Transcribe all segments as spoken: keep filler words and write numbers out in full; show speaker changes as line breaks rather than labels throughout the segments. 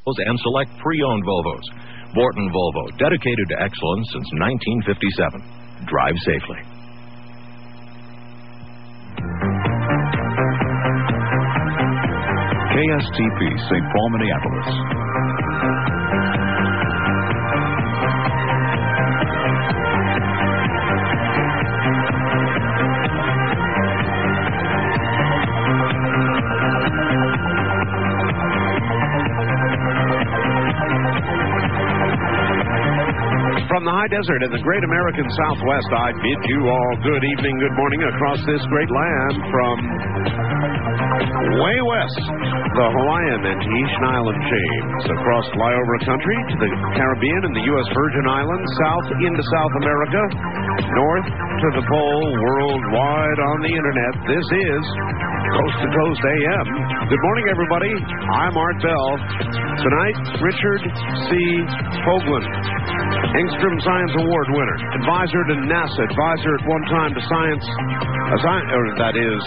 and select pre-owned Volvos. Borton Volvo, dedicated to excellence since nineteen fifty-seven. Drive safely.
K S T P Saint Paul, Minneapolis.
From the high desert in the great American Southwest, I bid you all good evening, good morning across this great land from way west, the Hawaiian and Tahitian island chains, across flyover country to the Caribbean and the U S Virgin Islands, south into South America, north to the pole, worldwide on the internet. This is Coast to Coast A M. Good morning, everybody. I'm Art Bell. Tonight, Richard C. Hoagland, Engstrom Science Award winner, advisor to NASA, advisor at one time to science, uh, sci- or that is,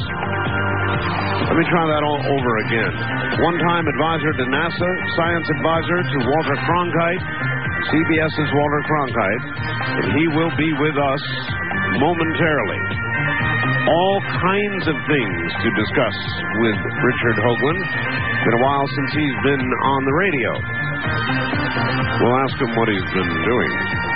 let me try that all over again. One-time advisor to NASA, science advisor to Walter Cronkite, CBS's Walter Cronkite, and he will be with us momentarily. All kinds of things to discuss with Richard Hoagland. It's been a while since he's been on the radio. We'll ask him what he's been doing.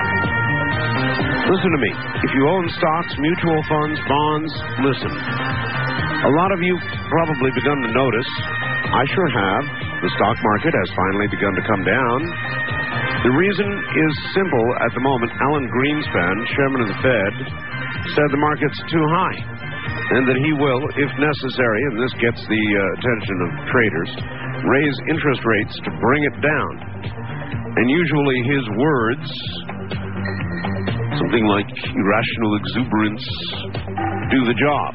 Listen to me. If you own stocks, mutual funds, bonds, listen. A lot of you probably begun to notice, I sure have, the stock market has finally begun to come down. The reason is simple at the moment. Alan Greenspan, chairman of the Fed, said the market's too high, and that he will, if necessary, and this gets the uh, attention of traders, raise interest rates to bring it down. And usually his words, something like irrational exuberance, do the job.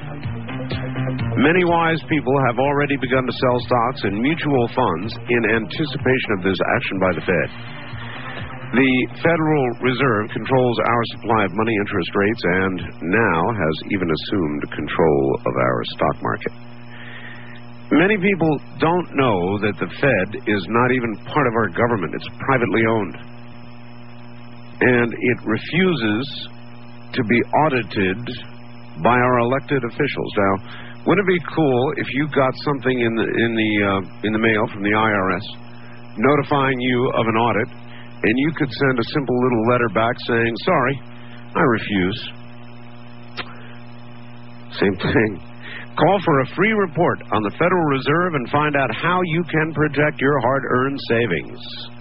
Many wise people have already begun to sell stocks and mutual funds in anticipation of this action by the Fed. The Federal Reserve controls our supply of money, interest rates, and now has even assumed control of our stock market. Many people don't know that the Fed is not even part of our government. It's privately owned. And it refuses to be audited by our elected officials. Now, wouldn't it be cool if you got something in the in the uh, in the mail from the I R S notifying you of an audit, and you could send a simple little letter back saying, "Sorry, I refuse." Same thing. Call for a free report on the Federal Reserve and find out how you can protect your hard-earned savings.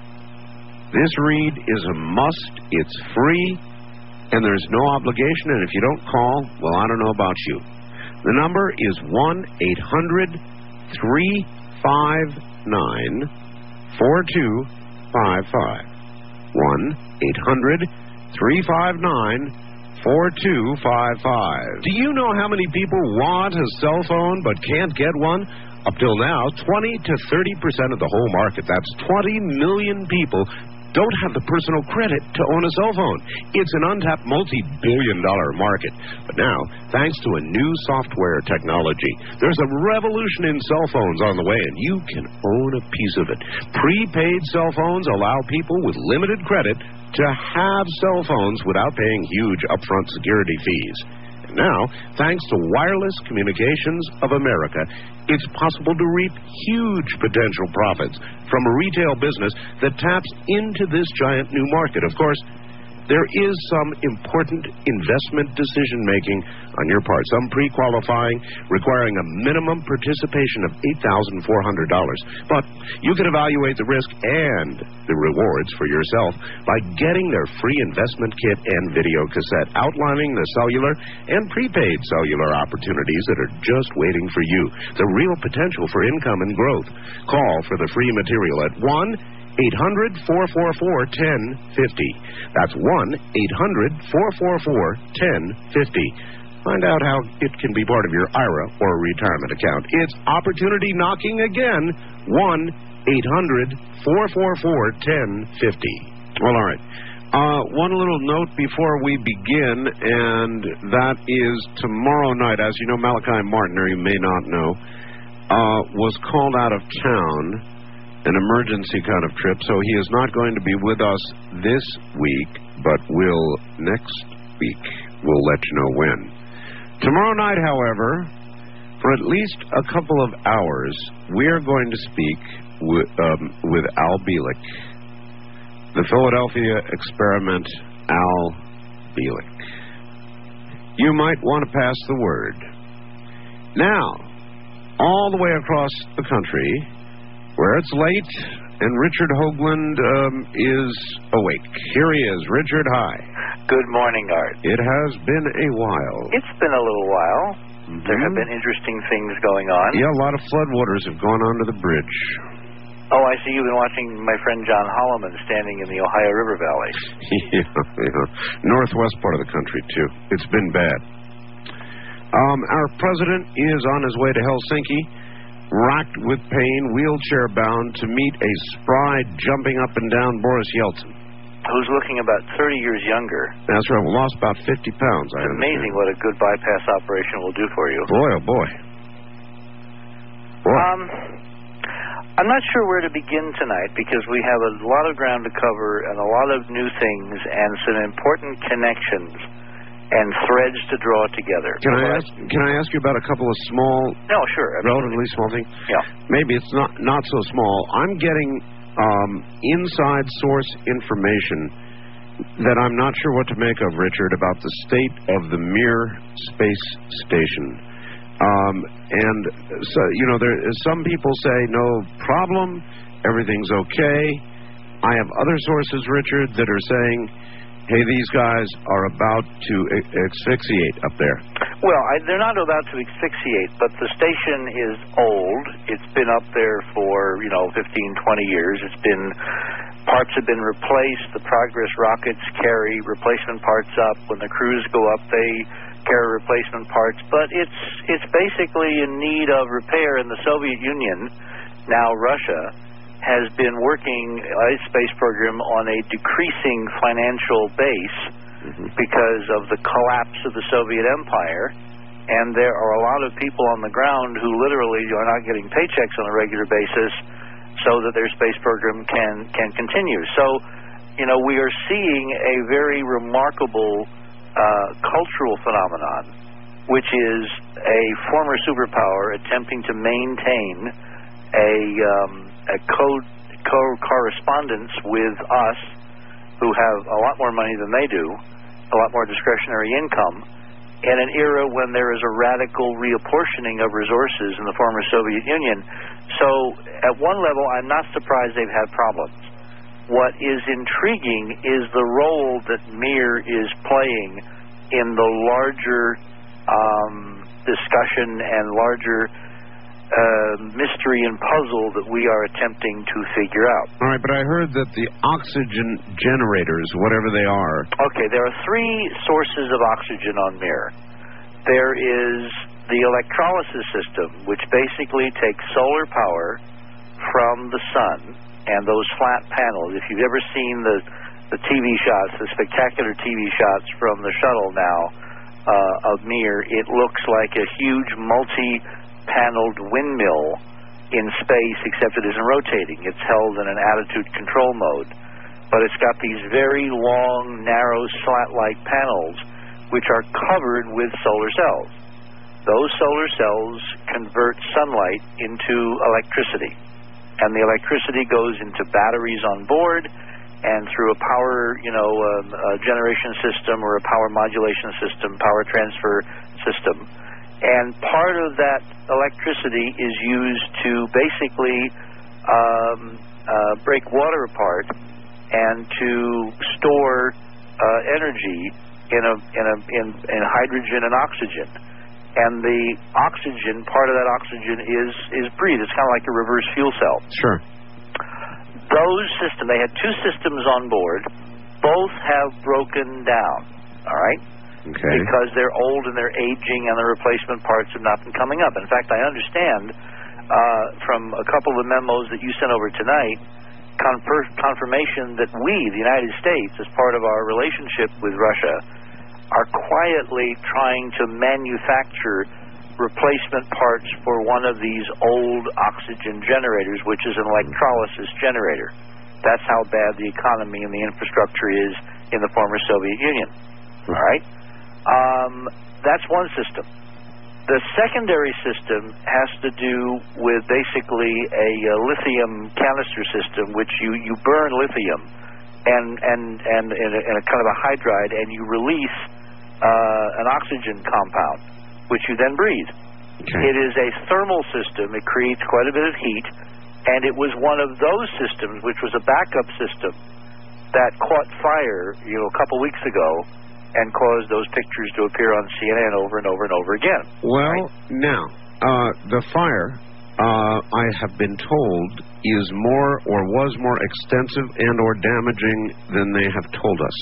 This read is a must. It's free, and there's no obligation. And if you don't call, well, I don't know about you. The number is one eight hundred three five nine four two five five. one eight hundred three five nine four two five five. Do you know how many people want a cell phone but can't get one? Up till now, twenty to thirty percent of the whole market, that's twenty million people, don't have the personal credit to own a cell phone. It's an untapped multi-billion dollar market. But now, thanks to a new software technology, there's a revolution in cell phones on the way, and you can own a piece of it. Prepaid cell phones allow people with limited credit to have cell phones without paying huge upfront security fees. And now, thanks to Wireless Communications of America, it's possible to reap huge potential profits from a retail business that taps into this giant new market. Of course, there is some important investment decision-making on your part, some pre-qualifying requiring a minimum participation of eight thousand four hundred dollars. But you can evaluate the risk and the rewards for yourself by getting their free investment kit and video cassette outlining the cellular and prepaid cellular opportunities that are just waiting for you, the real potential for income and growth. Call for the free material at one eight hundred four four four one zero five zero. That's one eight hundred four four four one zero five zero. Find out how it can be part of your I R A or retirement account. It's opportunity knocking again. one eight hundred four four four one zero five zero. Well, all right. Uh, one little note before we begin, and that is tomorrow night. As you know, Malachi Martin, or you may not know, uh, was called out of town an emergency kind of trip, so he is not going to be with us this week, but will next week. We'll let you know when. Tomorrow night, however, for at least a couple of hours, we are going to speak with, um, with Al Bielek, the Philadelphia experiment, Al Bielek. You might want to pass the word. Now, all the way across the country, where it's late, and Richard Hoagland um, is awake. Here he is. Richard, hi.
Good morning, Art.
It has been a while.
It's been a little while.
Mm-hmm.
There have been interesting things going on.
Yeah, a lot of floodwaters have gone onto the bridge.
Oh, I see you've been watching my friend John Holloman standing in the Ohio River Valley.
yeah, yeah. Northwest part of the country, too. It's been bad. Um, our president is on his way to Helsinki, racked with pain, wheelchair-bound, to meet a spry, jumping up and down Boris Yeltsin.
Who's looking about thirty years younger.
That's right. We lost about fifty pounds.
It's amazing what a good bypass operation will do for you.
Boy, oh boy. Boy.
Um, I'm not sure where to begin tonight because we have a lot of ground to cover and a lot of new things and some important connections and threads to draw together.
Can I ask? Can I ask you about a couple of small?
No, sure.
Relatively small things.
Yeah.
Maybe it's not not so small. I'm getting um, inside source information that I'm not sure what to make of, Richard, about the state of the Mir space station. Um, and so, you know, there some people say no problem, everything's okay. I have other sources, Richard, that are saying, hey, these guys are about to asphyxiate up there.
Well, I, they're not about to asphyxiate, but the station is old. It's been up there for, you know, fifteen, twenty years. It's been, parts have been replaced. The Progress rockets carry replacement parts up. When the crews go up, they carry replacement parts. But it's, it's basically in need of repair, and the Soviet Union, now Russia, has been working its space program on a decreasing financial base mm-hmm. because of the collapse of the Soviet Empire, and there are a lot of people on the ground who literally are not getting paychecks on a regular basis so that their space program can, can continue. So, you know, we are seeing a very remarkable uh, cultural phenomenon, which is a former superpower attempting to maintain a... Um, a co- co- correspondence with us who have a lot more money than they do, a lot more discretionary income, in an era when there is a radical reapportioning of resources in the former Soviet Union. So, at one level, I'm not surprised they've had problems. What is intriguing is the role that Mir is playing in the larger um, discussion and larger Uh, mystery and puzzle that we are attempting to figure out.
All right, but I heard that the oxygen generators, whatever they are...
Okay, there are three sources of oxygen on Mir. There is the electrolysis system, which basically takes solar power from the sun and those flat panels. If you've ever seen the, the T V shots, the spectacular T V shots from the shuttle now uh, of Mir, it looks like a huge multi- paneled windmill in space, except it isn't rotating. It's held in an attitude control mode. But it's got these very long, narrow, slat-like panels which are covered with solar cells. Those solar cells convert sunlight into electricity. And the electricity goes into batteries on board and through a power, you know, um, a generation system or a power modulation system, power transfer system. And part of that electricity is used to basically um, uh, break water apart and to store uh, energy in a in a in, in hydrogen and oxygen. And the oxygen, part of that oxygen is is breathed. It's kind of like a reverse fuel cell.
Sure.
Those systems, they had two systems on board. Both have broken down. All right.
Okay.
Because they're old and they're aging and the replacement parts have not been coming up. In fact, I understand uh, from a couple of the memos that you sent over tonight, confer- confirmation that we, the United States, as part of our relationship with Russia, are quietly trying to manufacture replacement parts for one of these old oxygen generators, which is an electrolysis generator. That's how bad the economy and the infrastructure is in the former Soviet Union. All right? Um, that's one system. The secondary system has to do with basically a, a lithium canister system, which you, you burn lithium and and and in a, in a kind of a hydride, and you release uh, an oxygen compound, which you then breathe.
Okay.
It is a thermal system. It creates quite a bit of heat, and it was one of those systems, which was a backup system, that caught fire, you know, a couple weeks ago, and caused those pictures to appear on C N N over and over and over again.
Well,
right?
now, uh, the fire, uh, I have been told, is more or was more extensive and or damaging than they have told us.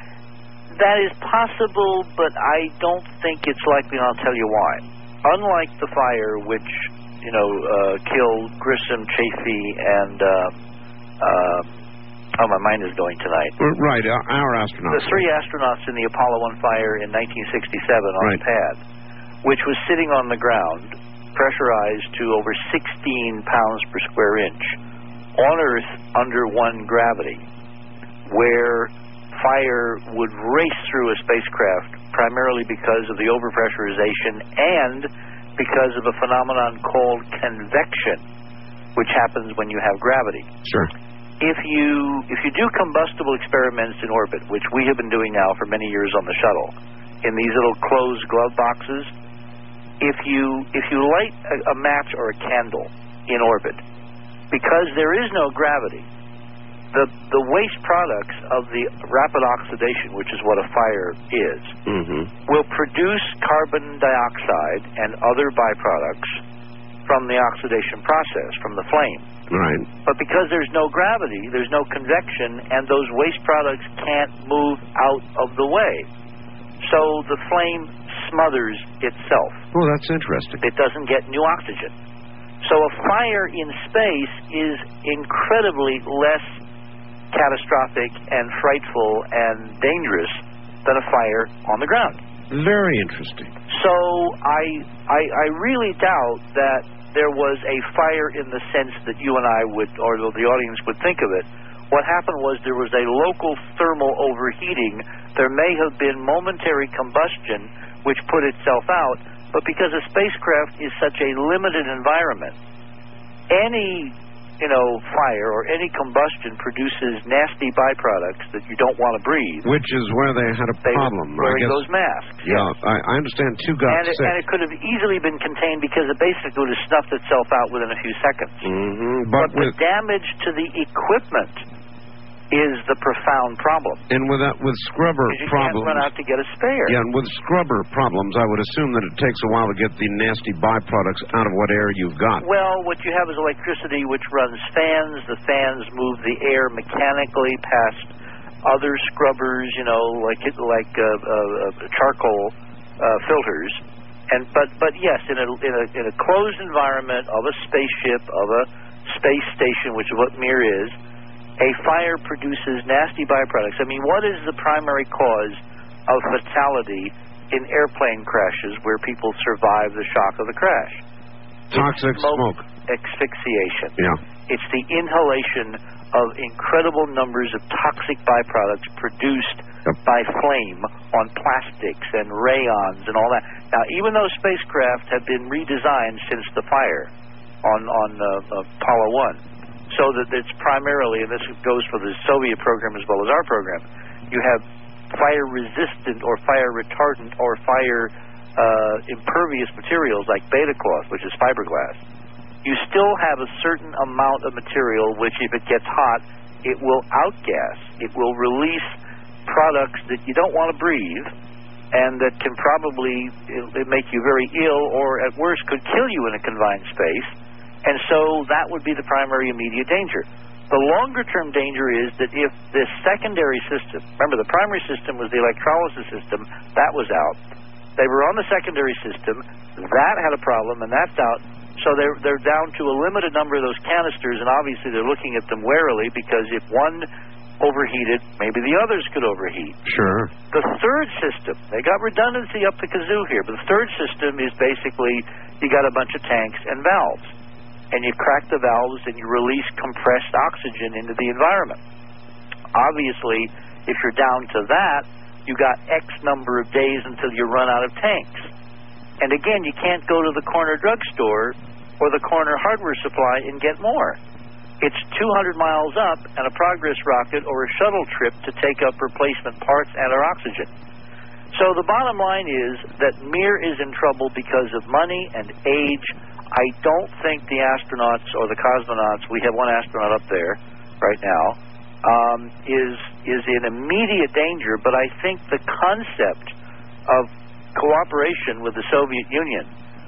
That is possible, but I don't think it's likely, and I'll tell you why. Unlike the fire, which, you know, uh, killed Grissom, Chafee, and... Uh, uh, Oh, my mind is going tonight.
Right, our astronauts.
The three astronauts in the Apollo one fire in nineteen sixty-seven on
right.
the pad, which was sitting on the ground, pressurized to over sixteen pounds per square inch, on Earth under one gravity, where fire would race through a spacecraft primarily because of the overpressurization and because of a phenomenon called convection, which happens when you have gravity.
Sure.
If you if you do combustible experiments in orbit, which we have been doing now for many years on the shuttle, in these little closed glove boxes, if you if you light a, a match or a candle in orbit, because there is no gravity, the the waste products of the rapid oxidation, which is what a fire is,
mm-hmm.
will produce carbon dioxide and other byproducts from the oxidation process, from the flame.
Right.
But because there's no gravity, there's no convection, and those waste products can't move out of the way. So the flame smothers itself.
Oh, that's interesting.
It doesn't get new oxygen. So a fire in space is incredibly less catastrophic and frightful and dangerous than a fire on the ground.
Very interesting.
So I, I, I really doubt that there was a fire in the sense that you and I would, or the audience would think of it. What happened was there was a local thermal overheating. There may have been momentary combustion, which put itself out, but because a spacecraft is such a limited environment, any, you know, fire or any combustion produces nasty byproducts that you don't want to breathe.
Which is where they had a
they
problem.
Wearing
I guess,
those masks.
Yeah,
yes.
I, I understand two got
and it,
sick.
and it could have easily been contained because it basically would have snuffed itself out within a few seconds.
Mm-hmm.
But,
But, with,
the damage to the equipment is the profound problem.
and with that, with scrubber
Because you
problems,
can't run out to get a spare.
yeah, and with scrubber problems, I would assume that it takes a while to get the nasty byproducts out of what air you've got.
Well, what you have is electricity, which runs fans. The fans move the air mechanically past other scrubbers, you know, like it, like uh, uh, charcoal uh, filters. And but but yes, in a in a in a closed environment of a spaceship, of a space station, which is what Mir is, a fire produces nasty byproducts. I mean, what is the primary cause of fatality in airplane crashes where people survive the shock of the crash?
Toxic
It's smoke,
smoke.
asphyxiation.
Yeah.
It's the inhalation of incredible numbers of toxic byproducts produced
Yep.
by flame on plastics and rayons and all that. Now, even those spacecraft have been redesigned since the fire on, on uh, Apollo one, so that it's primarily, and this goes for the Soviet program as well as our program, you have fire-resistant or fire-retardant or fire uh, impervious materials like beta cloth, which is fiberglass. You still have a certain amount of material which, if it gets hot, it will outgas. It will release products that you don't want to breathe and that can probably it, it make you very ill or, at worst, could kill you in a confined space. And so that would be the primary immediate danger. The longer-term danger is that if this secondary system, remember the primary system was the electrolysis system, that was out. They were on the secondary system, that had a problem, and that's out. So they're, they're down to a limited number of those canisters, and obviously they're looking at them warily because if one overheated, maybe the others could overheat.
Sure.
The third system, they got redundancy up the kazoo here, but the third system is basically you got a bunch of tanks and valves, and you crack the valves and you release compressed oxygen into the environment. Obviously, if you're down to that, you got X number of days until you run out of tanks. And again, you can't go to the corner drugstore or the corner hardware supply and get more. It's two hundred miles up and a Progress rocket or a shuttle trip to take up replacement parts and our oxygen. So the bottom line is that Mir is in trouble because of money and age. I don't think the astronauts or the cosmonauts, we have one astronaut up there right now, um, is is in immediate danger, but I think the concept of cooperation with the Soviet Union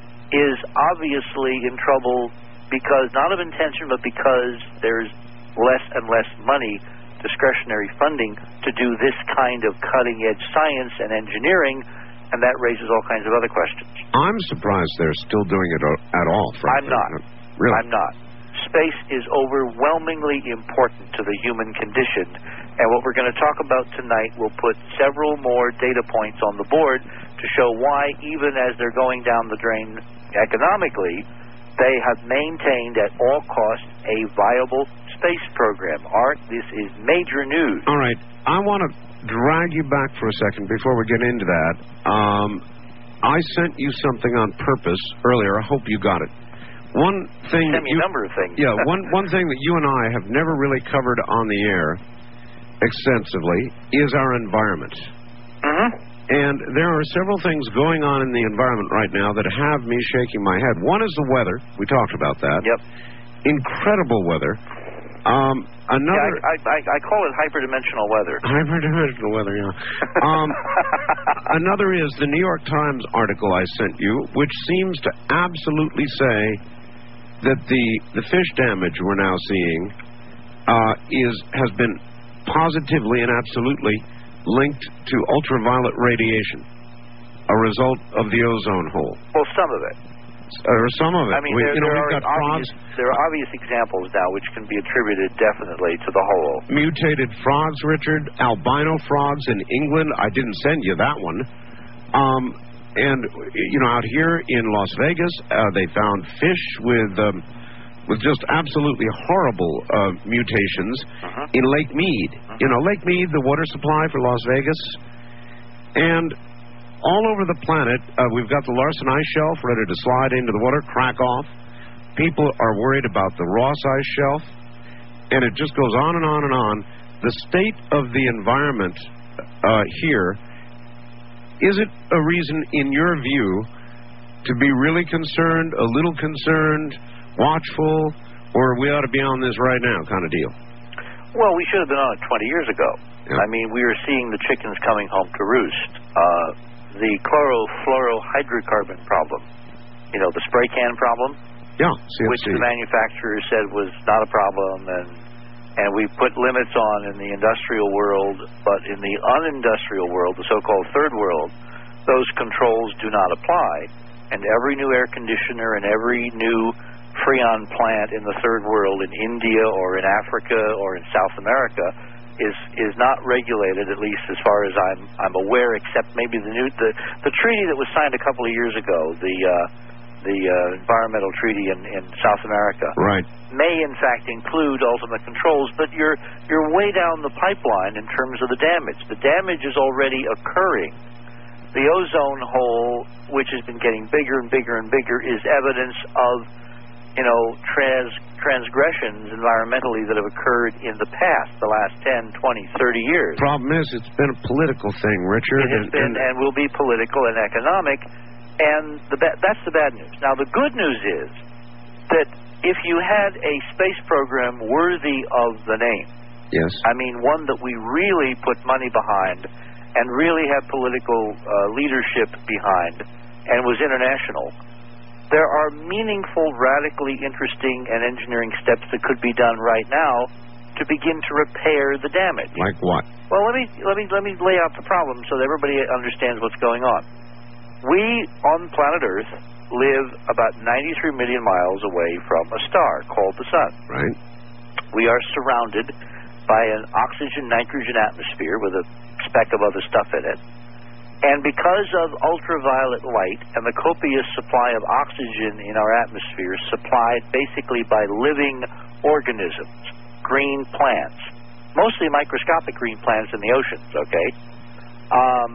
is obviously in trouble because, not of intention, but because there's less and less money, discretionary funding, to do this kind of cutting-edge science and engineering, and that raises all kinds of other questions.
I'm surprised they're still doing it at all, frankly.
I'm not.
Really?
I'm not. Space is overwhelmingly important to the human condition, and what we're going to talk about tonight will put several more data points on the board to show why, even as they're going down the drain economically, they have maintained at all costs a viable space program. Art, this is major news.
All right. I want to drag you back for a second before we get into that. Um, I sent you something on purpose earlier. I hope you got it. One thing
Sent me
you,
a number of things.
Yeah, one, one thing that you and I have never really covered on the air extensively is our environment.
Mm-hmm.
And there are several things going on in the environment right now that have me shaking my head. One is the weather. We talked about that.
Yep.
Incredible weather. Um, another.
Yeah, I, I, I call it hyperdimensional weather.
Hyperdimensional weather, yeah. um, another is the New York Times article I sent you, which seems to absolutely say that the the fish damage we're now seeing uh, is has been positively and absolutely linked to ultraviolet radiation, a result of the ozone hole.
Well, some of it.
Or some of it.
I mean,
we,
there,
you know,
there,
we've
are
got
obvious,
frogs.
there are obvious examples now which can be attributed definitely to the hole.
Mutated frogs, Richard. Albino frogs in England. I didn't send you that one. Um, and, you know, out here in Las Vegas, uh, they found fish with... Um, with just absolutely horrible uh, mutations
uh-huh.
in Lake Mead. Uh-huh. You know, Lake Mead, the water supply for Las Vegas. And all over the planet, uh, we've got the Larsen Ice Shelf ready to slide into the water, crack off. People are worried about the Ross Ice Shelf. And it just goes on and on and on. The state of the environment uh, here, is it a reason, in your view, to be really concerned, a little concerned, watchful, or we ought to be on this right now kind of deal?
Well, we should have been on it twenty years ago.
Yeah.
I mean, we were seeing the chickens coming home to roost. Uh, the chlorofluorohydrocarbon problem, you know, the spray can problem,
yeah, C F C.
Which the manufacturer said was not a problem, and and we put limits on in the industrial world, but in the unindustrial world, the so-called third world, those controls do not apply. And every new air conditioner and every new Freon plant in the third world, in India or in Africa or in South America, is is not regulated, at least as far as I'm I'm aware, except maybe the new the the treaty that was signed a couple of years ago, the uh, the uh, environmental treaty in, in South America,
right,
may in fact include ultimate controls. But you're you're way down the pipeline in terms of the damage. The damage is already occurring. The ozone hole, which has been getting bigger and bigger and bigger, is evidence of you know, trans, transgressions environmentally that have occurred in the past, the last ten, twenty, thirty years.
Problem is, it's been a political thing, Richard.
It has
and,
been and will be political and economic, and the ba- that's the bad news. Now, the good news is that if you had a space program worthy of the name,
yes,
I mean, one that we really put money behind and really have political uh, leadership behind and was international, there are meaningful, radically interesting and engineering steps that could be done right now to begin to repair the damage.
Like what?
Well, let me let me let me lay out the problem so that everybody understands what's going on. We on planet Earth live about ninety-three million miles away from a star called the Sun.
Right.
We are surrounded by an oxygen-nitrogen atmosphere with a speck of other stuff in it. And because of ultraviolet light and the copious supply of oxygen in our atmosphere supplied basically by living organisms, green plants, mostly microscopic green plants in the oceans, okay, um,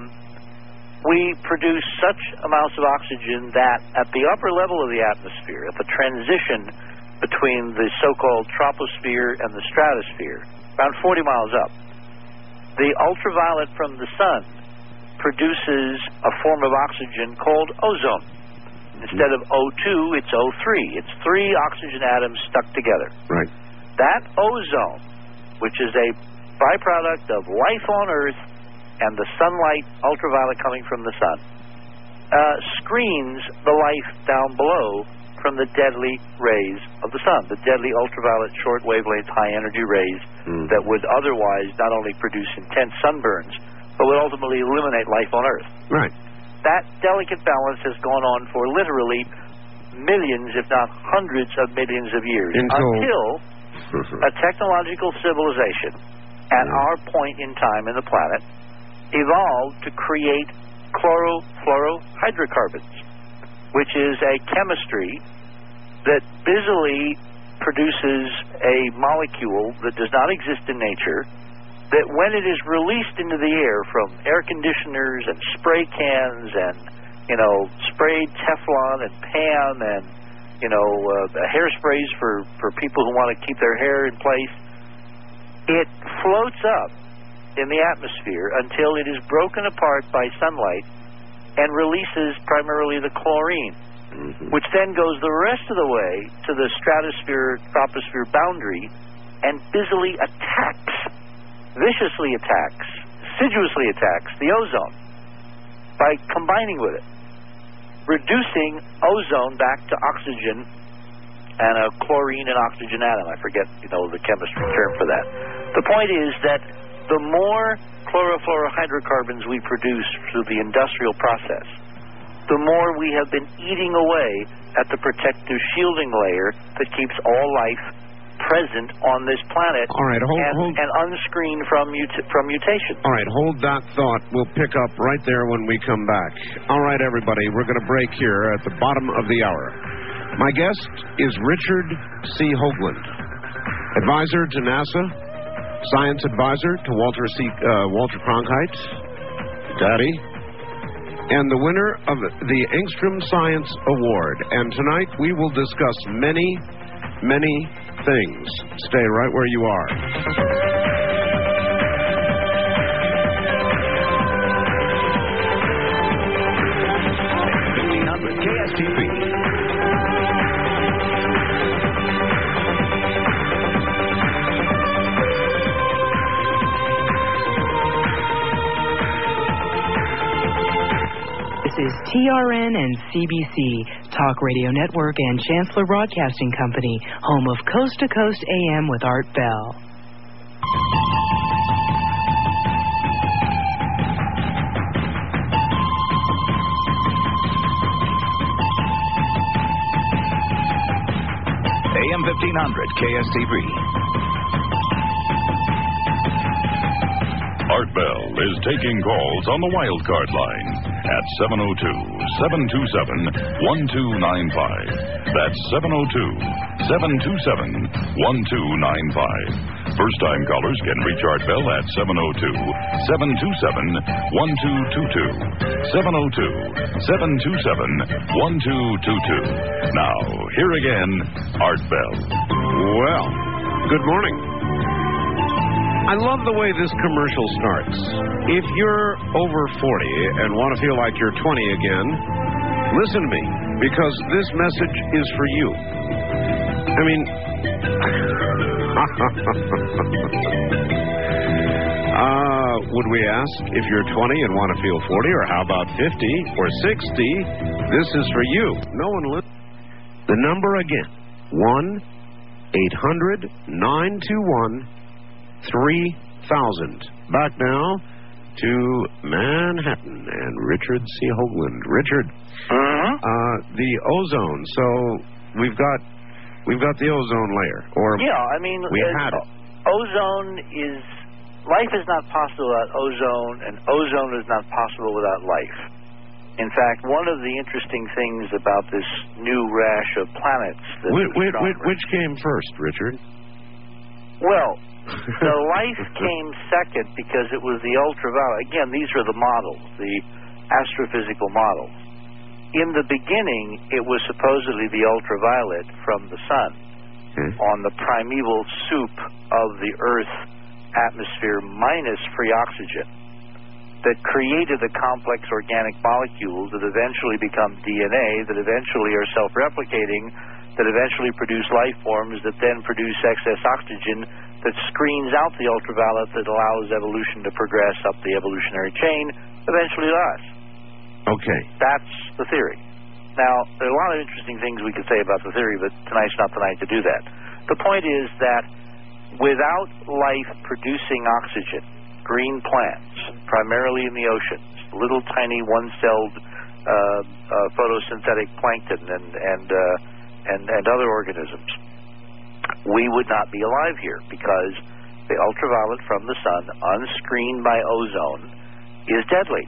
we produce such amounts of oxygen that at the upper level of the atmosphere, at the transition between the so-called troposphere and the stratosphere, around forty miles up, the ultraviolet from the sun produces a form of oxygen called ozone. Instead of O two, it's O three. It's three oxygen atoms stuck together.
Right.
That ozone, which is a byproduct of life on Earth and the sunlight, ultraviolet coming from the sun, uh, screens the life down below from the deadly rays of the sun, the deadly ultraviolet, short wavelength, high energy rays mm. that would otherwise not only produce intense sunburns, but would ultimately eliminate life on Earth.
Right.
That delicate balance has gone on for literally millions, if not hundreds of millions of years,
until,
until a technological civilization at yeah. our point in time in the planet evolved to create chlorofluorohydrocarbons, which is a chemistry that busily produces a molecule that does not exist in nature, that when it is released into the air from air conditioners and spray cans and, you know, sprayed Teflon and Pam and, you know, uh, hairsprays for, for people who want to keep their hair in place, it floats up in the atmosphere until it is broken apart by sunlight and releases primarily the chlorine, mm-hmm. which then goes the rest of the way to the stratosphere, troposphere boundary and busily attacks, viciously attacks, assiduously attacks the ozone by combining with it, reducing ozone back to oxygen and a chlorine and oxygen atom. I forget, you know, the chemistry term for that. The point is that the more chlorofluorohydrocarbons we produce through the industrial process, the more we have been eating away at the protective shielding layer that keeps all life present on this planet.
All right, hold,
and,
hold.
and unscreened from mut- from mutation.
All right, hold that thought. We'll pick up right there when we come back. All right, everybody, we're going to break here at the bottom of the hour. My guest is Richard C. Hoagland, advisor to NASA, science advisor to Walter C. Uh, Walter Cronkite, Daddy, and the winner of the Engstrom Science Award. And tonight we will discuss many, many things. Stay right where you are.
fifteen hundred K S T P.
This is T R N and C B C, Talk Radio Network and Chancellor Broadcasting Company, home of Coast to Coast A M with Art Bell.
A M fifteen hundred K S T P.
Art Bell is taking calls on the wildcard line at seven oh two, seven two seven, one two nine five. That's seven oh two, seven two seven, one two nine five. First-time callers can reach Art Bell at seven oh two, seven two seven, one two two two. seven oh two, seven two seven, one two two two. Now, here again, Art Bell.
Well, good morning. I love the way this commercial starts. If you're over forty and want to feel like you're twenty again, listen to me, because this message is for you. I mean, uh, would we ask if you're twenty and want to feel forty, or how about fifty or sixty? This is for you. No one listens. The number again, one eight hundred nine two one three thousand. Back now to Manhattan and Richard C. Hoagland. Richard,
uh-huh.
uh, the ozone. So we've got we've got the ozone layer, or
yeah, I mean,
we
uh,
had it.
ozone is... Life is not possible without ozone, and ozone is not possible without life. In fact, one of the interesting things about this new rash of planets... That
which, which, which, which came first, Richard?
Well, the life came second because it was the ultraviolet. Again, these are the models, the astrophysical models. In the beginning, it was supposedly the ultraviolet from the sun hmm. on the primeval soup of the Earth atmosphere minus free oxygen that created the complex organic molecules that eventually become D N A, that eventually are self-replicating, that eventually produce life forms that then produce excess oxygen that screens out the ultraviolet that allows evolution to progress up the evolutionary chain, eventually to us.
Okay.
That's the theory. Now, there are a lot of interesting things we could say about the theory, but tonight's not the night to do that. The point is that without life producing oxygen, green plants, primarily in the oceans, little tiny one-celled uh, uh, photosynthetic plankton and and, uh, and and other organisms, we would not be alive here because the ultraviolet from the sun, unscreened by ozone, is deadly.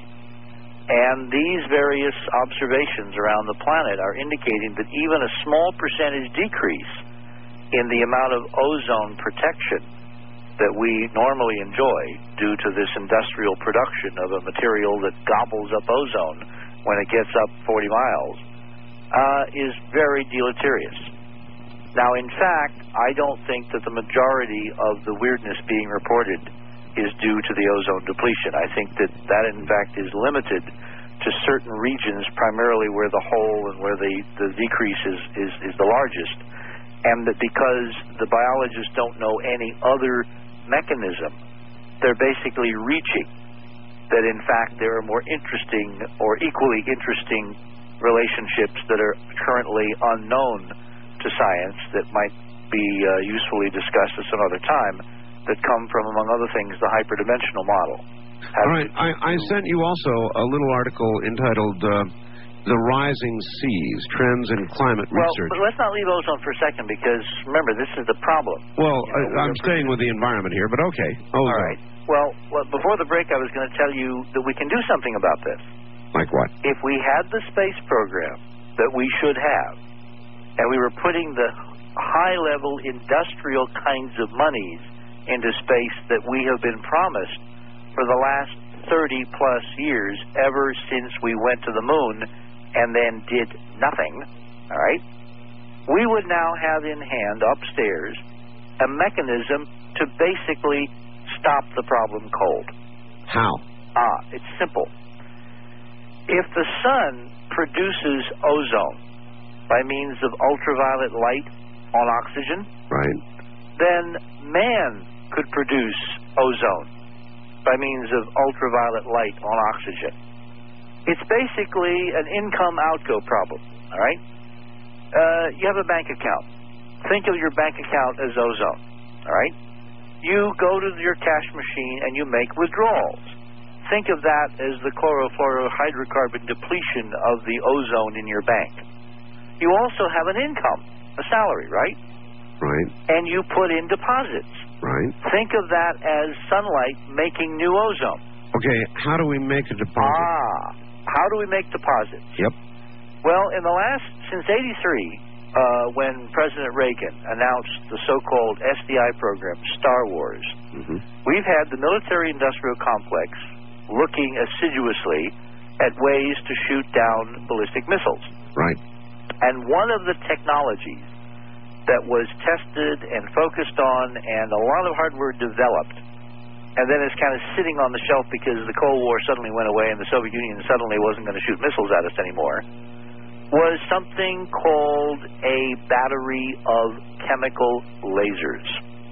And these various observations around the planet are indicating that even a small percentage decrease in the amount of ozone protection that we normally enjoy due to this industrial production of a material that gobbles up ozone when it gets up forty miles uh, is very deleterious. Now, in fact, I don't think that the majority of the weirdness being reported is due to the ozone depletion. I think that that, in fact, is limited to certain regions, primarily where the hole and where the, the decrease is, is, is the largest, and that because the biologists don't know any other mechanism, they're basically reaching that, in fact, there are more interesting or equally interesting relationships that are currently unknown to science that might be uh, usefully discussed at some other time, that come from, among other things, the hyperdimensional model.
All right. I, I sent you also a little article entitled uh, The Rising Seas, Trends in Climate
well,
Research.
Well, but let's not leave ozone for a second, because, remember, this is the problem.
Well,
you know,
I, I'm staying with the environment here, but okay. Ozone.
All right. Well, well, before the break, I was going to tell you that we can do something about this.
Like what?
If we had the space program that we should have, and we were putting the high-level industrial kinds of monies into space that we have been promised for the last thirty-plus years, ever since we went to the moon and then did nothing, all right, we would now have in hand upstairs a mechanism to basically stop the problem cold.
How?
Ah, it's simple. If the sun produces ozone by means of ultraviolet light on oxygen,
right, then
man could produce ozone by means of ultraviolet light on oxygen. It's basically an income-outgo problem, all right? Uh, you have a bank account. Think of your bank account as ozone, all right? You go to your cash machine and you make withdrawals. Think of that as the chlorofluorohydrocarbon depletion of the ozone in your bank. You also have an income, a salary, right?
Right.
And you put in deposits.
Right.
Think of that as sunlight making new ozone.
Okay, how do we make a deposit?
Ah, how do we make deposits?
Yep.
Well, in the last, since eighty-three, uh, when President Reagan announced the so-called S D I program, Star Wars,
mm-hmm.
we've had the military-industrial complex looking assiduously at ways to shoot down ballistic missiles.
Right.
And one of the technologies that was tested and focused on and a lot of hardware developed, and then it's kind of sitting on the shelf because the Cold War suddenly went away and the Soviet Union suddenly wasn't going to shoot missiles at us anymore, was something called a battery of chemical lasers.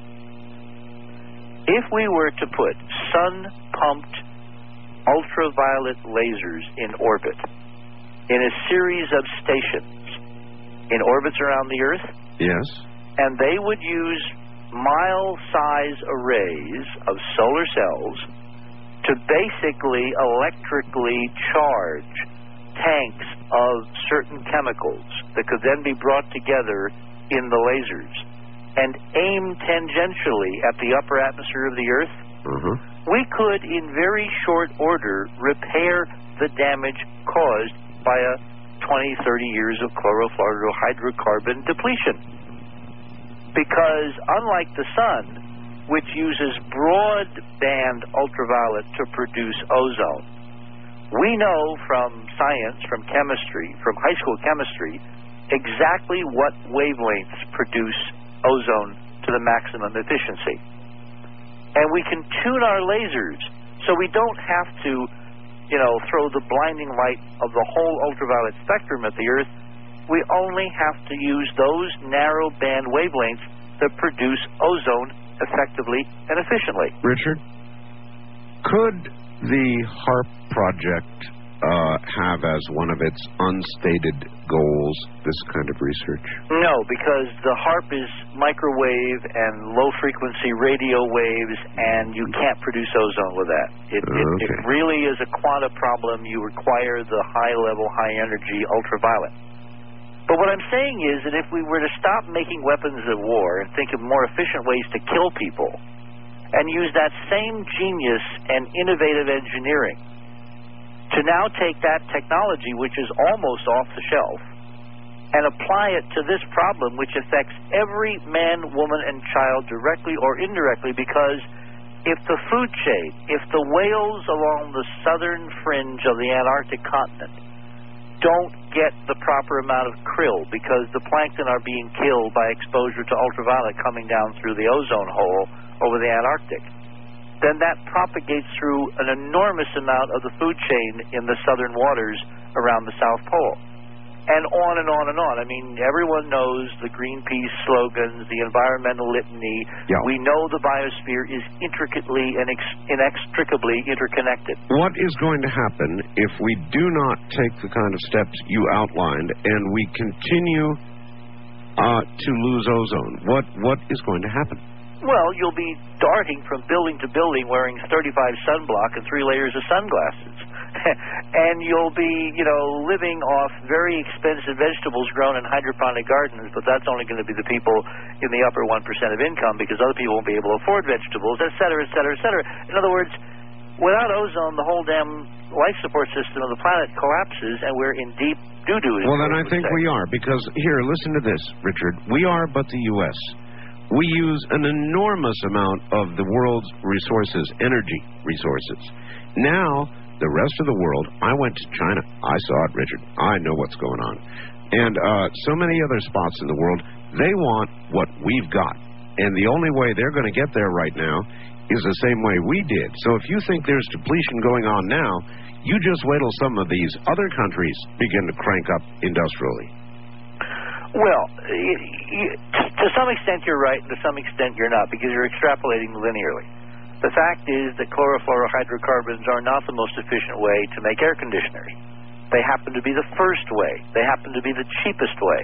If we were to put sun-pumped ultraviolet lasers in orbit in a series of stations in orbits around the Earth,
yes,
and they would use mile-size arrays of solar cells to basically electrically charge tanks of certain chemicals that could then be brought together in the lasers. and aim tangentially at the upper atmosphere of the Earth,
Uh-huh.
we could, in very short order, repair the damage caused by a twenty, thirty years of chlorofluorohydrocarbon depletion. Because unlike the sun, which uses broadband ultraviolet to produce ozone, we know from science, from chemistry, from high school chemistry, exactly what wavelengths produce ozone to the maximum efficiency. And we can tune our lasers so we don't have to, you know, throw the blinding light of the whole ultraviolet spectrum at the Earth. We only have to use those narrow band wavelengths that produce ozone effectively and efficiently.
Richard, could the HAARP project uh, have as one of its unstated goals this kind of research?
No, because the HAARP is microwave and low-frequency radio waves, and you can't produce ozone with that. It,
okay.
it, it really is a quanta problem. You require the high-level, high-energy ultraviolet. But what I'm saying is that if we were to stop making weapons of war and think of more efficient ways to kill people, and use that same genius and innovative engineering to now take that technology, which is almost off the shelf, and apply it to this problem, which affects every man, woman, and child directly or indirectly, because if the food chain, if the whales along the southern fringe of the Antarctic continent don't get the proper amount of krill because the plankton are being killed by exposure to ultraviolet coming down through the ozone hole over the Antarctic, then that propagates through an enormous amount of the food chain in the southern waters around the South Pole. And on and on and on. I mean, everyone knows the Greenpeace slogans, the environmental litany.
Yeah.
We know the biosphere is intricately and ex- inextricably interconnected.
What is going to happen if we do not take the kind of steps you outlined and we continue uh, to lose ozone? What What is going to happen?
Well, you'll be darting from building to building wearing thirty-five sunblock and three layers of sunglasses. And you'll be, you know, living off very expensive vegetables grown in hydroponic gardens, but that's only going to be the people in the upper one percent of income, because other people won't be able to afford vegetables, et cetera, et cetera, et cetera. In other words, without ozone, the whole damn life support system of the planet collapses, and we're in deep doo-doo.
Well, then I think say. we are, because, here, listen to this, Richard. We are but the U S We use an enormous amount of the world's resources, energy resources. Now, the rest of the world, I went to China. I saw it, Richard. I know what's going on. And uh, so many other spots in the world, they want what we've got. And the only way they're going to get there right now is the same way we did. So if you think there's depletion going on now, you just wait till some of these other countries begin to crank up industrially.
Well, you, you, to some extent you're right, and to some extent you're not, because you're extrapolating linearly. The fact is that chlorofluorohydrocarbons are not the most efficient way to make air conditioners. They happen to be the first way. They happen to be the cheapest way.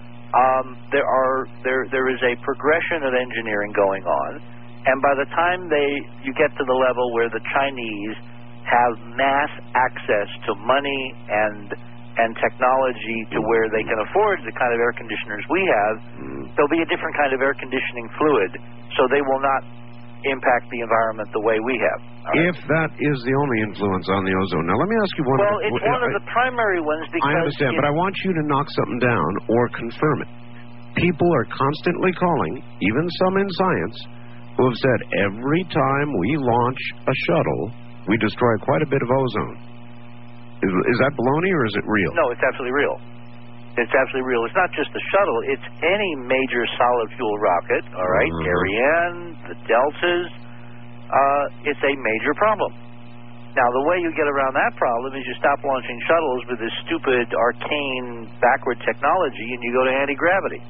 Um, there are there there is a progression of engineering going on, and by the time they you get to the level where the Chinese have mass access to money and and technology to where they can afford the kind of air conditioners we have, there'll be a different kind of air conditioning fluid, so they will not impact the environment the way we have.
Right? If that is the only influence on the ozone. Now, let me ask you one.
Well, it's
uh,
one of the primary ones because...
I understand, but I want you to knock something down or confirm it. People are constantly calling, even some in science, who have said every time we launch a shuttle, we destroy quite a bit of ozone. Is, is that baloney or is it real?
No, it's absolutely real. It's absolutely real. It's not just the shuttle. It's any major solid fuel rocket, all right?
Mm-hmm.
Ariane, the Deltas. Uh, it's a major problem. Now, the way you get around that problem is you stop launching shuttles with this stupid, arcane, backward technology, and you go to anti-gravity.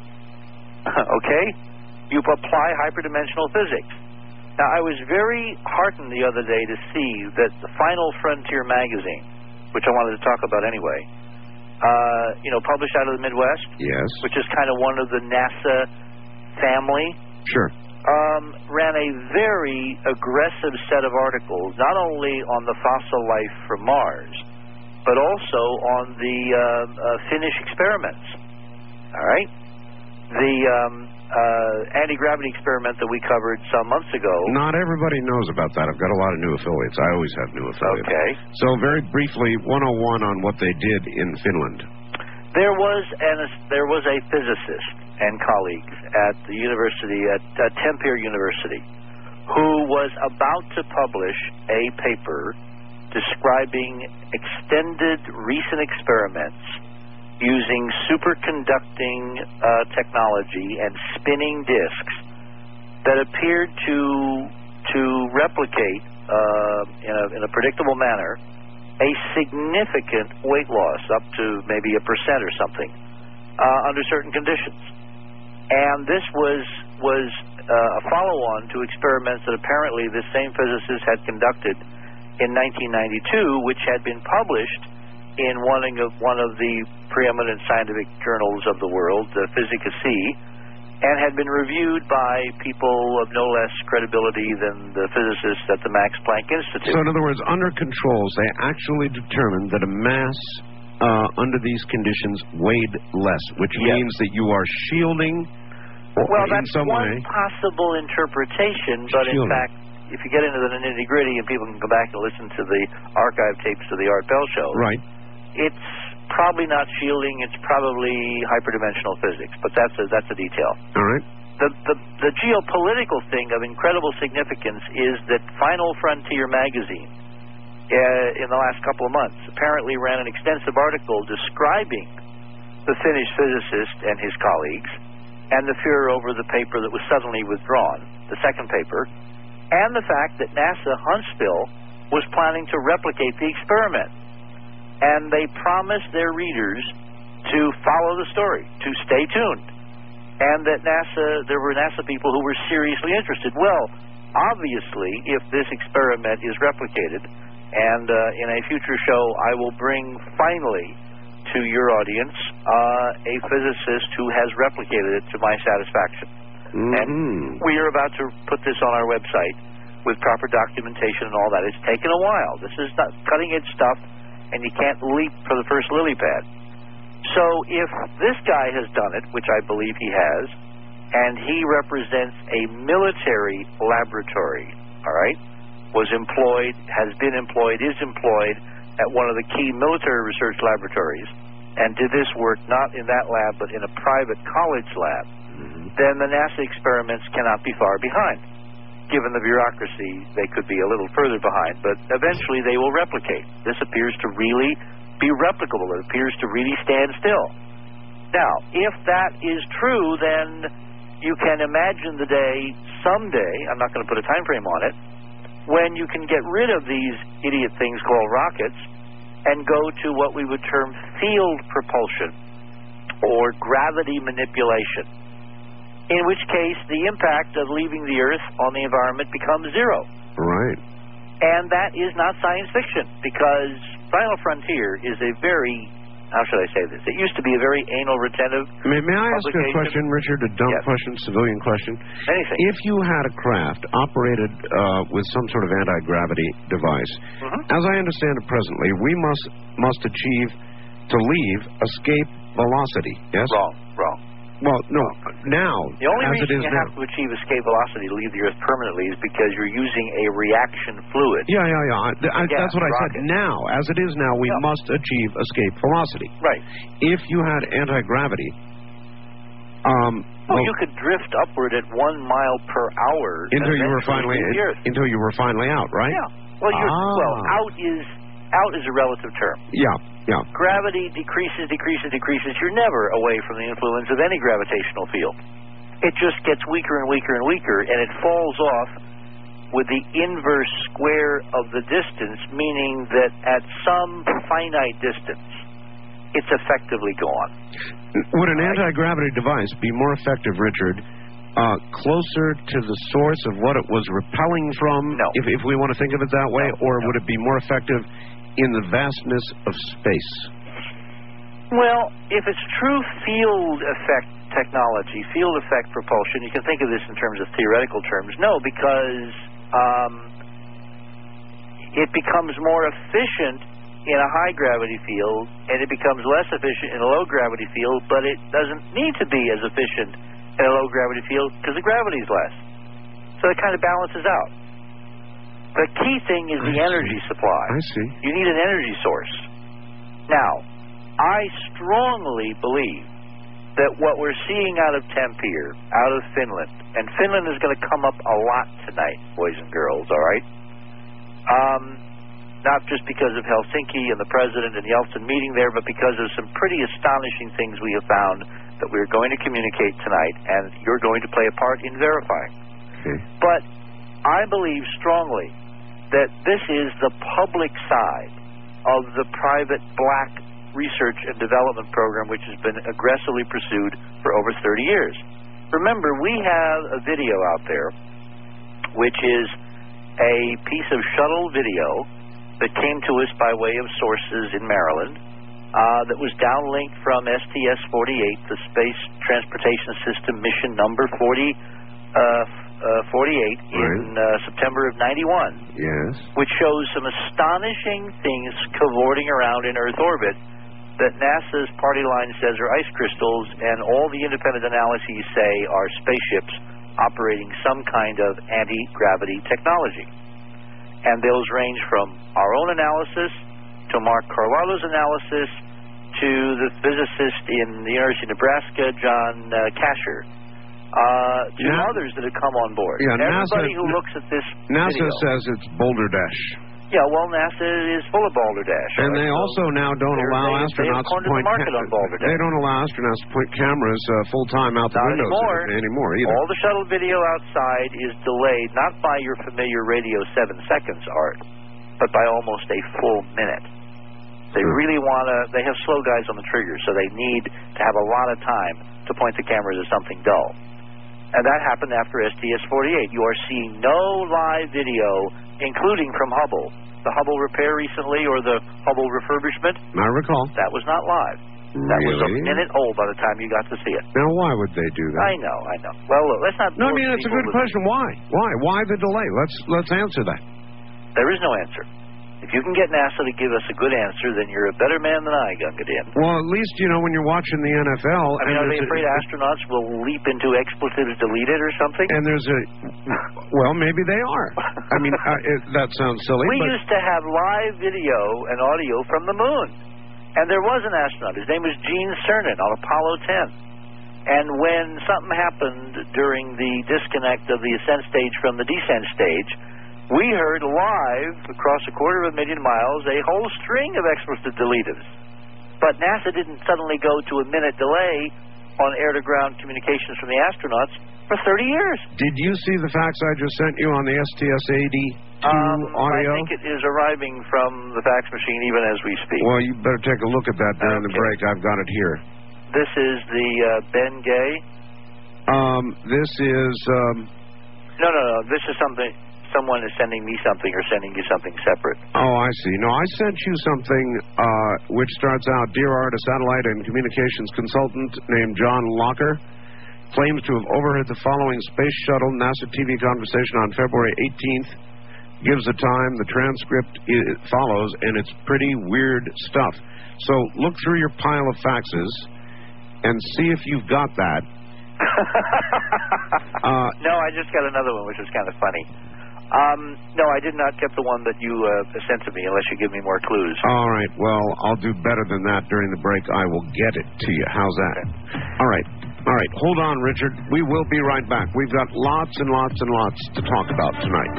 Okay? You apply hyperdimensional physics. Now, I was very heartened the other day to see that the Final Frontier magazine, which I wanted to talk about anyway, Uh, you know, published out of the Midwest.
Yes.
Which is kind of one of the NASA family.
Sure.
Um, ran a very aggressive set of articles, not only on the fossil life from Mars, but also on the uh, uh, Finnish experiments. All right? The um, uh, anti-gravity experiment that we covered some months ago.
Not everybody knows about that. I've got a lot of new affiliates. I always have new affiliates.
Okay.
So very briefly, one oh one on what they did in Finland.
There was an there was a physicist and colleagues at the university at uh, Tampere University who was about to publish a paper describing extended recent experiments using superconducting uh, technology and spinning disks that appeared to to replicate uh, in a in a predictable manner a significant weight loss, up to maybe a percent or something, uh, under certain conditions. And this was was uh, a follow-on to experiments that apparently this same physicist had conducted in nineteen ninety-two, which had been published in one of one of the preeminent scientific journals of the world, uh, Physica-C, and had been reviewed by people of no less credibility than the physicists at the Max Planck Institute.
So in other words, under controls, they actually determined that a mass uh, under these conditions weighed less, which
yes.
means that you are shielding
well,
in
that's
some
one
way.
possible interpretation, but
Shielding.
in fact, if you get into the nitty-gritty, and people can go back and listen to the archive tapes of the Art Bell Show,
right.
it's probably not shielding, it's probably hyperdimensional physics, but that's a, that's a detail.
All right.
The, the, the geopolitical thing of incredible significance is that Final Frontier magazine, uh, in the last couple of months, apparently ran an extensive article describing the Finnish physicist and his colleagues, and the furor over the paper that was suddenly withdrawn, the second paper, and the fact that NASA Huntsville was planning to replicate the experiment. And they promised their readers to follow the story, to stay tuned, and that NASA, there were NASA people who were seriously interested. Well, obviously, if this experiment is replicated, and uh, in a future show I will bring finally to your audience uh, a physicist who has replicated it to my satisfaction.
Mm-hmm.
And we are about to put this on our website with proper documentation and all that. It's taken a while. This is not cutting-edge stuff, and you can't leap for the first lily pad. So if this guy has done it, which I believe he has, and he represents a military laboratory, all right, was employed, has been employed, is employed at one of the key military research laboratories, and did this work not in that lab but in a private college lab, mm-hmm. then the NASA experiments cannot be far behind. Given the bureaucracy, they could be a little further behind, but eventually they will replicate. This appears to really be replicable. It appears to really stand still. Now, if that is true, then you can imagine the day someday, I'm not going to put a time frame on it, when you can get rid of these idiot things called rockets and go to what we would term field propulsion or gravity manipulation, in which case the impact of leaving the Earth on the environment becomes zero.
Right.
And that is not science fiction, because Final Frontier is a very, how should I say this? It used to be a very anal-retentive
May, may I ask a question, Richard, a dumb
yes.
question, civilian question?
Anything.
If you had a craft operated uh, with some sort of anti-gravity device,
mm-hmm.
as I understand it presently, we must must achieve to leave escape velocity, yes?
Wrong, wrong.
Well, no, now,
the only
as
reason
it is
you
now.
have to achieve escape velocity to leave the Earth permanently is because you're using a reaction fluid.
Yeah, yeah, yeah. I, I,
Yeah,
that's what I
rocket.
said. Now, as it is now, we
Yeah.
must achieve escape velocity.
Right.
If you had anti-gravity, um,
Well,
well,
you could drift upward at one mile per hour
until you were finally
eventually leave the Earth.
until you were finally out, right?
Yeah. Well, you're,
Ah.
well, out is out is a relative term.
Yeah, yeah.
Gravity decreases, decreases, decreases. You're never away from the influence of any gravitational field. It just gets weaker and weaker and weaker, and it falls off with the inverse square of the distance, meaning that at some finite distance, it's effectively gone.
Would an
Right.
anti-gravity device be more effective, Richard, uh, closer to the source of what it was repelling from,
No.
if, if we want to think of it that way,
No,
or
no.
would it be more effective in the vastness of space?
Well, if it's true field effect technology, field effect propulsion, you can think of this in terms of theoretical terms. No, because um, it becomes more efficient in a high gravity field, and it becomes less efficient in a low gravity field, but it doesn't need to be as efficient in a low-gravity field? Because the gravity is less. So it kind of balances out. The key thing is the
I
energy
see.
supply.
I see.
You need an energy source. Now, I strongly believe that what we're seeing out of Tampere, out of Finland, and Finland is going to come up a lot tonight, boys and girls, all right? Um, not just because of Helsinki and the president and Yeltsin meeting there, but because of some pretty astonishing things we have found that we're going to communicate tonight, and you're going to play a part in verifying.
Okay.
But I believe strongly that this is the public side of the private black research and development program, which has been aggressively pursued for over thirty years. Remember, we have a video out there, which is a piece of shuttle video that came to us by way of sources in Maryland, uh, that was downlinked from S T S forty-eight, the Space Transportation System mission number forty, uh, uh, forty-eight, in uh, September of ninety-one,
Yes.
which shows some astonishing things cavorting around in Earth orbit that NASA's party line says are ice crystals, and all the independent analyses say are spaceships operating some kind of anti-gravity technology. And those range from our own analysis to Mark Carlallo's analysis to the physicist in the University of Nebraska, John uh, Kasher, uh, to
Na-
others that have come on board.
Yeah,
Everybody
NASA,
who looks at this
NASA
video,
says it's Boulder Dash.
yeah, well, NASA is full of balderdash.
And
right?
they
So
also now don't
they're-
allow
they-
astronauts
they've
to
cornered
point
the market on balderdash.
They don't allow astronauts to point cameras uh, full time out the
Not
windows
anymore.
anymore either.
All the shuttle video outside is delayed not by your familiar radio seven seconds, Art, but by almost a full minute. They
Hmm.
really want to, they have slow guys on the trigger, so they need to have a lot of time to point the cameras at something dull. And that happened after S T S forty-eight. You are seeing no live video, including from Hubble. The Hubble repair recently, or the Hubble refurbishment,
I recall.
that was not live. That was a
Really?
minute old by the time you got to see it.
Now, why would they do that?
I know, I know. Well, look, let's not...
No, I
bore
mean, it's a
people
good
with-
question. Why? Why? Why the delay? Let's let's answer that.
There is no answer. If you can get NASA to give us a good answer, then you're a better man than I, Gungadin.
Well, at least, you know, when you're watching the N F L...
I mean,
and
are they
there's
afraid
a,
astronauts will leap into expletives deleted or something?
And there's a... Well, maybe they are. I mean, uh, it, that sounds silly,
We
but...
used to have live video and audio from the moon. And there was an astronaut. His name was Gene Cernan on Apollo ten. And when something happened during the disconnect of the ascent stage from the descent stage, we heard live across a quarter of a million miles a whole string of expletive deletives. But NASA didn't suddenly go to a minute delay on air-to-ground communications from the astronauts for thirty years.
Did you see the fax I just sent you on the S T S eighty-two
Um,
audio?
I think it is arriving from the fax machine even as we speak.
Well, you better take a look at that during the
Okay.
break. I've got it here.
This is the uh, Ben Gay.
Um, this is... Um,
No, no, no. This is something. Someone is sending me something or sending you something separate.
oh, I see. No, I sent you something uh, which starts out, Dear Art, a satellite and communications consultant named John Locker claims to have overheard the following Space Shuttle NASA T V conversation on February eighteenth. Gives the time, the transcript it follows, and it's pretty weird stuff. So look through your pile of faxes and see if you've got that. uh,
No, I just got another one, which is kind of funny. Um, no, I did not get the one that you uh, sent to me, unless you give me more clues.
all right, well, I'll do better than that during the break. I will get it to you. How's that? All right. All right, hold on, Richard. We will be right back. We've got lots and lots and lots to talk about tonight.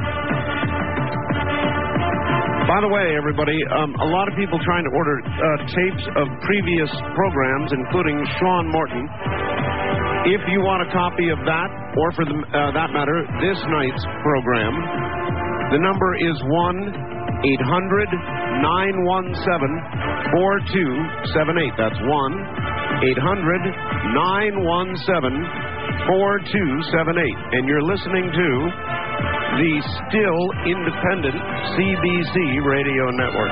By the way, everybody, um, a lot of people trying to order uh, tapes of previous programs, including Sean Morton. If you want a copy of that, or for the, uh, that matter, this night's program, the number is one eight hundred nine one seven four two seven eight. That's one eight hundred nine one seven four two seven eight. And you're listening to the still independent C B C radio network.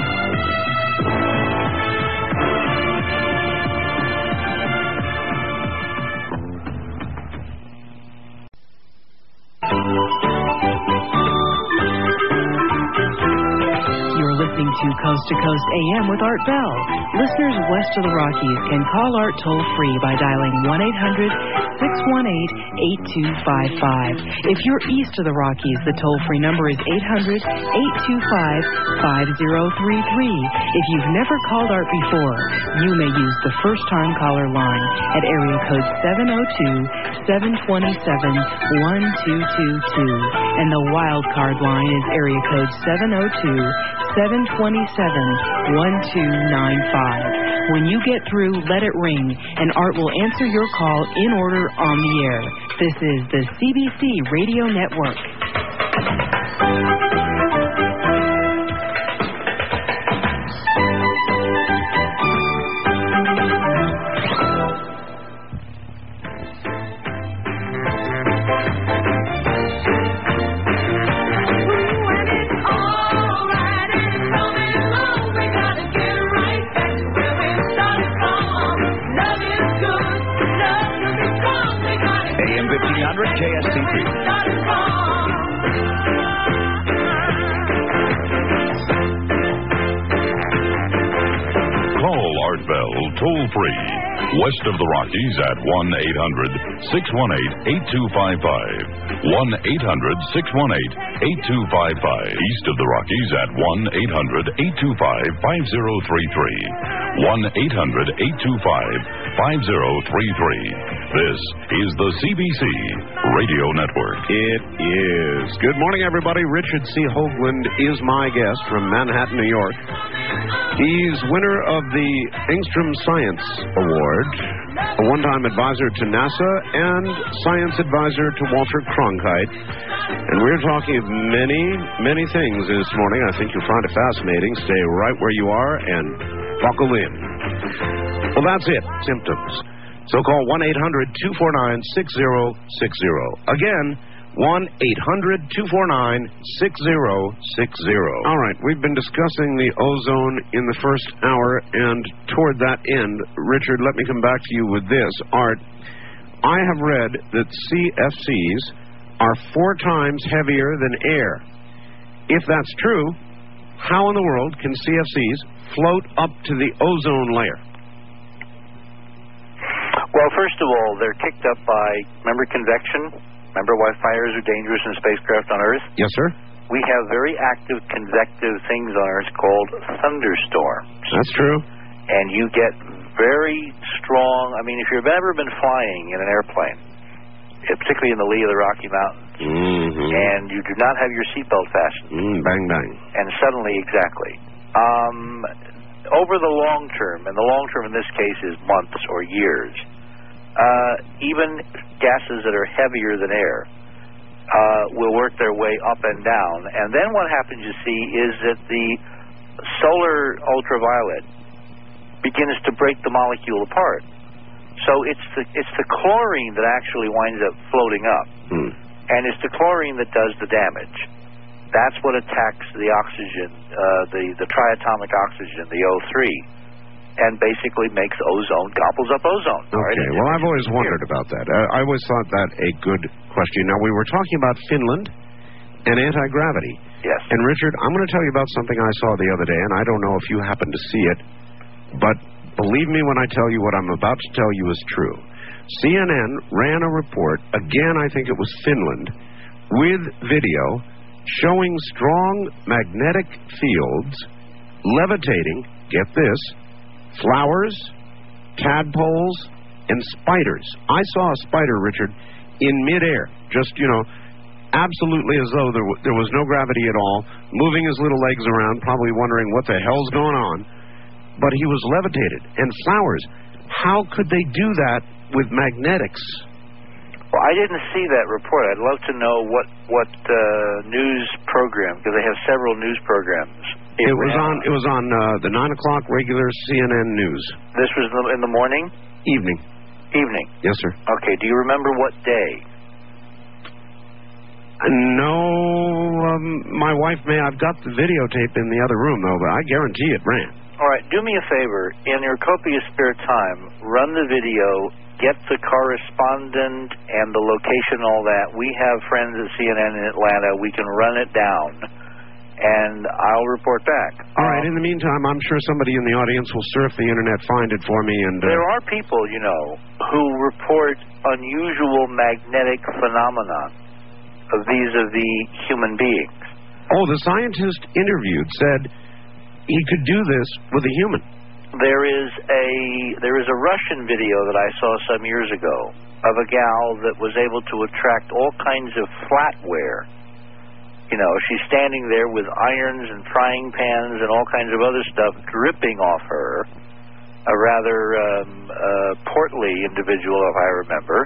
You're listening to Coast to Coast A M with Art Bell. Listeners west of the Rockies can call Art toll-free by dialing one eight hundred six one eight eight two five five. If you're east of the Rockies, the toll-free number is eight hundred eight two five five zero three three. If you've never called Art before, you may use the first-time caller line at area code seven oh two, seven two seven, one two two two. And the wild card line is area code seven oh two, seven two seven, one two nine five. When you get through, let it ring, and Art will answer your call in order on the air. This is the C B C Radio Network.
K S T P.
Call Art Bell toll-free. West of the Rockies at one eight hundred six one eight eight two five five. one eight hundred six one eight eight two five five. East of the Rockies at one eight hundred eight two five five zero three three. one eight hundred eight two five five zero three three. This is the C B C Radio Network.
It is. Good morning, everybody. Richard C. Hoagland is my guest from Manhattan, New York. He's winner of the Engstrom Science Award, a one-time advisor to NASA and science advisor to Walter Cronkite. And we're talking of many, many things this morning. I think you'll find it fascinating. Stay right where you are and buckle in. Well, that's it. Symptoms. So call one eight hundred two four nine six zero six zero. Again, one eight hundred two four nine six zero six zero. All right, we've been discussing the ozone in the first hour, and toward that end, Richard, let me come back to you with this. Art, I have read that C F Cs are four times heavier than air. If that's true, how in the world can C F Cs float up to the ozone layer?
Well, first of all, they're kicked up by, remember convection? Remember why fires are dangerous in spacecraft on Earth?
Yes, sir.
We have very active convective things on Earth called thunderstorms.
That's true.
And you get very strong, I mean, if you've ever been flying in an airplane, particularly in the lee of the Rocky Mountains,
mm-hmm.
and you do not have your seatbelt fastened.
Mm, bang, bang.
And suddenly, exactly. Um, over the long term, and the long term in this case is months or years, Uh, even gases that are heavier than air uh, will work their way up and down. And then what happens, you see, is that the solar ultraviolet begins to break the molecule apart. So it's the, it's the chlorine that actually winds up floating up.
Hmm.
And it's the chlorine that does the damage. That's what attacks the oxygen, uh, the, the triatomic oxygen, the O three. And basically makes ozone, gobbles up ozone.
Okay, right? Well, I've always wondered about that. Uh, I always thought that a good question. Now, we were talking about Finland and anti-gravity.
Yes.
And, Richard, I'm going to tell you about something I saw the other day, and I don't know if you happen to see it, but believe me when I tell you what I'm about to tell you is true. C N N ran a report, again, I think it was Finland, with video showing strong magnetic fields levitating, get this, flowers, tadpoles, and spiders. I saw a spider, Richard, in midair, just, you know, absolutely as though there, w- there was no gravity at all, moving his little legs around, probably wondering what the hell's going on. But he was levitated. And flowers, how could they do that with magnetics?
Well, I didn't see that report. I'd love to know what, what uh, news program, because they have several news programs.
It, it was on. It was on uh, the nine o'clock regular C N N news.
This was in the, in the morning?
Evening.
Evening.
Yes, sir.
Okay. Do you remember what day?
Uh, no, um, my wife may. I've got the videotape in the other room though, but I guarantee it ran.
All right. Do me a favor. In your copious spare time, run the video. Get the correspondent and the location, all that. We have friends at C N N in Atlanta. We can run it down. and I'll report back.
All right. In the meantime, I'm sure somebody in the audience will surf the internet, find it for me, and... Uh...
There are people, you know, who report unusual magnetic phenomena vis-a-vis human beings.
Oh, the scientist interviewed said he could do this with a human.
There is a there is a Russian video that I saw some years ago of a gal that was able to attract all kinds of flatware. You know, she's standing there with irons and frying pans and all kinds of other stuff dripping off her. A rather um, uh, portly individual, if I remember.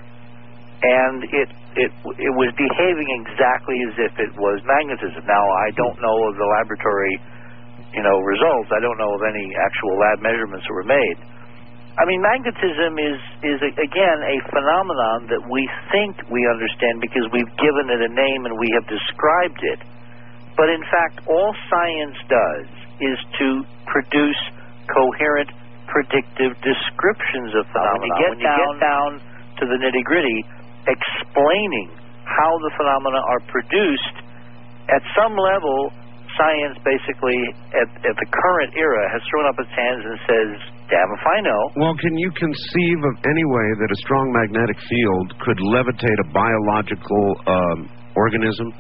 And it, it it was behaving exactly as if it was magnetism. Now, I don't know of the laboratory, you know, results. I don't know of any actual lab measurements that were made. I mean, magnetism is, is again, a phenomenon that we think we understand because we've given it a name and we have described it. But in fact, all science does is to produce coherent, predictive descriptions of phenomena. When you get, when you down, get down to the nitty-gritty, explaining how the phenomena are produced, at some level, science basically, at, at the current era, has thrown up its hands and says, damn if I know.
Well, can you conceive of any way that a strong magnetic field could levitate a biological um, organism?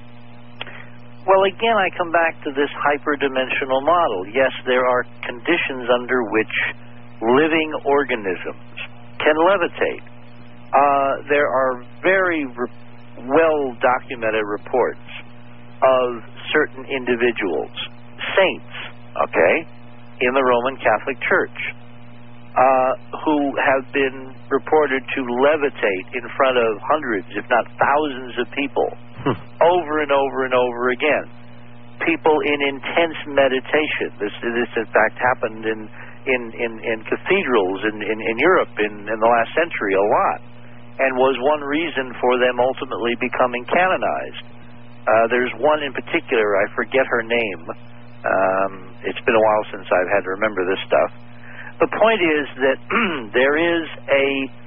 Well, again, I come back to this hyperdimensional model. Yes, there are conditions under which living organisms can levitate. Uh, there are very re- well-documented reports of certain individuals, saints, okay, in the Roman Catholic Church, uh, who have been reported to levitate in front of hundreds, if not thousands of people, hmm. over and over and over again. People in intense meditation. This, this in fact, happened in in, in, in cathedrals in, in, in Europe in, in the last century a lot, and was one reason for them ultimately becoming canonized. Uh, there's one in particular, I forget her name. Um, it's been a while since I've had to remember this stuff. The point is that there is a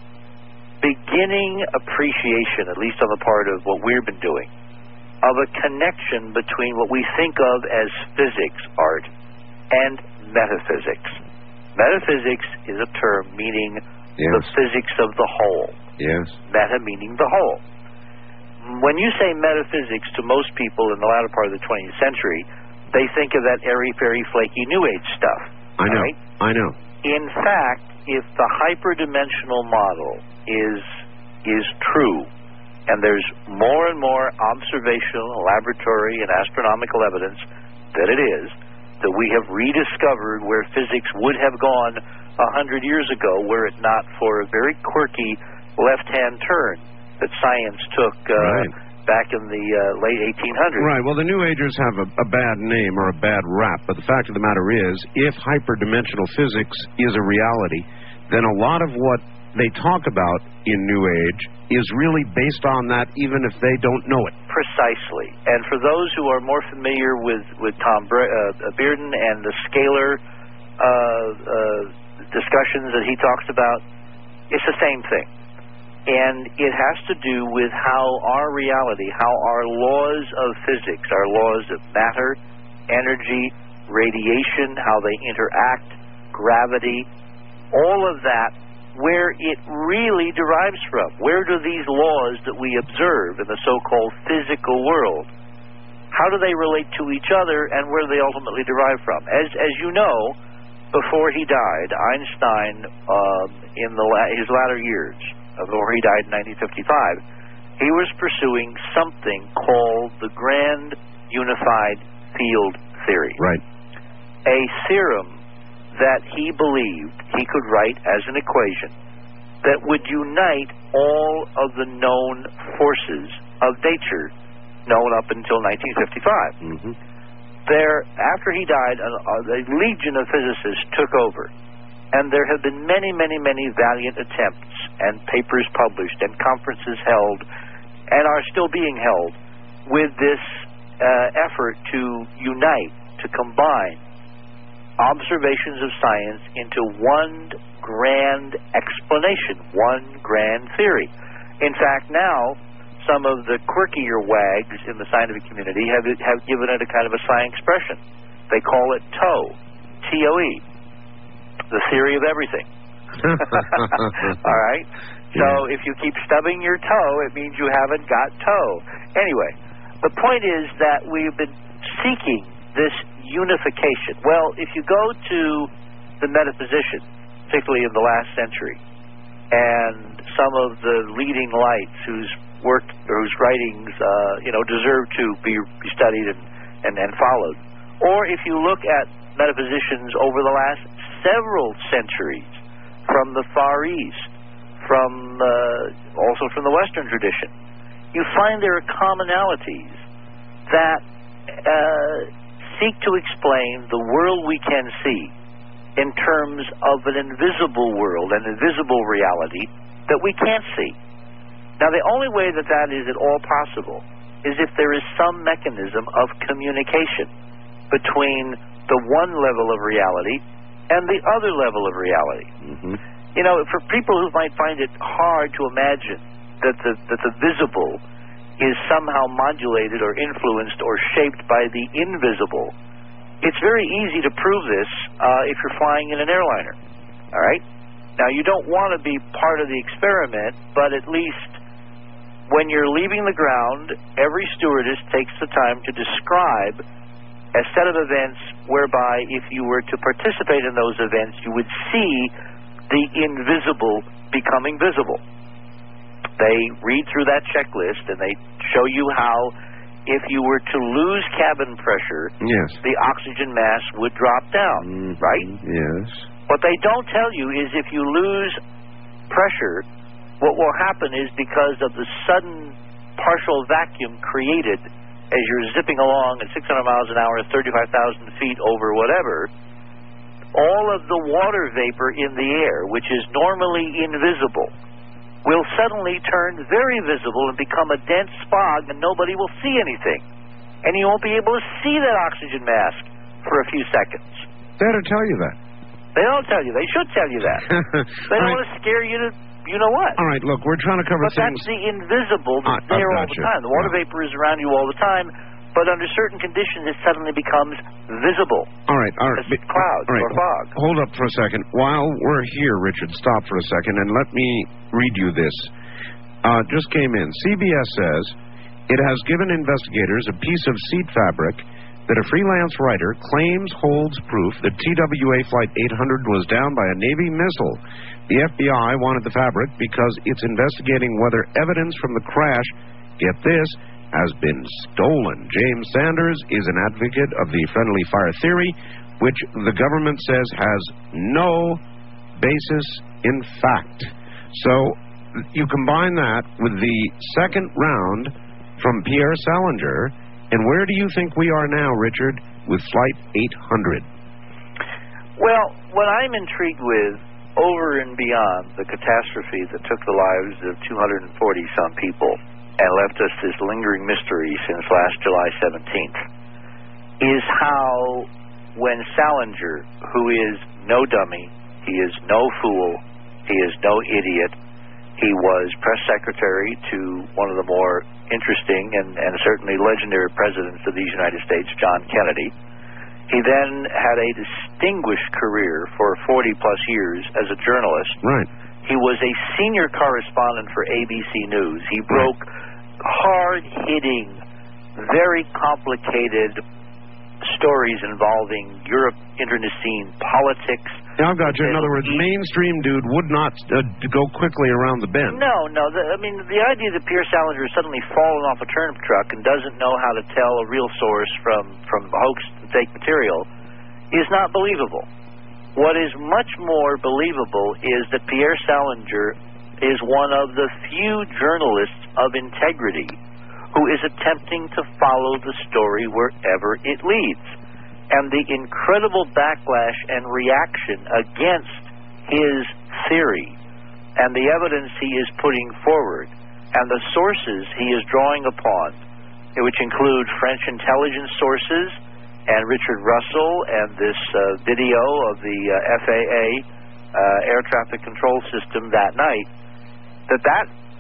beginning appreciation, at least on the part of what we've been doing, of a connection between what we think of as physics, Art, and metaphysics. Metaphysics is a term meaning yes. the physics of the whole.
Yes.
Meta meaning the whole. When you say metaphysics to most people in the latter part of the twentieth century, they think of that airy-fairy, flaky New Age stuff.
I know.
Right?
I know.
In fact, if the hyperdimensional model is is true, and there's more and more observational, laboratory, and astronomical evidence that it is, that we have rediscovered where physics would have gone a hundred years ago were it not for a very quirky left-hand turn that science took uh,
right.
back in the uh, late eighteen hundreds.
Right. Well, the New Agers have a, a bad name or a bad rap, but the fact of the matter is, if hyperdimensional physics is a reality, then a lot of what they talk about in New Age is really based on that, even if they don't know it.
Precisely. And for those who are more familiar with, with Tom Bre- uh, Bearden and the scalar uh, uh, discussions that he talks about, it's the same thing. And it has to do with how our reality, how our laws of physics, our laws of matter, energy, radiation, how they interact, gravity, all of that, where it really derives from. Where do these laws that we observe in the so-called physical world, how do they relate to each other, and where do they ultimately derive from? As as you know, before he died, Einstein, um, in the la- his latter years, before he died in nineteen fifty-five, he was pursuing something called the Grand Unified Field Theory.
Right.
A theorem that he believed he could write as an equation that would unite all of the known forces of nature known up until nineteen fifty-five.
Mm-hmm.
There, after he died, a, a legion of physicists took over, and there have been many, many, many valiant attempts and papers published and conferences held and are still being held with this uh, effort to unite, to combine observations of science into one grand explanation, one grand theory. In fact, now, some of the quirkier wags in the scientific community have have given it a kind of a slang expression. They call it T O E, T O E, the theory of everything. All right? So if you keep stubbing your toe, it means you haven't got toe. Anyway, the point is that we've been seeking this unification. Well, if you go to the metaphysicians, particularly in the last century, and some of the leading lights whose work or whose writings, uh, you know, deserve to be, be studied and, and, and followed, or if you look at metaphysicians over the last several centuries, from the Far East, from uh, also from the Western tradition, you find there are commonalities that uh, seek to explain the world we can see in terms of an invisible world, an invisible reality that we can't see. Now, the only way that that is at all possible is if there is some mechanism of communication between the one level of reality and the other level of reality.
Mm-hmm.
You know, for people who might find it hard to imagine that the that the visible is somehow modulated or influenced or shaped by the invisible, it's very easy to prove this uh, if you're flying in an airliner. All right? Now, you don't want to be part of the experiment, but at least when you're leaving the ground, every stewardess takes the time to describe a set of events whereby if you were to participate in those events, you would see the invisible becoming visible. They read through that checklist and they show you how if you were to lose cabin pressure,
yes,
the oxygen mass would drop down,
mm-hmm.
right?
Yes.
What they don't tell you is if you lose pressure, what will happen is because of the sudden partial vacuum created as you're zipping along at six hundred miles an hour, thirty-five thousand feet over whatever, all of the water vapor in the air, which is normally invisible, will suddenly turn very visible and become a dense fog, and nobody will see anything. And you won't be able to see that oxygen mask for a few seconds.
They ought to tell you that.
They don't tell you. They should tell you that. They don't
right.
want to scare you to, you know what.
All right, look, we're trying to cover
but
things.
But that's the invisible that's
I,
there all
gotcha.
the time. The water
yeah.
vapor is around you all the time, but under certain conditions it suddenly becomes visible.
All right, all right.
As clouds
all right.
or fog.
Hold up for a second. While we're here, Richard, stop for a second and let me read you this. Uh, just came in. C B S says it has given investigators a piece of seat fabric that a freelance writer claims holds proof that T W A Flight eight hundred was down by a Navy missile. The F B I wanted the fabric because it's investigating whether evidence from the crash, get this, has been stolen. James Sanders is an advocate of the friendly fire theory, which the government says has no basis in fact. So you combine that with the second round from Pierre Salinger, and where do you think we are now, Richard, with Flight eight hundred?
Well, what I'm intrigued with, over and beyond the catastrophe that took the lives of two hundred forty some people and left us this lingering mystery since last July seventeenth, is how when Salinger, who is no dummy, he is no fool, he is no idiot, he was press secretary to one of the more interesting and, and certainly legendary presidents of these United States, John Kennedy. He then had a distinguished career for forty plus years as a journalist.
Right.
He was a senior correspondent for A B C News. He broke hard-hitting, very complicated stories involving Europe, internecine politics.
Now, I've got you. In other words, mainstream dude would not uh, go quickly around the bend.
No, no. The, I mean, the idea that Pierre Salinger has suddenly fallen off a turnip truck and doesn't know how to tell a real source from, from hoax and fake material is not believable. What is much more believable is that Pierre Salinger is one of the few journalists of integrity who is attempting to follow the story wherever it leads. And the incredible backlash and reaction against his theory and the evidence he is putting forward and the sources he is drawing upon, which include French intelligence sources and Richard Russell and this uh, video of the uh, F A A uh, air traffic control system that night, that that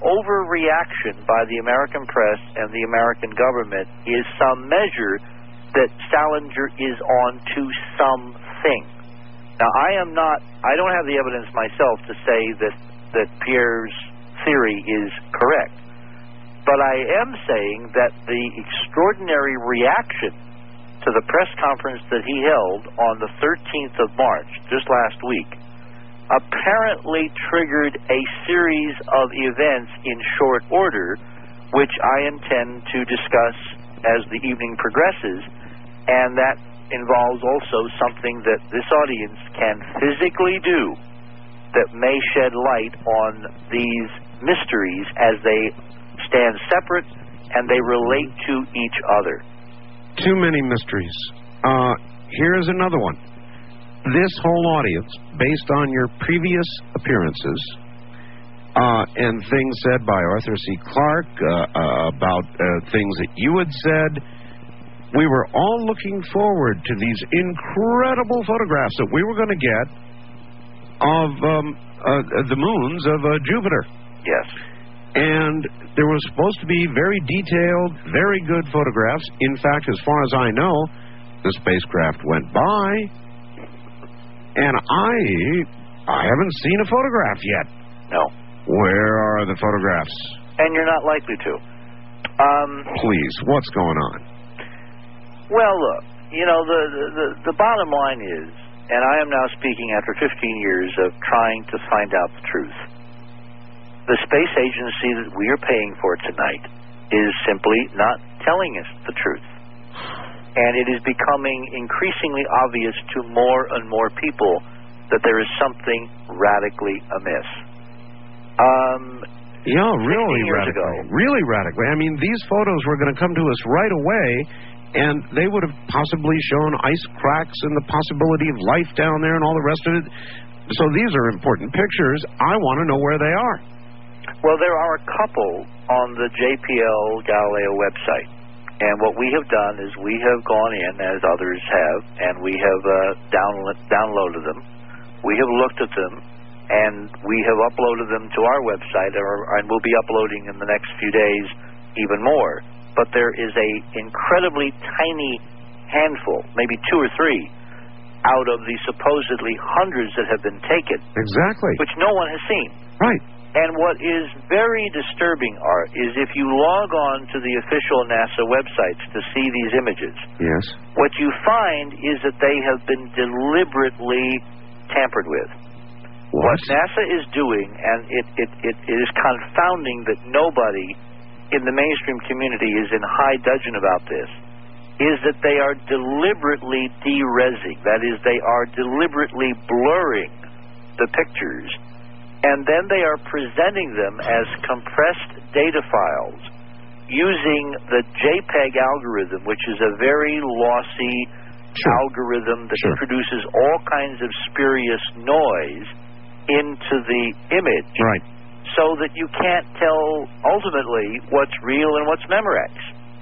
overreaction by the American press and the American government is some measure that Salinger is on to something. Now, I am not, I don't have the evidence myself to say that, that Pierre's theory is correct. But I am saying that the extraordinary reaction to the press conference that he held on the thirteenth of March, just last week, apparently triggered a series of events in short order, which I intend to discuss as the evening progresses, and that involves also something that this audience can physically do that may shed light on these mysteries as they stand separate and they relate to each other.
Too many mysteries. Uh, here's another one. This whole audience, based on your previous appearances uh, and things said by Arthur C. Clarke uh, uh, about uh, things that you had said, we were all looking forward to these incredible photographs that we were going to get of um, uh, the moons of uh, Jupiter.
Yes.
And there was supposed to be very detailed, very good photographs. In fact, as far as I know, the spacecraft went by, and I I haven't seen a photograph yet.
No.
Where are the photographs?
And you're not likely to. Um,
Please, what's going on?
Well, look, you know, the, the, the bottom line is, and I am now speaking after fifteen years of trying to find out the truth, the space agency that we are paying for tonight is simply not telling us the truth. And it is becoming increasingly obvious to more and more people that there is something radically amiss. Um,
yeah, really
years
radically.
ago,
really radically. I mean, these photos were going to come to us right away, and they would have possibly shown ice cracks and the possibility of life down there and all the rest of it. So these are important pictures. I want to know where they are.
Well, there are a couple on the J P L Galileo website. And what we have done is we have gone in, as others have, and we have uh, download, downloaded them. We have looked at them, and we have uploaded them to our website, or, and we'll be uploading in the next few days even more. But there is a incredibly tiny handful, maybe two or three, out of the supposedly hundreds that have been taken.
Exactly.
Which no one has seen.
Right.
And what is very disturbing, Art, is if you log on to the official NASA websites to see these images,
yes,
what you find is that they have been deliberately tampered with.
What,
what NASA is doing, and it, it, it, it is confounding that nobody in the mainstream community is in high dudgeon about this, is that they are deliberately de-resing. That is, they are deliberately blurring the pictures, and then they are presenting them as compressed data files using the JPEG algorithm, which is a very lossy sure. algorithm that
sure.
produces all kinds of spurious noise into the image,
right.
so that you can't tell ultimately what's real and what's Memorex.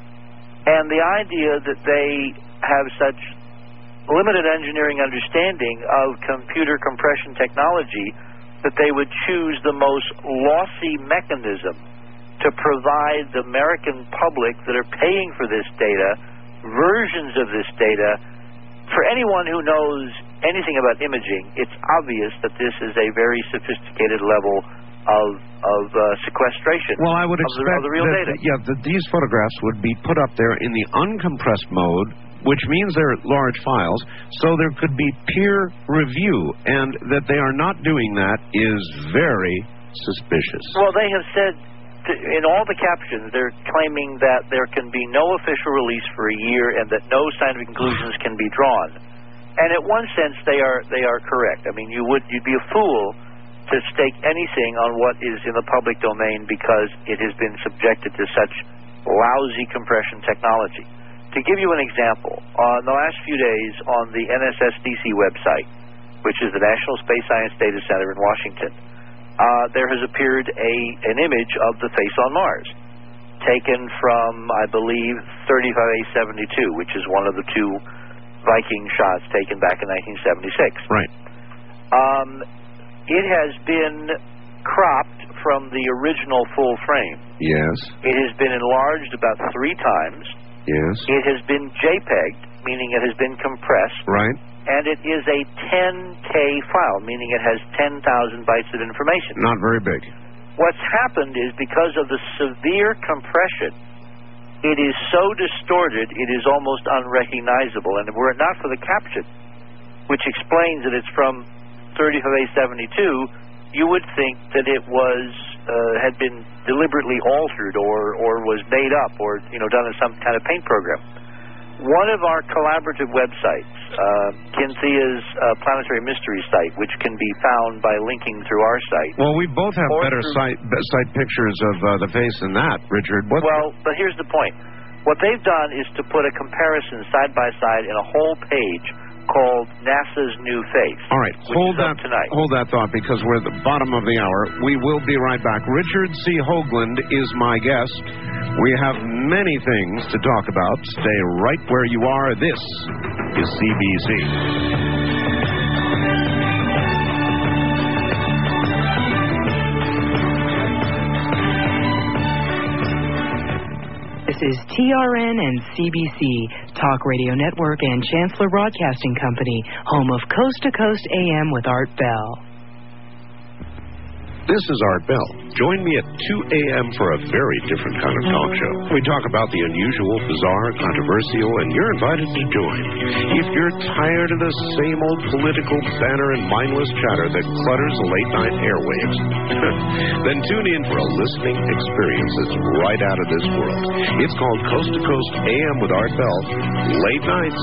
And the idea that they have such limited engineering understanding of computer compression technology that they would choose the most lossy mechanism to provide the American public that are paying for this data versions of this data. For anyone who knows anything about imaging, it's obvious that this is a very sophisticated level of of uh, sequestration
well, I would
of,
expect
the, of the real
that,
data.
Yeah, that these photographs would be put up there in the uncompressed mode, which means they're large files, so there could be peer review, and that they are not doing that is very suspicious.
Well, they have said, to, in all the captions, they're claiming that there can be no official release for a year and that no scientific conclusions can be drawn. And in one sense, they are they are correct. I mean, you would you'd be a fool to stake anything on what is in the public domain because it has been subjected to such lousy compression technology. To give you an example, on the last few days on the N S S D C website, which is the National Space Science Data Center in Washington, uh, there has appeared a an image of the face on Mars, taken from, I believe, thirty-five A seventy-two, which is one of the two Viking shots taken back in nineteen seventy-six.
Right.
Um, it has been cropped from the original full frame.
Yes.
It has been enlarged about three times.
Yes.
It has been JPEG'd, meaning it has been compressed.
Right.
And it is a ten K file, meaning it has ten thousand bytes of information.
Not very big.
What's happened is because of the severe compression, it is so distorted, it is almost unrecognizable. And were it not for the caption, which explains that it's from thirty-five A seventy-two, you would think that it was uh, had been deliberately altered or, or was made up or you know done in some kind of paint program. One of our collaborative websites, uh, Kinthea's uh, Planetary Mystery site, which can be found by linking through our site.
Well, we both have
Or
better
through-
site, be- site pictures of uh, the face than that, Richard. What?
Well, but here's the point. What they've done is to put a comparison side by side in a whole page called NASA's New Face.
All right,
which
hold
is
that
up tonight.
hold that thought because we're at the bottom of the hour. We will be right back. Richard C. Hoagland is my guest. We have many things to talk about. Stay right where you are. This is C B C.
This is T R N and C B C, Talk Radio Network and Chancellor Broadcasting Company, home of Coast to Coast A M with Art Bell.
This is Art Bell. Join me at two a.m. for a very different kind of talk show. We talk about the unusual, bizarre, controversial, and you're invited to join. If you're tired of the same old political banner and mindless chatter that clutters the late-night airwaves, then tune in for a listening experience that's right out of this world. It's called Coast to Coast A M with Art Bell, late nights.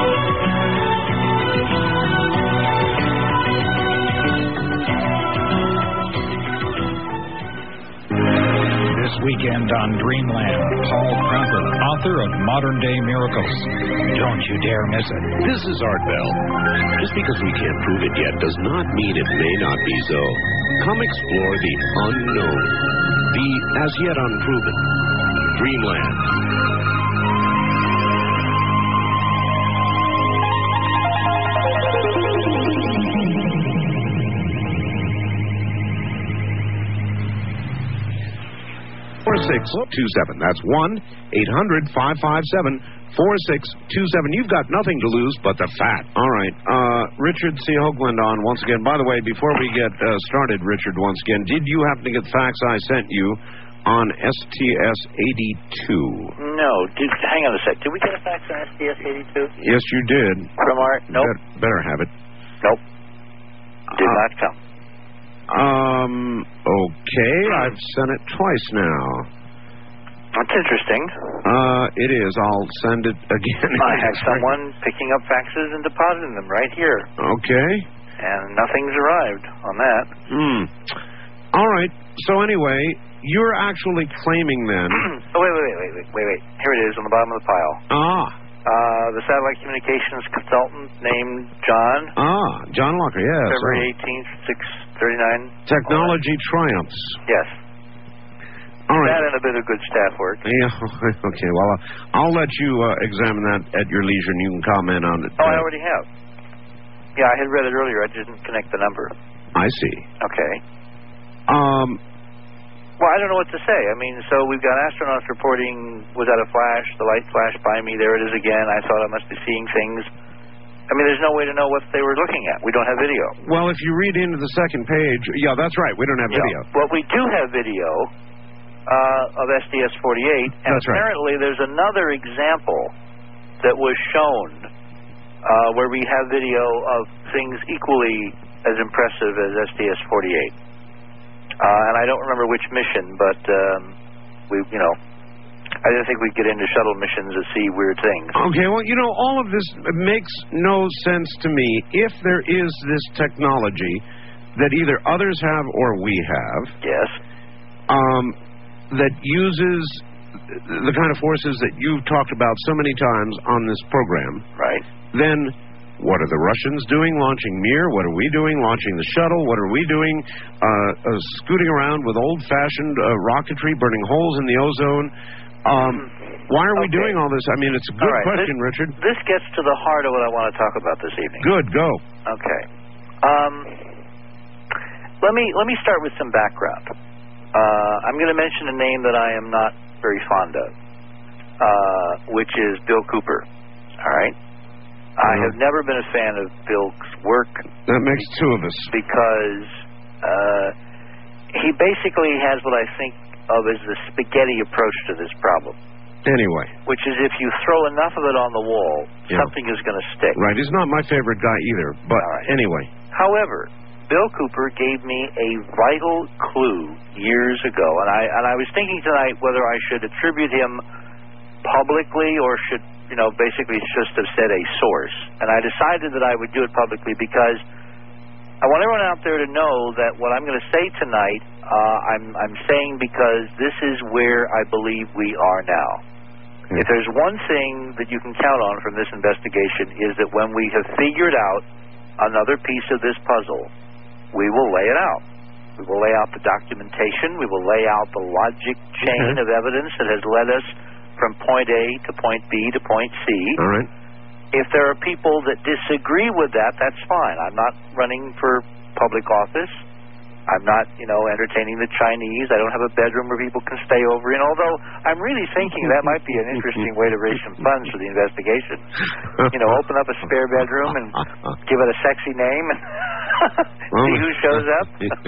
This weekend on Dreamland, Paul Cropper, author of Modern Day Miracles. Don't you dare miss it.
This is Art Bell. Just because we can't prove it yet does not mean it may not be so. Come explore the unknown, the as yet unproven. Dreamland. four six two seven. That's one eight hundred five five seven four six two seven. You've got nothing to lose but the fat. All right. Uh, Richard C. Hoagland on once again. By the way, before we get uh, started, Richard, once again, did you happen to get the fax I sent you on S T S eighty-two?
No. Did, hang on a sec. Did we get a fax on S T S eighty-two?
Yes, you did.
From Art? Nope.
Bet- better have it.
Nope. Did
Uh,
not come.
Um, okay. I've sent it twice now.
That's interesting.
Uh, it is. I'll send it again.
I have someone picking up faxes and depositing them right here.
Okay.
And nothing's arrived on that.
Hmm. All right. So anyway, you're actually claiming then.
oh, wait, wait, wait, wait, wait, wait, wait. Here it is on the bottom of the pile.
Ah.
Uh, the satellite communications consultant named John.
Ah, John Locker, yes.
February eighteenth, six thirty-nine.
Technology triumphs.
Yes.
All right.
That and a bit of good staff work.
Yeah, okay, well, uh, I'll let you uh, examine that at your leisure, and you can comment on it.
Oh, I
uh,
already have. Yeah, I had read it earlier. I didn't connect the number.
I see.
Okay.
Um,
Well, I don't know what to say. I mean, so we've got astronauts reporting, was that a flash? The light flashed by me. There it is again. I thought I must be seeing things. I mean, there's no way to know what they were looking at. We don't have video.
well, if you read into the second page, yeah, that's right. We don't have
Yeah.
video.
Well, we do have video uh, of S D S forty-eight. And
That's right.
apparently there's another example that was shown uh, where we have video of things equally as impressive as S D S forty-eight. Uh, and I don't remember which mission, but um, we, you know, I didn't think we'd get into shuttle missions to see weird things.
Okay, well, you know, all of this makes no sense to me. If there is this technology that either others have or we have,
Yes.
um, that uses the kind of forces that you've talked about so many times on this program,
Right.
then what are the Russians doing launching Mir? What are we doing launching the shuttle? What are we doing uh, uh, scooting around with old-fashioned uh, rocketry, burning holes in the ozone? Um, why are we
Okay.
doing all this? I mean, it's a good
All right,
question,
this,
Richard.
This gets to the heart of what I want to talk about this evening.
Good, go.
Okay. Um, let me let me start with some background. Uh, I'm going to mention a name that I am not very fond of, uh, which is Bill Cooper. All right? I have never been a fan of Bill's work.
That makes two of us.
Because uh, he basically has what I think of as the spaghetti approach to this problem.
Anyway.
Which is if you throw enough of it on the wall,
yeah.
something is going to stick.
Right. He's not my favorite guy either. But
right.
anyway.
However, Bill Cooper gave me a vital clue years ago, and I and I was thinking tonight whether I should attribute him publicly or should, you know, basically just have said a source. And I decided that I would do it publicly because I want everyone out there to know that what I'm going to say tonight, uh, I'm I'm saying because this is where I believe we are now. Okay. If there's one thing that you can count on from this investigation is that when we have figured out another piece of this puzzle, we will lay it out. We will lay out the documentation. We will lay out the logic chain mm-hmm. of evidence that has led us from point A to point B to point C.
All right.
If there are people that disagree with that, that's fine. I'm not running for public office. I'm not, you know, entertaining the Chinese. I don't have a bedroom where people can stay over in, although I'm really thinking that might be an interesting way to raise some funds for the investigation. You know, open up a spare bedroom and give it a sexy name and see who shows up.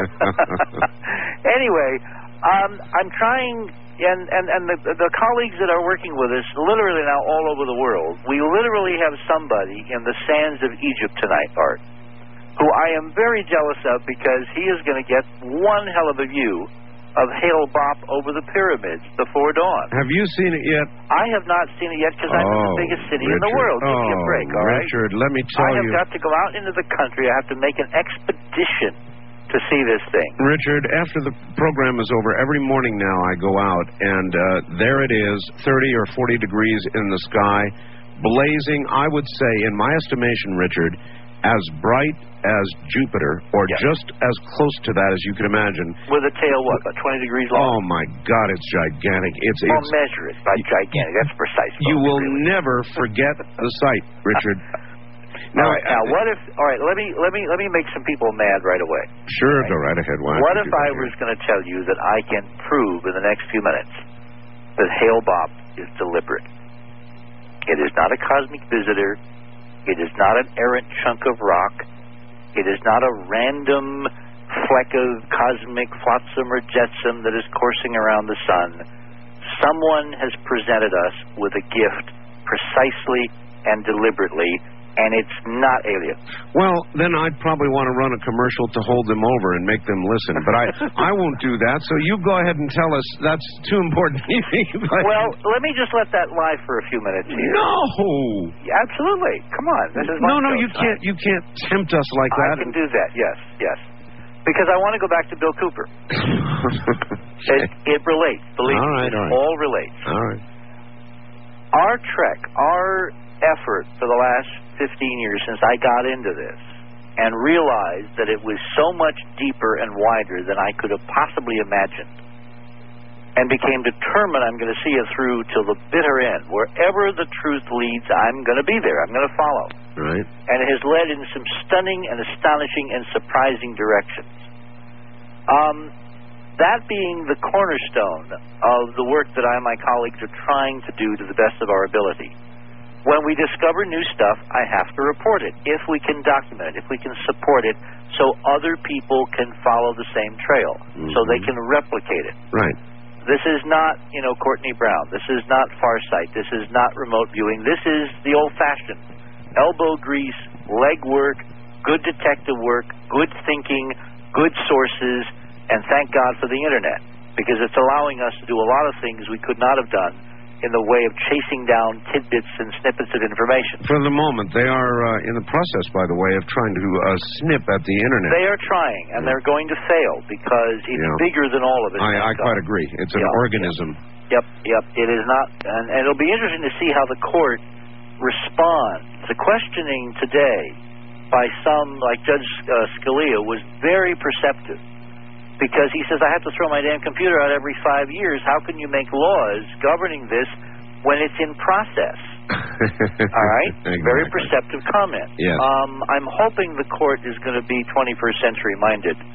Anyway, um, I'm trying, and, and, and the, the colleagues that are working with us, literally now all over the world, we literally have somebody in the sands of Egypt tonight, Art, who I am very jealous of because he is going to get one hell of a view of Hale-Bopp over the pyramids before dawn.
Have you seen it yet?
I have not seen it yet because
oh,
I'm in the biggest city
Richard.
in the world. Give
oh,
me a break, all right?
Richard, let me tell
you. I have
you.
got to go out into the country. I have to make an expedition to see this thing.
Richard, after the program is over, every morning now I go out, and uh, there it is, thirty or forty degrees in the sky, blazing, I would say, in my estimation, Richard, as bright as Jupiter, or
yes.
just as close to that as you can imagine.
With a tail, what, about twenty degrees long?
Oh, my God, it's gigantic. It's,
well,
it's,
measure it by gigantic. That's precise.
You will
really.
never forget the sight, Richard.
Now, all right, now, what if? All right, let me let me let me make some people mad right away.
Sure,
right?
go right ahead. Why
what if I was going to tell you that I can prove in the next few minutes that Hale-Bopp is deliberate? It is not a cosmic visitor. It is not an errant chunk of rock. It is not a random fleck of cosmic flotsam or jetsam that is coursing around the sun. Someone has presented us with a gift precisely and deliberately, and it's not alien.
Well, then I'd probably want to run a commercial to hold them over and make them listen, but I I won't do that, so you go ahead and tell us that's too important.
Well, let me just let that lie for a few minutes here.
No!
Yeah, absolutely. Come on. This is
no, no, you can't, you can't tempt us like that.
I can do that, yes, yes. Because I want to go back to Bill Cooper. it, it relates, believe
all
me.
right,
It
all, right.
all relates.
All right.
Our trek, our effort for the last fifteen years since I got into this and realized that it was so much deeper and wider than I could have possibly imagined, and became determined I'm going to see it through till the bitter end. Wherever the truth leads, I'm going to be there. I'm going to follow.
Right.
And it has led in some stunning and astonishing and surprising directions. Um, that being the cornerstone of the work that I and my colleagues are trying to do to the best of our ability. When we discover new stuff, I have to report it, if we can document it, if we can support it, so other people can follow the same trail, mm-hmm. so they can replicate it.
Right.
This is not, you know, Courtney Brown. This is not Farsight. This is not remote viewing. This is the old-fashioned elbow grease, legwork, good detective work, good thinking, good sources, and thank God for the Internet, because it's allowing us to do a lot of things we could not have done in the way of chasing down tidbits and snippets of information.
For the moment, they are uh, in the process, by the way, of trying to uh, snip at the Internet.
They are trying, and yeah. they're going to fail because it's yeah. bigger than all of it.
I, I quite agree. It's an
yeah.
organism.
Yep, yep. It is not, and, and it'll be interesting to see how the court responds. The questioning today by some, like Judge uh, Scalia, was very perceptive. Because he says, I have to throw my damn computer out every five years. How can you make laws governing this when it's in process? All right?
Exactly.
Very perceptive comment.
Yes.
Um, I'm hoping the court is going to be twenty-first century minded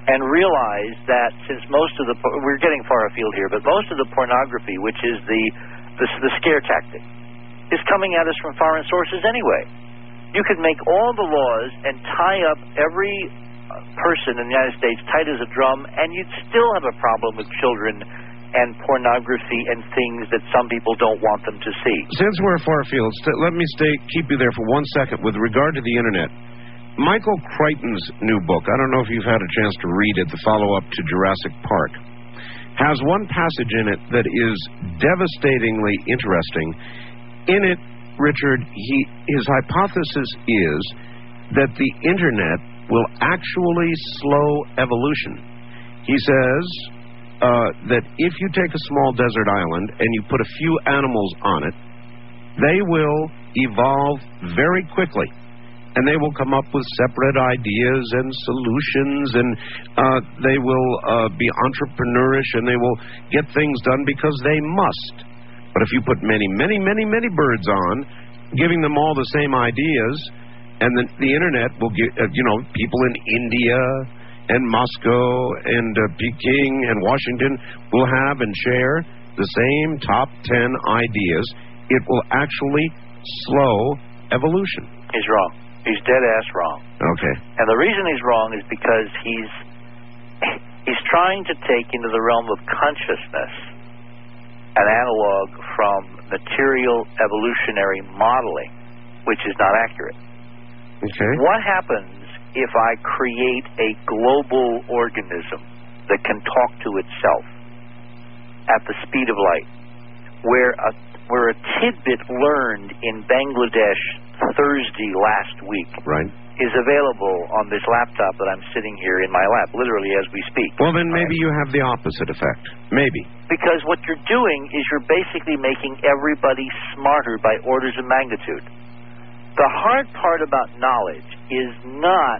and realize that since most of the, we're getting far afield here, but most of the pornography, which is the, the, the scare tactic, is coming at us from foreign sources anyway. You could make all the laws and tie up every person in the United States tight as a drum, and you'd still have a problem with children and pornography and things that some people don't want them to see.
Since we're far afield, st- let me stay, keep you there for one second with regard to the Internet. Michael Crichton's new book, I don't know if you've had a chance to read it, the follow-up to Jurassic Park, has one passage in it that is devastatingly interesting. In it, Richard, he, his hypothesis is that the Internet will actually slow evolution. He says uh, that if you take a small desert island and you put a few animals on it, they will evolve very quickly. And they will come up with separate ideas and solutions, and uh, they will uh, be entrepreneurish, and they will get things done because they must. But if you put many, many, many, many birds on, giving them all the same ideas, and the, the Internet will get, uh, you know, people in India and Moscow and uh, Peking and Washington will have and share the same top ten ideas. It will actually slow evolution.
He's wrong. He's dead-ass wrong.
Okay.
And the reason he's wrong is because he's he's trying to take into the realm of consciousness an analog from material evolutionary modeling, which is not accurate.
Okay.
What happens if I create a global organism that can talk to itself at the speed of light, where a, where a tidbit learned in Bangladesh Thursday last week
right.
is available on this laptop that I'm sitting here in my lap, literally as we speak.
Well, then maybe
right?
you have the opposite effect. Maybe.
Because what you're doing is you're basically making everybody smarter by orders of magnitude. The hard part about knowledge is not,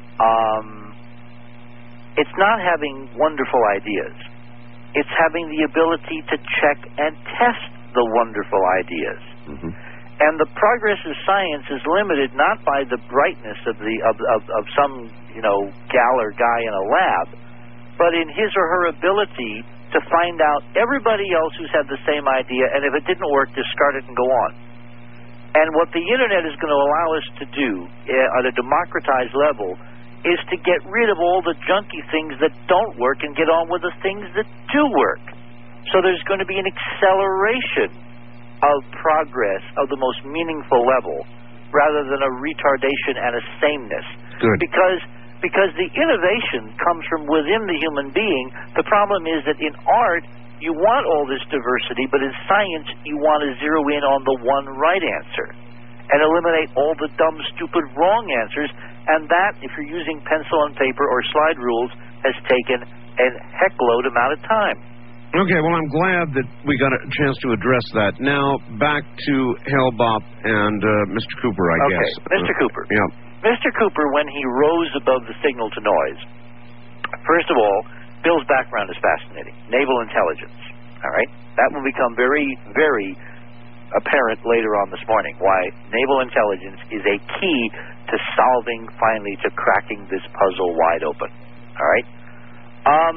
um, it's not having wonderful ideas. It's having the ability to check and test the wonderful ideas.
Mm-hmm.
And the progress of science is limited not by the brightness of the of, of, of some, you know, gal or guy in a lab, but in his or her ability to find out everybody else who's had the same idea, and if it didn't work, discard it and go on. And what the Internet is going to allow us to do uh, at a democratized level is to get rid of all the junky things that don't work and get on with the things that do work. So there's going to be an acceleration of progress of the most meaningful level rather than a retardation and a sameness.
Good.
Because because the innovation comes from within the human being. The problem is that in art, you want all this diversity, but in science, you want to zero in on the one right answer and eliminate all the dumb, stupid, wrong answers. And that, if you're using pencil and paper or slide rules, has taken a heckload amount of time.
Okay, well, I'm glad that we got a chance to address that. Now, back to Hale-Bopp and uh, Mister Cooper, I
okay.
guess.
Okay, Mister
Uh,
Cooper.
Yeah.
Mister Cooper, when he rose above the signal to noise, first of all, Bill's background is fascinating. Naval intelligence, all right? That will become very, very apparent later on this morning, why naval intelligence is a key to solving, finally, to cracking this puzzle wide open, all right? Um...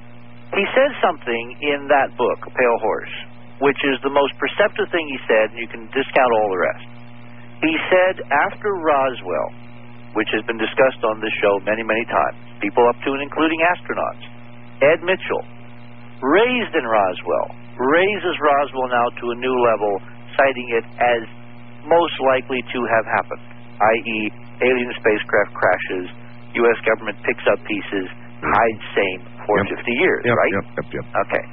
He said something in that book, Pale Horse, which is the most perceptive thing he said, and you can discount all the rest. He said after Roswell, which has been discussed on this show many, many times, people up to and including astronauts, Ed Mitchell, raised in Roswell, raises Roswell now to a new level, citing it as most likely to have happened, that is, alien spacecraft crashes, U S government picks up pieces, hides same for
yep.
fifty years,
yep,
right?
Yep, yep, yep.
Okay.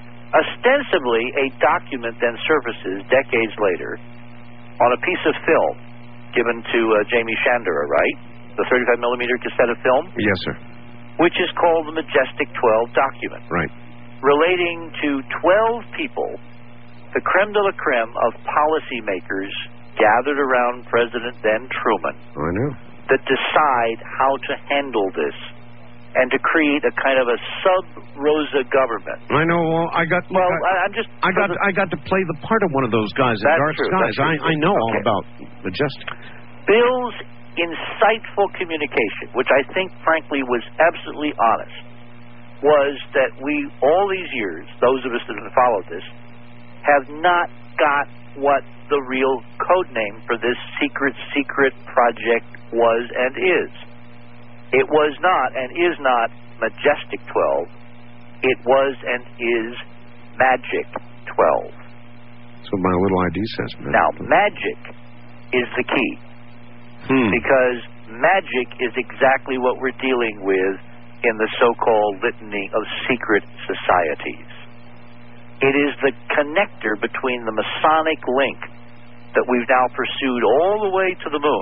Ostensibly, a document then surfaces decades later on a piece of film given to uh, Jamie Shandera, right? The thirty-five millimeter cassette of film?
Yes, sir.
Which is called the Majestic twelve document.
Right.
Relating to twelve people, the creme de la creme of policymakers gathered around President then Truman.
I know.
That decide how to handle this and to create a kind of a sub-Rosa government.
I know. Well, I got.
Well,
I,
I'm just.
I got.
The,
I got to play the part of one of those guys in
That's
Dark
true,
Skies.
that's
I,
true.
I know
Okay.
all about Majestic.
Bill's insightful communication, which I think, frankly, was absolutely honest, was that we, all these years, those of us that have followed this, have not got what the real code name for this secret, secret project was and is. It was not and is not Majestic twelve. It was and is Magic twelve.
That's what my little I D says, man.
Now, magic is the key.
Hmm.
Because magic is exactly what we're dealing with in the so-called litany of secret societies. It is the connector between the Masonic link that we've now pursued all the way to the moon,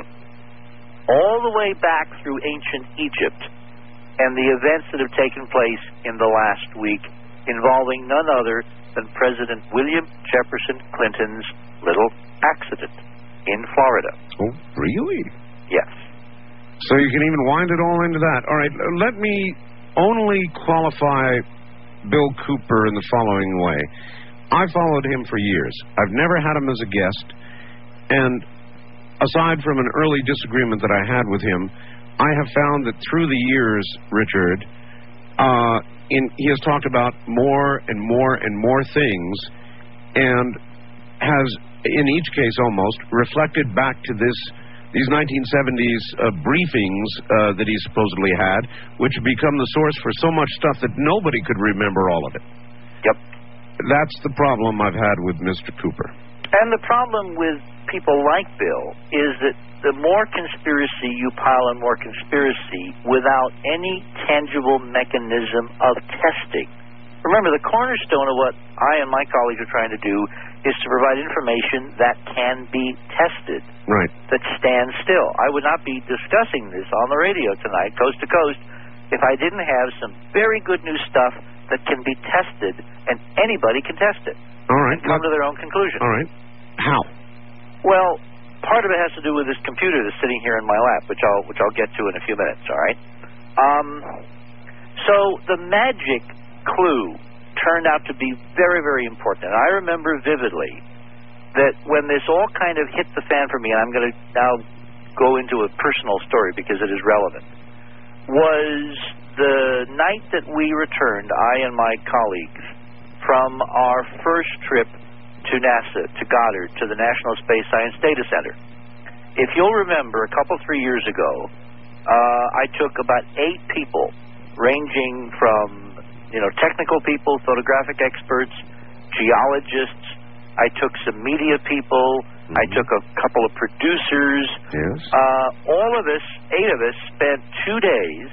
all the way back through ancient Egypt, and the events that have taken place in the last week involving none other than President William Jefferson Clinton's little accident in Florida.
Oh, really?
Yes.
So you can even wind it all into that. All right, let me only qualify Bill Cooper in the following way. I followed him for years. I've never had him as a guest, and aside from an early disagreement that I had with him, I have found that through the years, Richard, uh, in, he has talked about more and more and more things, and has, in each case almost, reflected back to this these nineteen seventies uh, briefings uh, that he supposedly had, which have become the source for so much stuff that nobody could remember all of it.
Yep.
That's the problem I've had with Mister Cooper.
And the problem with people like Bill is that the more conspiracy you pile on more conspiracy without any tangible mechanism of testing. Remember, the cornerstone of what I and my colleagues are trying to do is to provide information that can be tested,
right?
That stands still. I would not be discussing this on the radio tonight, coast to coast, if I didn't have some very good new stuff that can be tested, and anybody can test it.
All right.
And come to their own conclusion.
All right. How?
Well, part of it has to do with this computer that's sitting here in my lap, which I'll which I'll get to in a few minutes. All right. Um. So the magic clue turned out to be very, very important. And I remember vividly that when this all kind of hit the fan for me, and I'm going to now go into a personal story because it is relevant, was the night that we returned, I and my colleagues, from our first trip to NASA, to Goddard, to the National Space Science Data Center. If you'll remember, a couple, three years ago, uh, I took about eight people, ranging from you know, technical people, photographic experts, geologists. I took some media people. Mm-hmm. I took a couple of producers.
Yes.
Uh, all of us, eight of us, spent two days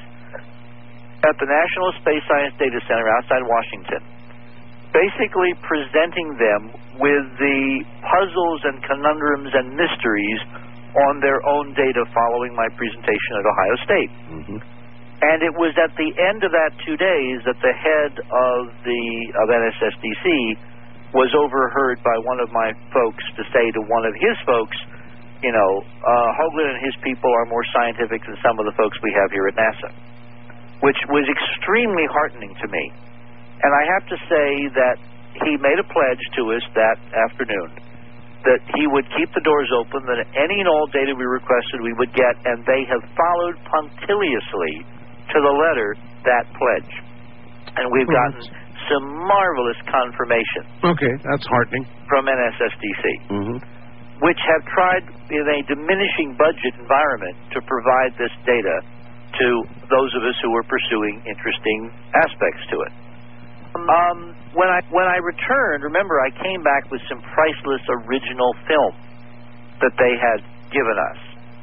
at the National Space Science Data Center outside Washington, basically presenting them with the puzzles and conundrums and mysteries on their own data following my presentation at Ohio State.
Mm-hmm.
And it was at the end of that two days that the head of the of N S S D C was overheard by one of my folks to say to one of his folks, you know, uh, Hoagland and his people are more scientific than some of the folks we have here at NASA, which was extremely heartening to me. And I have to say that he made a pledge to us that afternoon that he would keep the doors open, that any and all data we requested we would get, and they have followed punctiliously to the letter that pledge. And we've gotten some marvelous confirmation.
Okay, that's heartening.
From N S S D C,
mm-hmm.
which have tried in a diminishing budget environment to provide this data to those of us who were pursuing interesting aspects to it. Um, when I when I returned, remember, I came back with some priceless original film that they had given us.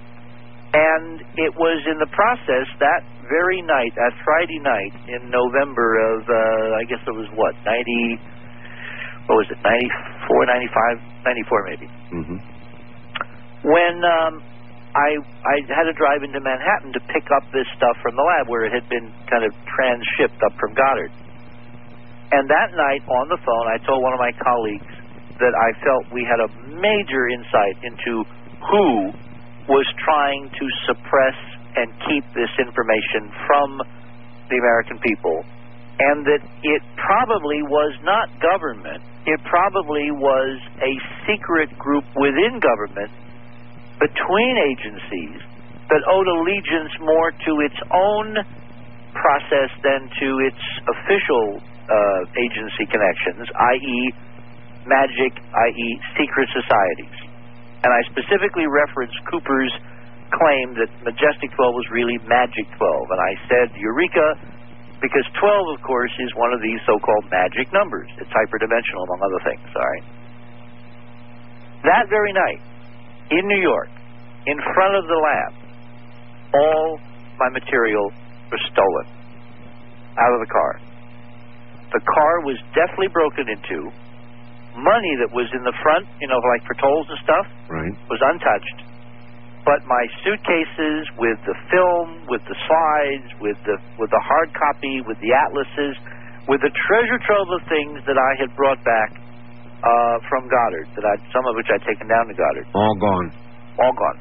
And it was in the process that very night, that Friday night in November of, uh, I guess it was what, ninety, what was it, ninety-four, ninety-five, ninety-four maybe.
Mm-hmm.
When um, I I had to drive into Manhattan to pick up this stuff from the lab where it had been kind of transshipped up from Goddard. And that night on the phone, I told one of my colleagues that I felt we had a major insight into who was trying to suppress and keep this information from the American people, and that it probably was not government. It probably was a secret group within government, between agencies, that owed allegiance more to its own process than to its official uh, agency connections, that is magic, that is secret societies. And I specifically referenced Cooper's claim that Majestic twelve was really Magic twelve. And I said, Eureka, because twelve, of course, is one of these so-called magic numbers. It's hyperdimensional, among other things, all right? That very night, in New York, in front of the lab, all my material was stolen out of the car. The car was deftly broken into. Money that was in the front, you know, like for tolls and stuff,
right,
was untouched. But my suitcases with the film, with the slides, with the with the hard copy, with the atlases, with the treasure trove of things that I had brought back uh, from Goddard, that I some of which I'd taken down to Goddard,
all gone,
all gone.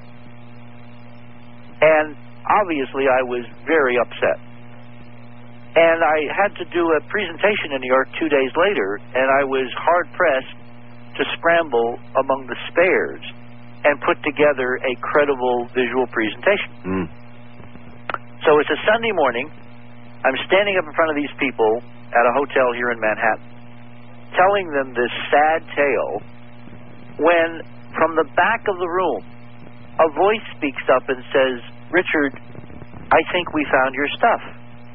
And obviously, I was very upset. And I had to do a presentation in New York two days later, and I was hard-pressed to scramble among the spares and put together a credible visual presentation.
Mm.
So it's a Sunday morning. I'm standing up in front of these people at a hotel here in Manhattan, telling them this sad tale, when from the back of the room, a voice speaks up and says, Richard, I think we found your stuff.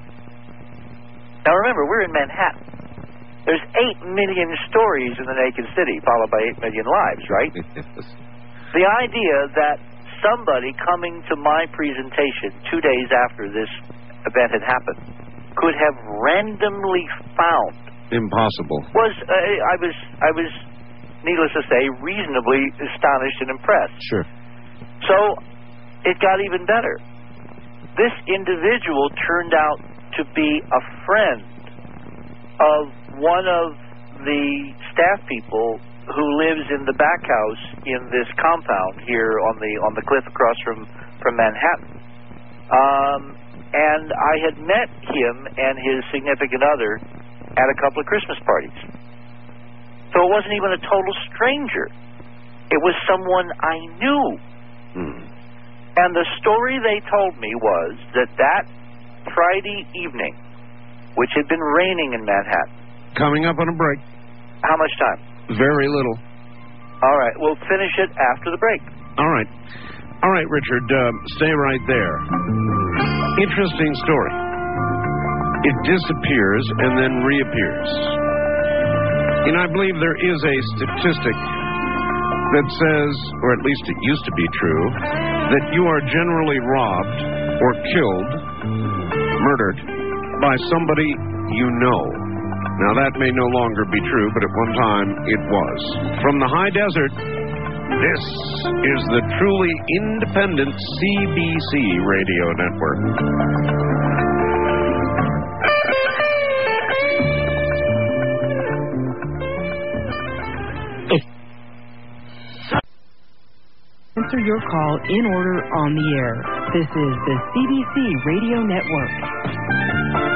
Now remember, we're in Manhattan. There's eight million stories in the naked city, followed by eight million lives, right? The idea that somebody coming to my presentation two days after this event had happened could have randomly found
impossible
was uh, I was I was needless to say reasonably astonished and impressed.
Sure.
So it got even better. This individual turned out to be a friend of one of the staff people who lives in the back house in this compound here on the on the cliff across from from Manhattan. Um, and I had met him and his significant other at a couple of Christmas parties. So it wasn't even a total stranger. It was someone I knew.
Hmm.
And the story they told me was that that Friday evening, which had been raining in Manhattan.
Coming up on a break.
How much time?
Very little.
All right, we'll finish it after the break.
All right. All right, Richard, uh, stay right there. Interesting story. It disappears and then reappears. And I believe there is a statistic that says, or at least it used to be true, that you are generally robbed or killed, murdered, by somebody you know. Now, that may no longer be true, but at one time it was. From the high desert, this is the truly independent C B C radio network.
Answer your call in order on the air. This is the C B C Radio Network.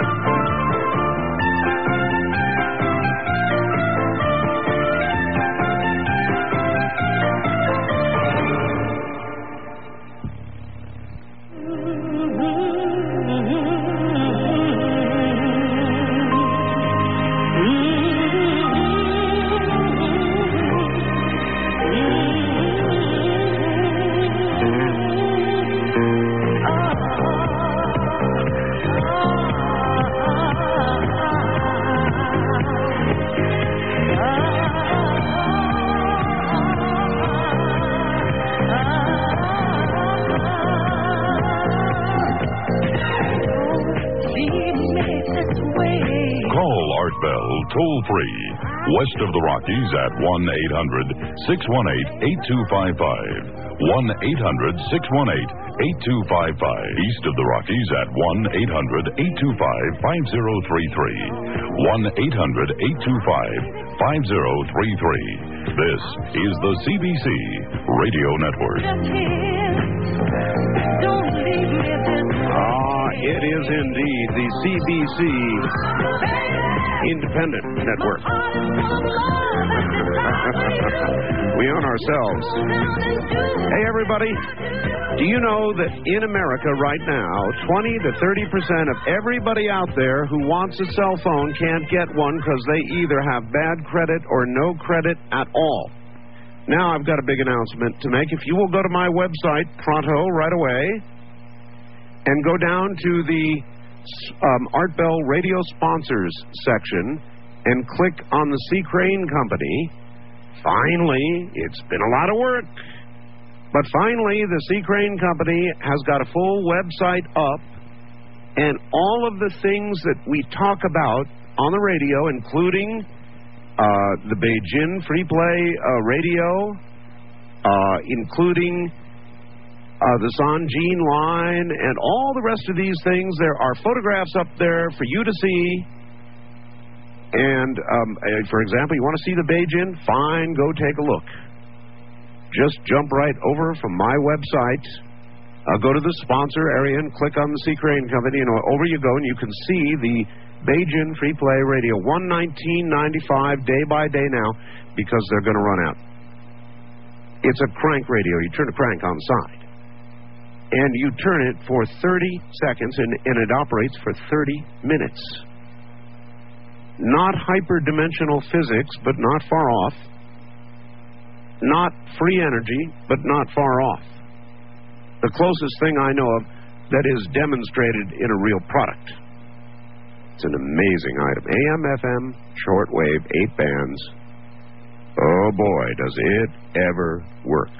Toll free, west of the Rockies at one eight hundred six one eight eight two five five. one eight hundred six one eight eight two five five. East of the Rockies at one eight hundred eight two five five zero three three. one eight hundred eight two five five zero three three. This is the C B C Radio Network.
Ah, it is indeed the C B C Independent Network. We own ourselves. Hey, everybody. Do you know that in America right now, twenty to thirty percent of everybody out there who wants a cell phone can't get one because they either have bad credit or no credit at all? Now I've got a big announcement to make. If you will go to my website, pronto, right away, and go down to the um, Art Bell Radio Sponsors section and click on the C. Crane Company, finally, it's been a lot of work, but finally the C. Crane Company has got a full website up, and all of the things that we talk about on the radio, including uh, the Beijing Free Play uh, radio, uh, including Uh, the Sanjin line, and all the rest of these things. There are photographs up there for you to see. And, um, uh, for example, you want to see the Beijing? Fine, go take a look. Just jump right over from my website. Uh, go to the sponsor area and click on the C. Crane Company, and over you go, and you can see the Beijing Free Play Radio, one nineteen ninety-five, day by day now, because they're going to run out. It's a crank radio. You turn a crank on the side, and you turn it for thirty seconds, and, and it operates for thirty minutes. Not hyperdimensional physics, but not far off. Not free energy, but not far off. The closest thing I know of that is demonstrated in a real product. It's an amazing item. A M, F M, shortwave, eight bands. Oh boy, does it ever work.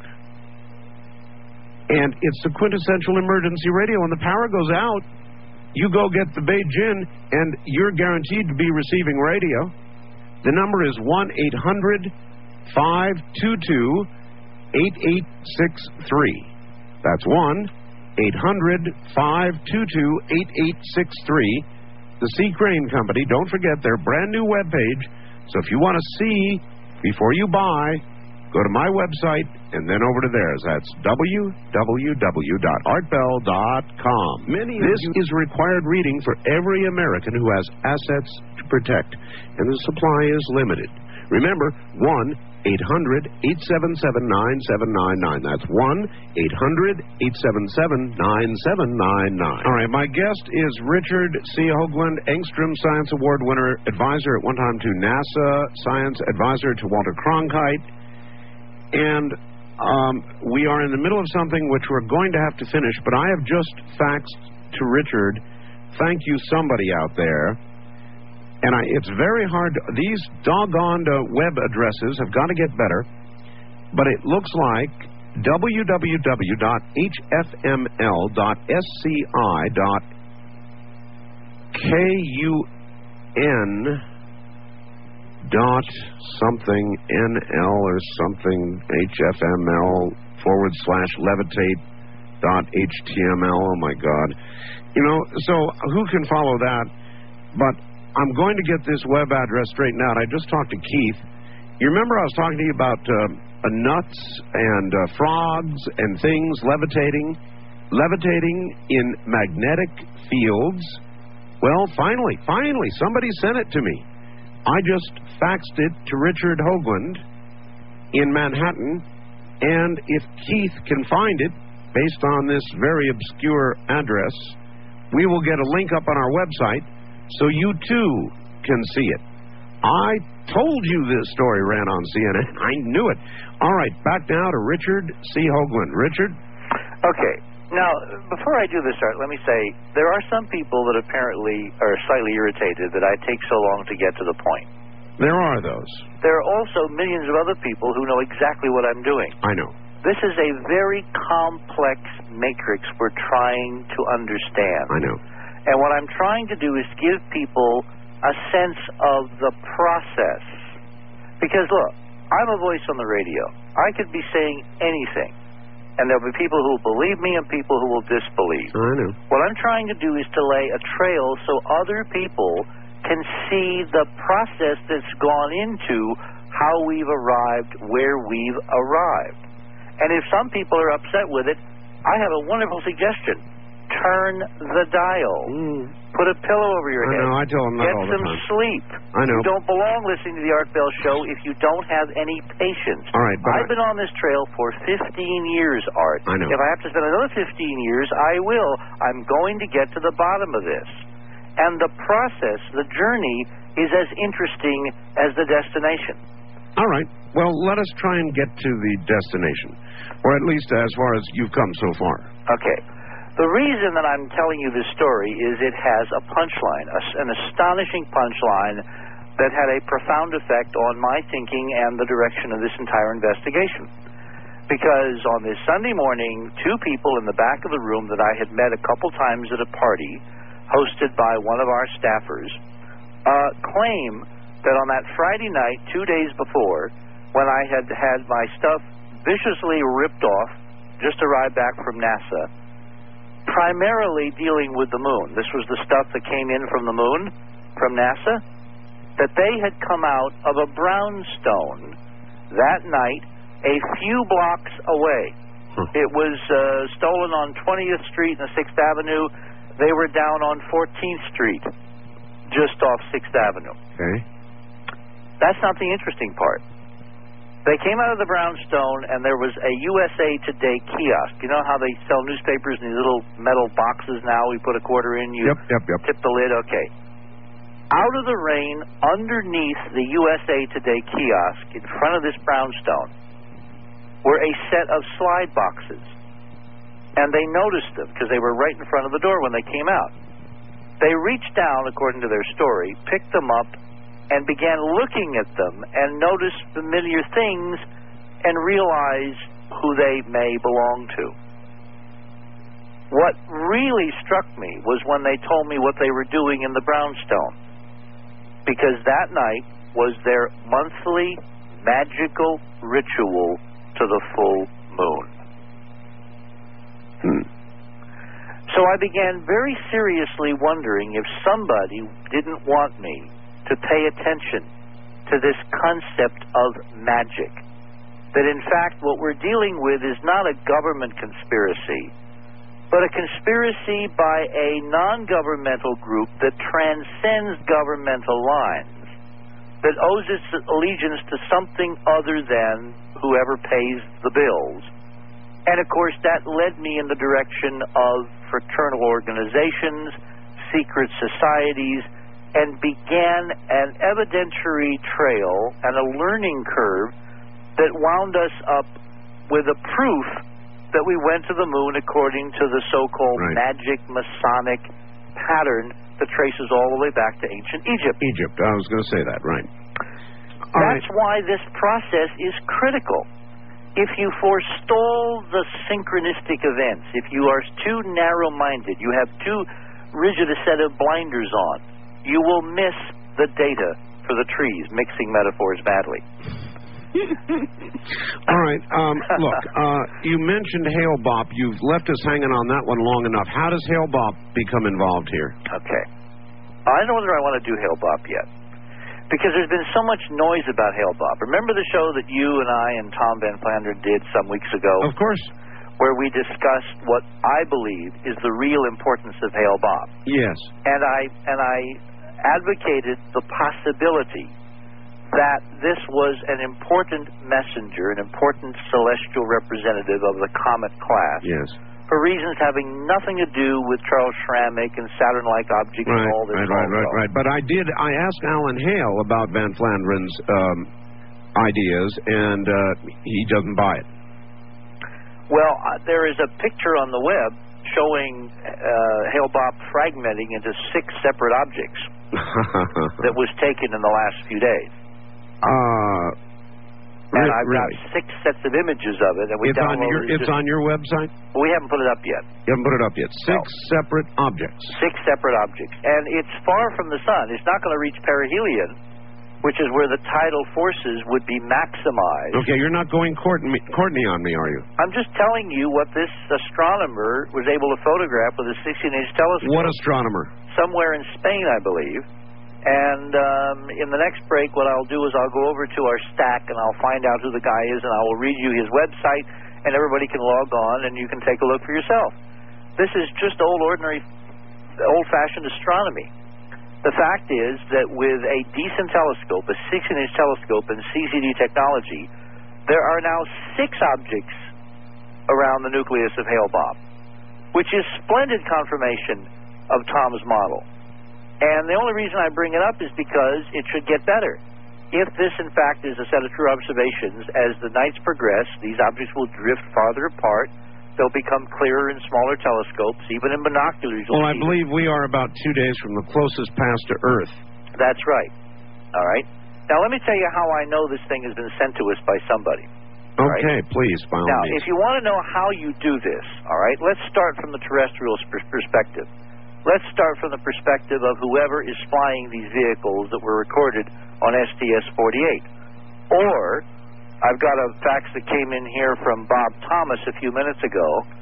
And it's the quintessential emergency radio. When the power goes out, you go get the Beijing, and you're guaranteed to be receiving radio. The number is one eight hundred, five two two, eight eight six three. That's one eight hundred, five two two, eight eight six three. The C. Crane Company. Don't forget their brand new webpage. So if you want to see before you buy, go to my website and then over to theirs. That's w w w dot art bell dot com. Many this you... is required reading for every American who has assets to protect, and the supply is limited. Remember, one eight hundred, eight seven seven, nine seven nine nine. That's one eight hundred, eight seven seven, nine seven nine nine. All right, my guest is Richard C. Hoagland, Engstrom Science Award winner, advisor at one time to NASA, science advisor to Walter Cronkite. And um, we are in the middle of something which we're going to have to finish, but I have just faxed to Richard. Thank you, somebody out there. And I, it's very hard. To, these doggone uh, web addresses have got to get better. But it looks like w w w dot h f m l dot s c i dot k u n dot something N L or something H F M L forward slash levitate dot H T M L. Oh my God. You know, so who can follow that? But I'm going to get this web address straightened out. I just talked to Keith. You remember I was talking to you about uh, uh, nuts and uh, frogs and things levitating? Levitating in magnetic fields. Well, finally, finally, somebody sent it to me. I just faxed it to Richard Hoagland in Manhattan, and if Keith can find it, based on this very obscure address, we will get a link up on our website so you too can see it. I told you this story ran on C N N. I knew it. All right, back now to Richard C. Hoagland. Richard?
Okay. Now, before I do this, Art, let me say, there are some people that apparently are slightly irritated that I take so long to get to the point.
There are those.
There are also millions of other people who know exactly what I'm doing.
I know.
This is a very complex matrix we're trying to understand.
I know.
And what I'm trying to do is give people a sense of the process. Because, look, I'm a voice on the radio. I could be saying anything. And there'll be people who will believe me and people who will disbelieve.
I know.
What I'm trying to do is to lay a trail so other people can see the process that's gone into how we've arrived where we've arrived. And if some people are upset with it, I have a wonderful suggestion. Turn the dial.
Mm.
Put a pillow over your
I
head.
know, I tell them that
Get
all the
some
time.
sleep.
I know.
You don't belong listening to the Art Bell Show if you don't have any patience.
All right, but
I've
I-
been on this trail for fifteen years, Art.
I know.
If I have to spend another fifteen years, I will. I'm going to get to the bottom of this. And the process, the journey, is as interesting as the destination.
All right. Well, let us try and get to the destination, or at least as far as you've come so far.
Okay. The reason that I'm telling you this story is it has a punchline, a, an astonishing punchline that had a profound effect on my thinking and the direction of this entire investigation. Because on this Sunday morning, two people in the back of the room that I had met a couple times at a party hosted by one of our staffers uh, claim that on that Friday night, two days before, when I had had my stuff viciously ripped off, just arrived back from NASA, primarily dealing with the moon. This was the stuff that came in from the moon, from NASA, that they had come out of a brownstone that night a few blocks away.
Huh.
It was uh, stolen on twentieth Street and sixth Avenue. They were down on fourteenth Street, just off sixth Avenue.
Okay.
That's not the interesting part. They came out of the brownstone, and there was a U S A Today kiosk. You know how they sell newspapers in these little metal boxes now? We put a quarter in, you
Yep, yep, yep.
tip the lid. Okay. Out of the rain, underneath the U S A Today kiosk, in front of this brownstone, were a set of slide boxes. And they noticed them because they were right in front of the door when they came out. They reached down, according to their story, picked them up, and began looking at them and noticed familiar things and realized who they may belong to. What really struck me was when they told me what they were doing in the brownstone, because that night was their monthly magical ritual to the full moon.
Hmm.
So I began very seriously wondering if somebody didn't want me to pay attention to this concept of magic. That in fact what we're dealing with is not a government conspiracy, but a conspiracy by a non-governmental group that transcends governmental lines, that owes its allegiance to something other than whoever pays the bills. And of course that led me in the direction of fraternal organizations, secret societies, and began an evidentiary trail and a learning curve that wound us up with a proof that we went to the moon according to the so-called
Right.
magic Masonic pattern that traces all the way back to ancient Egypt.
Egypt. I was going to say that, right. All
That's
right.
why this process is critical. If you forestall the synchronistic events, if you are too narrow-minded, you have too rigid a set of blinders on, you will miss the data for the trees, mixing metaphors badly.
All right. Um, look, uh, you mentioned Hale Bopp. You've left us hanging on that one long enough. How does Hale Bopp become involved here?
Okay. I don't know whether I want to do Hale Bopp yet, because there's been so much noise about Hale Bopp. Remember the show that you and I and Tom Van Flandern did some weeks ago?
Of course.
Where we discussed what I believe is the real importance of Hale Bopp.
Yes.
And I and I advocated the possibility that this was an important messenger, an important celestial representative of the comet class,
Yes.
for reasons having nothing to do with Charles Schrammick and Saturn-like objects
Right,
and all this.
right, right, right, right. But I did, I asked Alan Hale about Van Flandren's um, ideas, and uh, he doesn't buy it.
Well, uh, there is a picture on the web showing uh, Hale Bopp fragmenting into six separate objects that was taken in the last few days.
Uh,
And
re-
I've
really?
got six sets of images of it, and we
It's on
downloaded
your,
it
it's
just-
on your website?
We haven't put it up yet.
You haven't put it up yet. Six
No.
separate objects.
Six separate objects. And it's far from the sun. It's not going to reach perihelion, which is where the tidal forces would be maximized.
Okay, you're not going Courtney, Courtney on me, are you?
I'm just telling you what this astronomer was able to photograph with a sixteen-inch telescope.
What astronomer?
Somewhere in Spain, I believe. And um, in the next break, what I'll do is I'll go over to our stack and I'll find out who the guy is, and I will read you his website and everybody can log on and you can take a look for yourself. This is just old, ordinary, old-fashioned astronomy. The fact is that with a decent telescope, a sixteen-inch telescope and C C D technology, there are now six objects around the nucleus of Hale-Bopp, which is splendid confirmation of Tom's model. And the only reason I bring it up is because it should get better. If this, in fact, is a set of true observations, as the nights progress, these objects will drift farther apart. They'll become clearer in smaller telescopes, even in binoculars.
Well, I believe we are about two days from the closest pass to Earth.
That's right. All right. Now, let me tell you how I know this thing has been sent to us by somebody.
Okay, right? Please, by all
Now,
means.
if you want to know how you do this, all right, let's start from the terrestrial perspective. Let's start from the perspective of whoever is flying these vehicles that were recorded on S T S forty-eight. Or, I've got a fax that came in here from Bob Thomas a few minutes ago.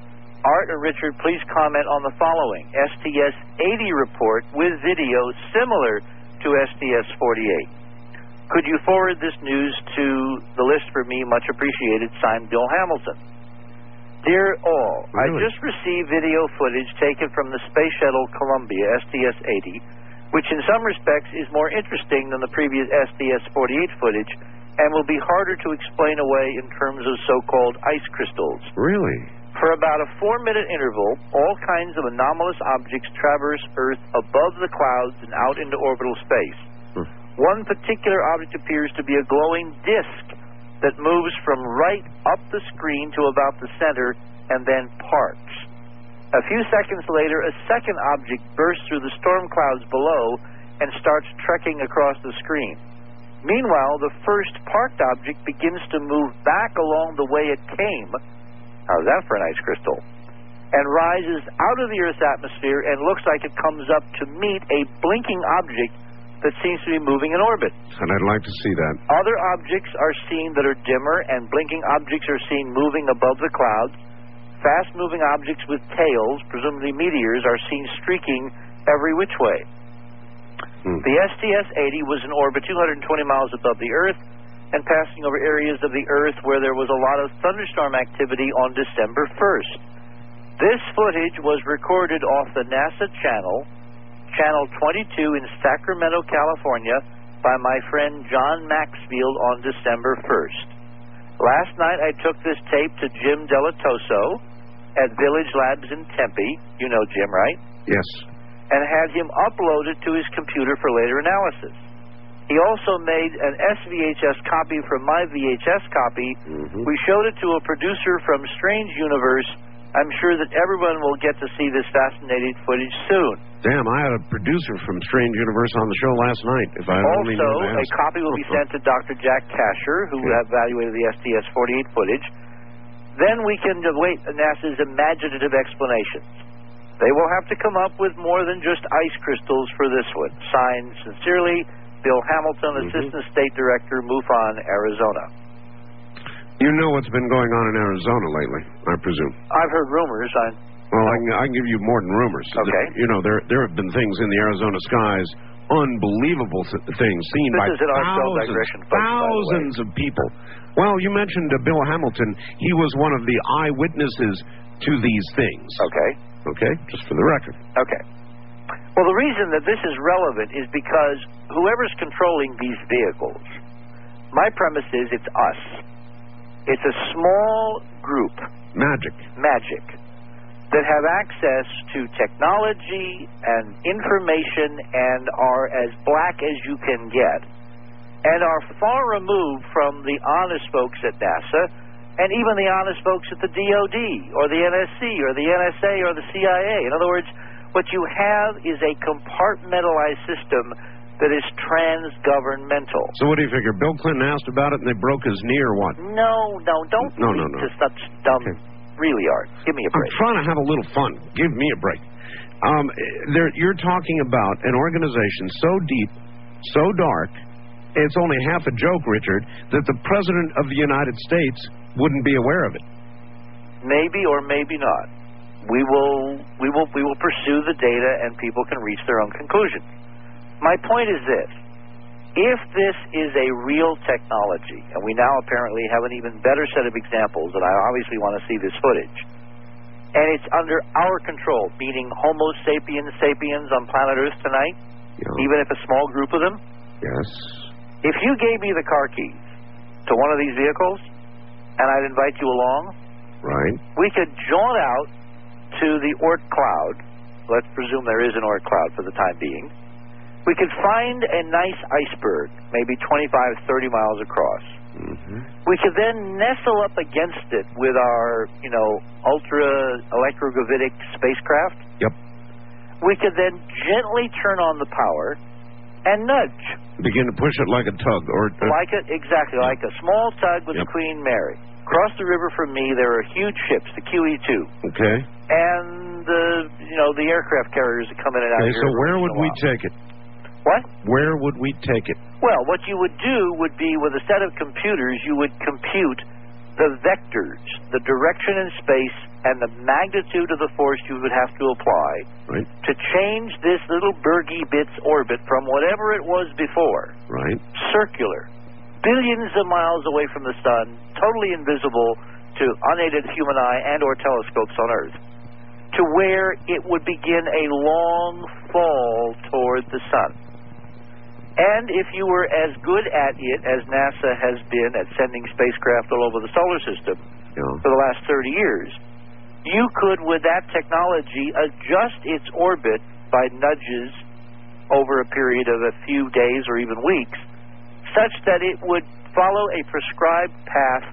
Art or Richard, please comment on the following. S T S eighty report with video similar to S T S forty-eight. Could you forward this news to the list for me? Much appreciated. Signed, Bill Hamilton. Dear all,
Really?
I just received video footage taken from the Space Shuttle Columbia, S T S eighty, which in some respects is more interesting than the previous S T S forty-eight footage and will be harder to explain away in terms of so-called ice crystals.
Really?
For about a four-minute interval, all kinds of anomalous objects traverse Earth above the clouds and out into orbital space.
Hmm.
One particular object appears to be a glowing disk that moves from right up the screen to about the center and then parts. A few seconds later, a second object bursts through the storm clouds below and starts trekking across the screen. Meanwhile, the first parked object begins to move back along the way it came. How's that for an ice crystal? And rises out of the Earth's atmosphere and looks like it comes up to meet a blinking object that seems to be moving in orbit.
And I'd like to see that.
Other objects are seen that are dimmer, and blinking objects are seen moving above the clouds. Fast-moving objects with tails, presumably meteors, are seen streaking every which way.
Hmm.
The S T S eighty was in orbit two hundred twenty miles above the Earth and passing over areas of the Earth where there was a lot of thunderstorm activity on December first. This footage was recorded off the NASA channel, Channel twenty-two in Sacramento, California, by my friend John Maxfield on December first. Last night I took this tape to Jim Delatoso at Village Labs in Tempe. You know Jim, right?
Yes.
And had him upload it to his computer for later analysis. He also made an S V H S copy from my V H S copy.
Mm-hmm.
We showed it to a producer from Strange Universe. I'm sure that everyone will get to see this fascinating footage soon.
Damn, I had a producer from Strange Universe on the show last night. If I only knew
Also,
to
a
ask.
copy will be sent to Doctor Jack Kasher, who
Okay.
evaluated the S T S forty-eight footage. Then we can await NASA's imaginative explanations. They will have to come up with more than just ice crystals for this one. Signed, sincerely, Bill Hamilton,
Mm-hmm.
Assistant State Director, MUFON, Arizona.
You know what's been going on in Arizona lately, I presume.
I've heard rumors. I,
Well, I can, I can give you more than rumors.
Okay.
You know, there there have been things in the Arizona skies, unbelievable th- things seen
This
by
is an art cell
thousands,
digression, folks, by the way.
thousands of people. Well, you mentioned uh, Bill Hamilton. He was one of the eyewitnesses to these things.
okay.
Okay? Just for the record.
Okay. Well, the reason that this is relevant is because whoever's controlling these vehicles, my premise is it's us. It's a small group,
Magic.
magic, that have access to technology and information and are as black as you can get and are far removed from the honest folks at NASA and even the honest folks at the D O D or the N S C or the N S A or the C I A. In other words, what you have is a compartmentalized system that is trans-governmental.
So what do you figure? Bill Clinton asked about it and they broke his knee or what?
No, no, don't
No, no,
lead
no.
to such dumb...
Okay.
Really, Art. Give me a
I'm
break.
trying to have a little fun. Give me a break. Um, there, you're talking about an organization so deep, so dark, it's only half a joke, Richard, that the President of the United States wouldn't be aware of it.
Maybe or maybe not. We will, we will, we will pursue the data, and people can reach their own conclusions. My point is this: If this is a real technology, and we now apparently have an even better set of examples, and I obviously want to see this footage, and it's under our control, meaning Homo sapiens sapiens on planet Earth tonight,
Yeah.
even if a small group of them,
Yes.
if you gave me the car keys to one of these vehicles, and I'd invite you along,
Right.
we could jaunt out to the Oort cloud. Let's presume there is an Oort cloud for the time being. We could find a nice iceberg, maybe twenty-five, thirty miles across.
Mm-hmm.
We could then nestle up against it with our, you know, ultra electrogravitic spacecraft.
Yep.
We could then gently turn on the power and nudge.
Begin to push it like a tug, or uh,
Like a, exactly, like a small tug with
Yep.
the Queen Mary. Across the river from me, there are huge ships, the Q E two,
okay.
and the, you know, the aircraft carriers that come in and out
Okay.
here.
So
every
where
once
would
in a
we
while.
take it?
What?
Where would we take it?
Well, what you would do would be, with a set of computers, you would compute the vectors, the direction in space, and the magnitude of the force you would have to apply
Right.
to change this little Bergy Bits orbit from whatever it was before,
Right.
circular, billions of miles away from the sun, totally invisible to unaided human eye and or telescopes on Earth, to where it would begin a long fall toward the sun. And if you were as good at it as NASA has been at sending spacecraft all over the solar system
Yeah.
for the last thirty years, you could, with that technology, adjust its orbit by nudges over a period of a few days or even weeks, such that it would follow a prescribed path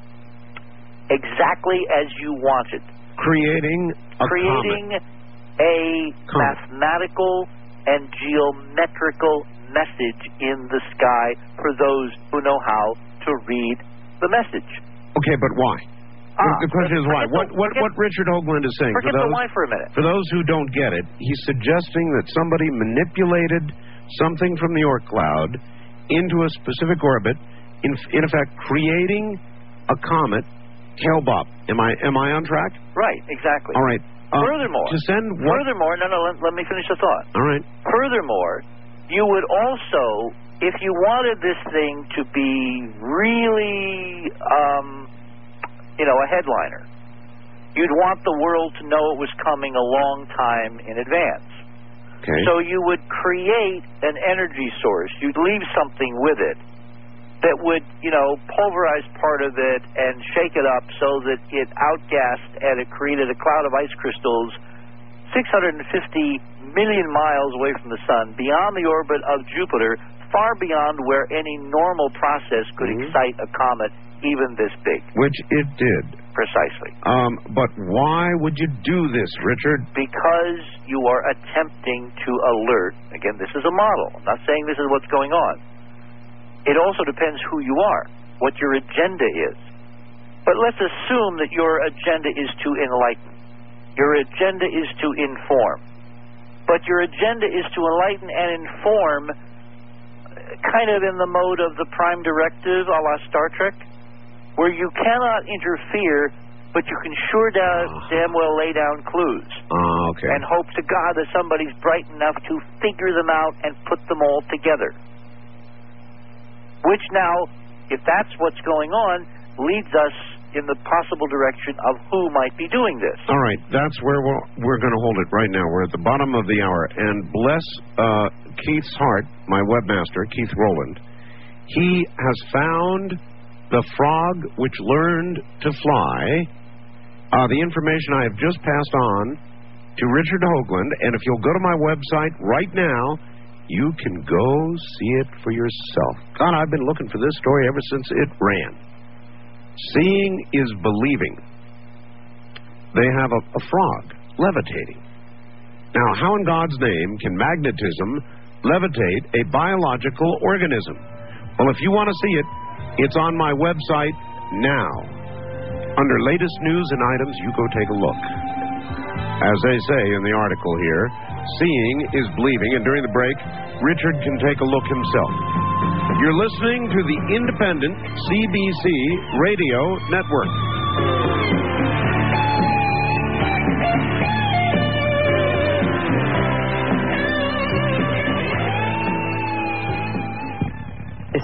exactly as you wanted,
Creating a
creating
comet.
a
Comet.
mathematical and geometrical message in the sky for those who know how to read the message.
Okay, but why?
Ah,
the question is why.
forget
What
the-
what
forget-
what Richard Hoagland is saying, for
Forget the
those
why for a minute.
for those who don't get it, he's suggesting that somebody manipulated something from the Oort cloud into a specific orbit, in in effect creating a comet. Hale-Bopp. Am I am I on track?
Right, exactly.
All right. Uh,
Furthermore,
to send what?
furthermore, no, no, let, let me finish the thought.
All right.
Furthermore, you would also, if you wanted this thing to be really, um, you know, a headliner, you'd want the world to know it was coming a long time in advance.
Okay.
So you would create an energy source. You'd leave something with it that would, you know, pulverize part of it and shake it up so that it outgassed and it created a cloud of ice crystals six hundred fifty million miles away from the sun, beyond the orbit of Jupiter, far beyond where any normal process could
Mhm.
excite a comet even this big.
Which it did.
Precisely.
Um, but why would you do this, Richard?
Because you are attempting to alert, again, this is a model. I'm not saying this is what's going on. It also depends who you are, what your agenda is. But let's assume that your agenda is to enlighten. Your agenda is to inform. But your agenda is to enlighten and inform kind of in the mode of the prime directive a la Star Trek, where you cannot interfere, but you can sure da- damn well lay down clues
Oh, okay.
and hope to God that somebody's bright enough to figure them out and put them all together. Which now, if that's what's going on, leads us in the possible direction of who might be doing this.
All right, that's where we're, we're going to hold it right now. We're at the bottom of the hour. And bless uh, Keith's heart, my webmaster, Keith Rowland. He has found the frog which learned to fly. Uh, the information I have just passed on to Richard Hoagland. And if you'll go to my website right now, you can go see it for yourself. God, I've been looking for this story ever since it ran. Seeing is believing. They have a, a frog levitating. Now, how in God's name can magnetism levitate a biological organism? Well, if you want to see it, it's on my website now. Under latest news and items, you go take a look. As they say in the article here, seeing is believing, and during the break, Richard can take a look himself. You're listening to the independent C B C Radio Network.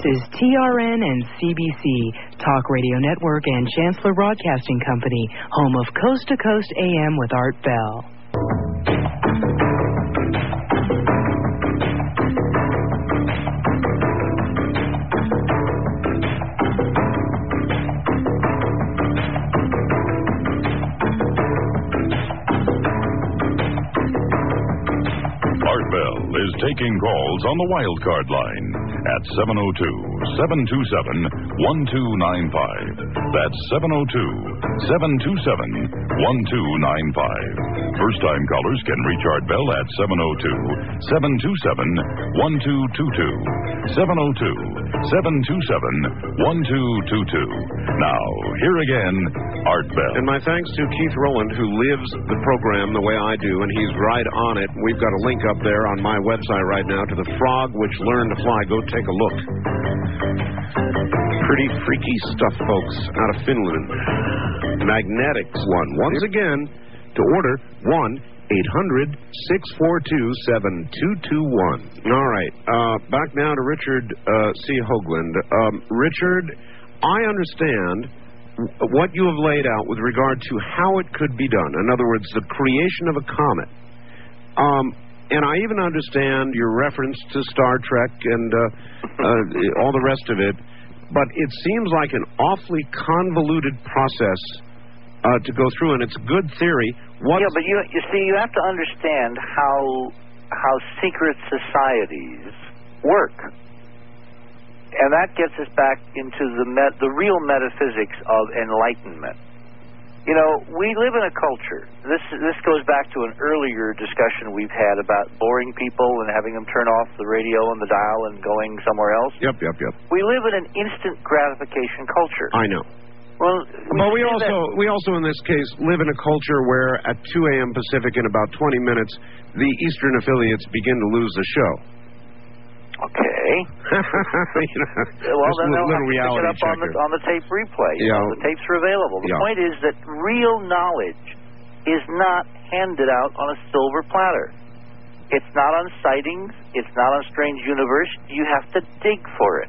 is T R N and C B C, Talk Radio Network and Chancellor Broadcasting Company, home of Coast to Coast A M with Art Bell.
Art Bell is taking calls on the wild card line at seven oh two, seven two seven, one two nine five. That's seven oh two, seven two seven, one two nine five. First-time callers can reach Art Bell at seven oh two, seven two seven, one two two two. seven oh two, seven two seven, one two two two. Now, here again, Art Bell.
And my thanks to Keith Rowland, who lives the program the way I do, and he's right on it. We've got a link up there on my website right now to the frog which learned to fly. Go take a look. Pretty freaky stuff, folks, out of Finland. Magnetics one. Once again, to order, one eight hundred, six four two, seven two two one. All right. Uh, back now to Richard uh, C. Hoagland. Um, Richard, I understand what you have laid out with regard to how it could be done. In other words, the creation of a comet. Um, and I even understand your reference to Star Trek and uh, uh, all the rest of it. But it seems like an awfully convoluted process uh, to go through, and it's a good theory. What's
yeah, but you you see, you have to understand how how secret societies work. And that gets us back into the met, the real metaphysics of enlightenment. You know, we live in a culture. This this goes back to an earlier discussion we've had about boring people and having them turn off the radio and the dial and going somewhere else.
Yep, yep, yep.
We live in an instant gratification culture.
I know.
Well, we
but we also
that.
we also in this case live in a culture where at two a.m. Pacific in about twenty minutes the Eastern affiliates begin to lose the show.
Okay.
you know,
well, then
little,
they'll
little
have to pick it up on the, on the tape replay. You
yeah.
know, the tapes are available. The
yeah.
point is that real knowledge is not handed out on a silver platter. It's not on sightings. It's not on Strange Universe. You have to dig for it.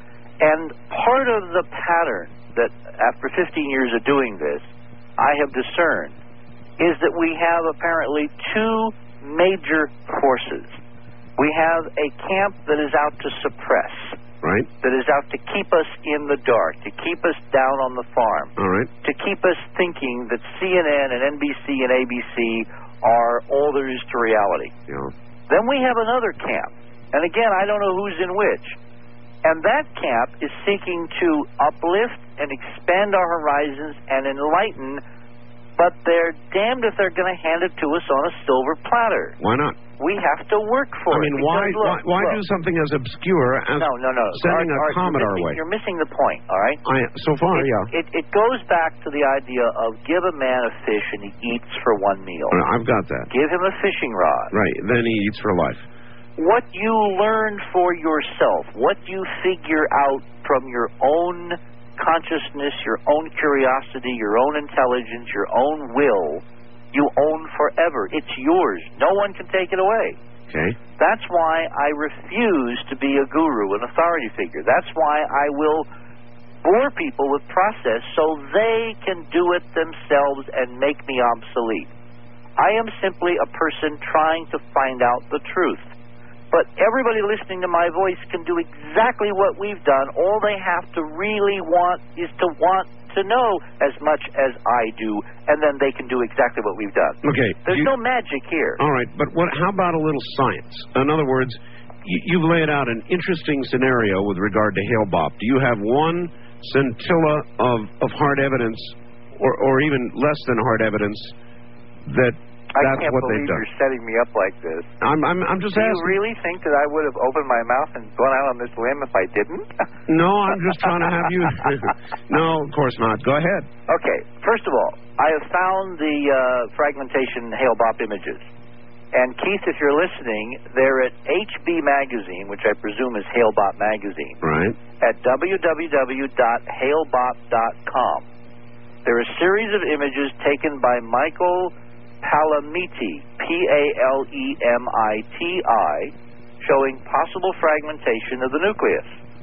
And part of the pattern that, after fifteen years of doing this, I have discerned is that we have apparently two major forces. We have a camp that is out to suppress.
Right.
That is out to keep us in the dark, to keep us down on the farm.
All right.
To keep us thinking that C N N and N B C and A B C are all there is to reality.
Yeah.
Then we have another camp. And again, I don't know who's in which. And that camp is seeking to uplift and expand our horizons and enlighten, but they're damned if they're going to hand it to us on a silver platter.
Why not?
We have to work for
I mean,
it.
why,
look,
why why
look.
do something as obscure as
no, no, no.
sending
Art,
a
Art,
comet
you're
our
missing,
way?
You're missing the point, all right?
I, so far,
it,
yeah.
It, it goes back to the idea of give a man a fish and he eats for one meal.
I've got that.
Give him a fishing rod.
Right, then he eats for life.
What you learn for yourself, what you figure out from your own consciousness, your own curiosity, your own intelligence, your own will, you own forever. It's yours. No one can take it away.
Okay.
That's why I refuse to be a guru, an authority figure. That's why I will bore people with process so they can do it themselves and make me obsolete. I am simply a person trying to find out the truth. But everybody listening to my voice can do exactly what we've done. All they have to really want is to want to know as much as I do, and then they can do exactly what we've done.
Okay.
There's
you,
no magic here.
All right, but what? How about a little science? In other words, you, you've laid out an interesting scenario with regard to Hale-Bopp. Do you have one scintilla of, of hard evidence, or, or even less than hard evidence, that
I
that's
can't
what
believe
they've done?
you're setting me up like this.
I'm, I'm, I'm just
Do
asking.
you really think that I would have opened my mouth and gone out on this limb if I didn't?
No, I'm just trying to have you. No, of course not. Go ahead.
Okay, first of all, I have found the uh, fragmentation Hale-Bopp images. And Keith, if you're listening, they're at H B Magazine, which I presume is Hale-Bopp Magazine,
Right.
at w w w dot hale bopp dot com. There are a series of images taken by Michael Palamiti, P A L E M I T I, showing possible fragmentation of the nucleus.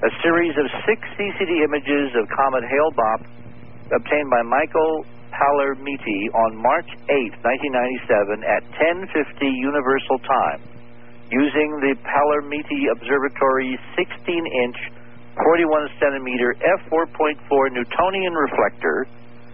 A series of six C C D images of Comet Hale-Bopp obtained by Michael Palomiti on March eighth, nineteen ninety-seven at ten fifty Universal Time using the Palomiti Observatory's sixteen inch, forty-one centimeter f four point four Newtonian reflector.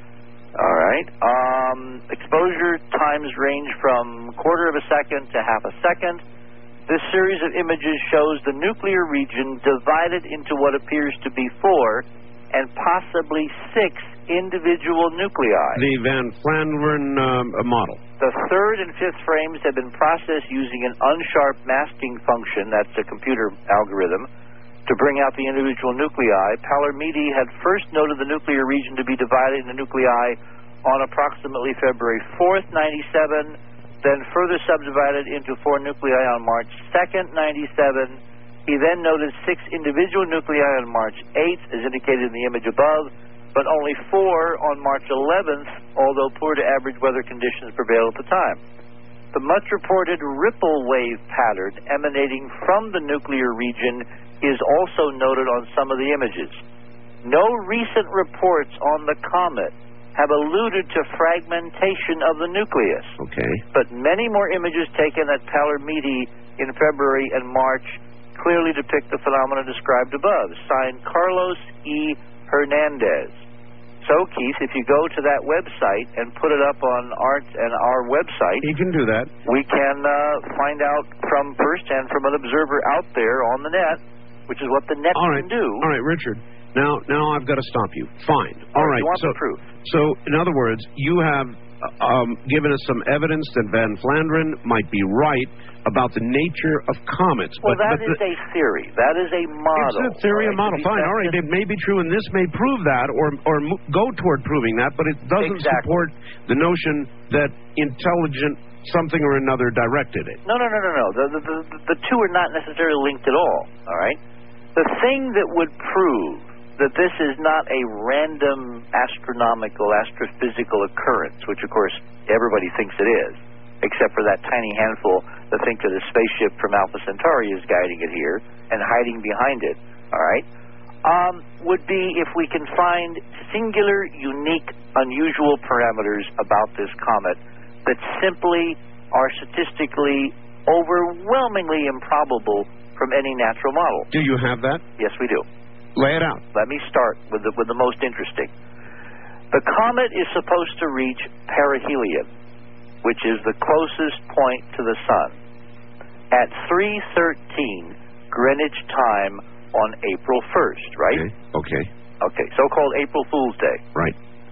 All right. Um, exposure times range from quarter of a second to half a second. This series of images shows the nuclear region divided into what appears to be four and possibly six individual nuclei.
The Van Flandern um, model.
The third and fifth frames have been processed using an unsharp masking function, that's a computer algorithm, to bring out the individual nuclei. Palomiti had first noted the nuclear region to be divided into nuclei on approximately February fourth, ninety-seven, then further subdivided into four nuclei on March second, ninety-seven. He then noted six individual nuclei on March eighth, as indicated in the image above, but only four on March eleventh, although poor to average weather conditions prevailed at the time. The much-reported ripple wave pattern emanating from the nuclear region is also noted on some of the images. No recent reports on the comet have alluded to fragmentation of the nucleus.
Okay.
But many more images taken at Palomiti in February and March clearly depict the phenomena described above. Signed, Carlos E. Hernandez. So, Keith, if you go to that website and put it up on Art and our website,
you can do that.
We can uh, find out from firsthand from an observer out there on the net, which is what the net
All right.
can do.
All right, Richard. Now, now I've got to stop you. Fine. All right.
You want
so,
the proof?
So, in other words, you have um, given us some evidence that Van Flandern might be right about the nature of comets.
Well,
but,
that
but
is
the,
a theory. That is a model.
It's a theory,
right?
a model. Fine. All right. It may be true, and this may prove that, or or mo- go toward proving that, but it doesn't
Exactly.
support the notion that intelligent something or another directed it.
No, no, no, no, no. The, the, the, the two are not necessarily linked at all. All right. The thing that would prove that this is not a random astronomical, astrophysical occurrence, which, of course, everybody thinks it is, except for that tiny handful that think that a spaceship from Alpha Centauri is guiding it here and hiding behind it, all right, um, would be if we can find singular, unique, unusual parameters about this comet that simply are statistically overwhelmingly improbable from any natural model.
Do you have that?
Yes, we do.
Lay it out.
Let me start with the, with the most interesting. The comet is supposed to reach perihelion, which is the closest point to the sun, at three thirteen Greenwich time on April first, right?
Okay. Okay.
Okay, so-called April Fool's Day.
Right.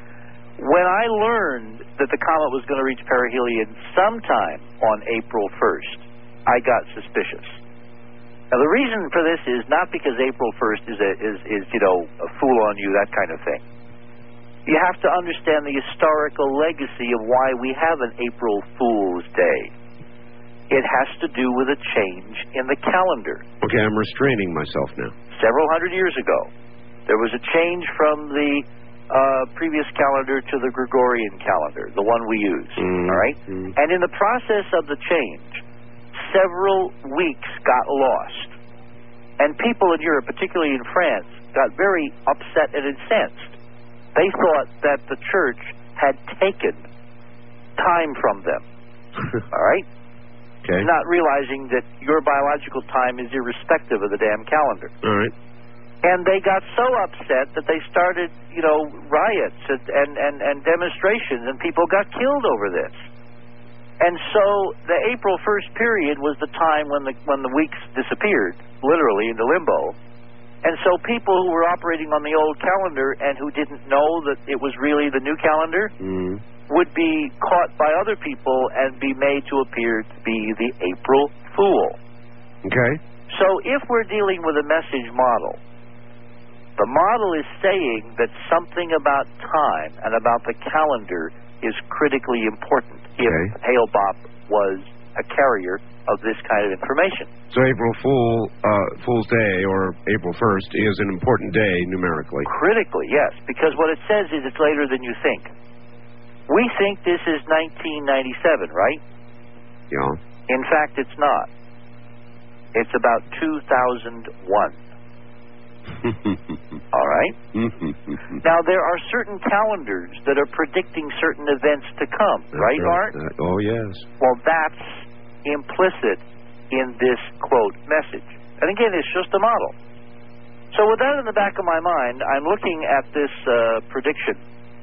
When I learned that the comet was going to reach perihelion sometime on April first, I got suspicious. Now, the reason for this is not because April first is, a, is, is, you know, a fool on you, that kind of thing. You have to understand the historical legacy of why we have an April Fool's Day. It has to do with a change in the calendar.
Okay, I'm restraining myself now.
Several hundred years ago, there was a change from the uh, previous calendar to the Gregorian calendar, the one we use,
Mm,
all right?
mm.
And in the process of the change, several weeks got lost. And people in Europe, particularly in France, got very upset and incensed. They thought that the church had taken time from them. All right?
Okay.
Not realizing that your biological time is irrespective of the damn calendar.
All right.
And they got so upset that they started, you know, riots and, and, and, and demonstrations, and people got killed over this. And so the April first period was the time when the when the weeks disappeared, literally into limbo. And so people who were operating on the old calendar and who didn't know that it was really the new calendar
Mm.
would be caught by other people and be made to appear to be the April Fool.
Okay.
So if we're dealing with a message model, the model is saying that something about time and about the calendar is critically important if
Okay.
Hale-Bopp was a carrier of this kind of information.
So April Fool, uh, Fool's Day, or April first, is an important day numerically.
Critically, yes, because what it says is it's later than you think. We think this is nineteen ninety-seven, right?
Yeah.
In fact, it's not. It's about two thousand one. All right? Now, there are certain calendars that are predicting certain events to come,
That's
right,
right.
Art?
Uh, oh, yes.
Well, that's implicit in this, quote, message. And again, it's just a model. So with that in the back of my mind, I'm looking at this uh, prediction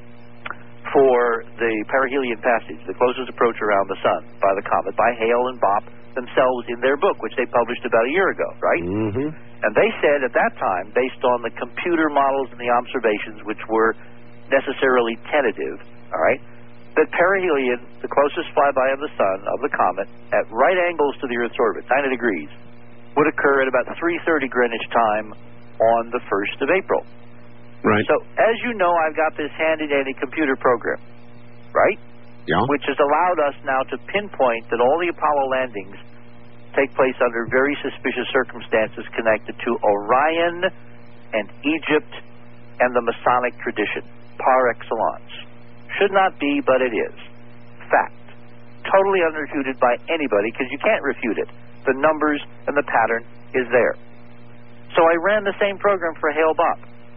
for the perihelion passage, the closest approach around the sun by the comet, by Hale and Bopp themselves in their book, which they published about a year ago, right?
Mm-hmm.
And they said at that time, based on the computer models and the observations, which were necessarily tentative, all right, that perihelion, the closest flyby of the sun, of the comet, at right angles to the Earth's orbit, ninety degrees, would occur at about three thirty Greenwich time on the first of April.
Right.
So, as you know, I've got this handy-dandy computer program, right?
Yeah.
Which has allowed us now to pinpoint that all the Apollo landings take place under very suspicious circumstances connected to Orion and Egypt and the Masonic tradition, par excellence. Should not be, but it is. Fact. Totally unrefuted by anybody, because you can't refute it. The numbers and the pattern is there. So I ran the same program for Hale-Bopp.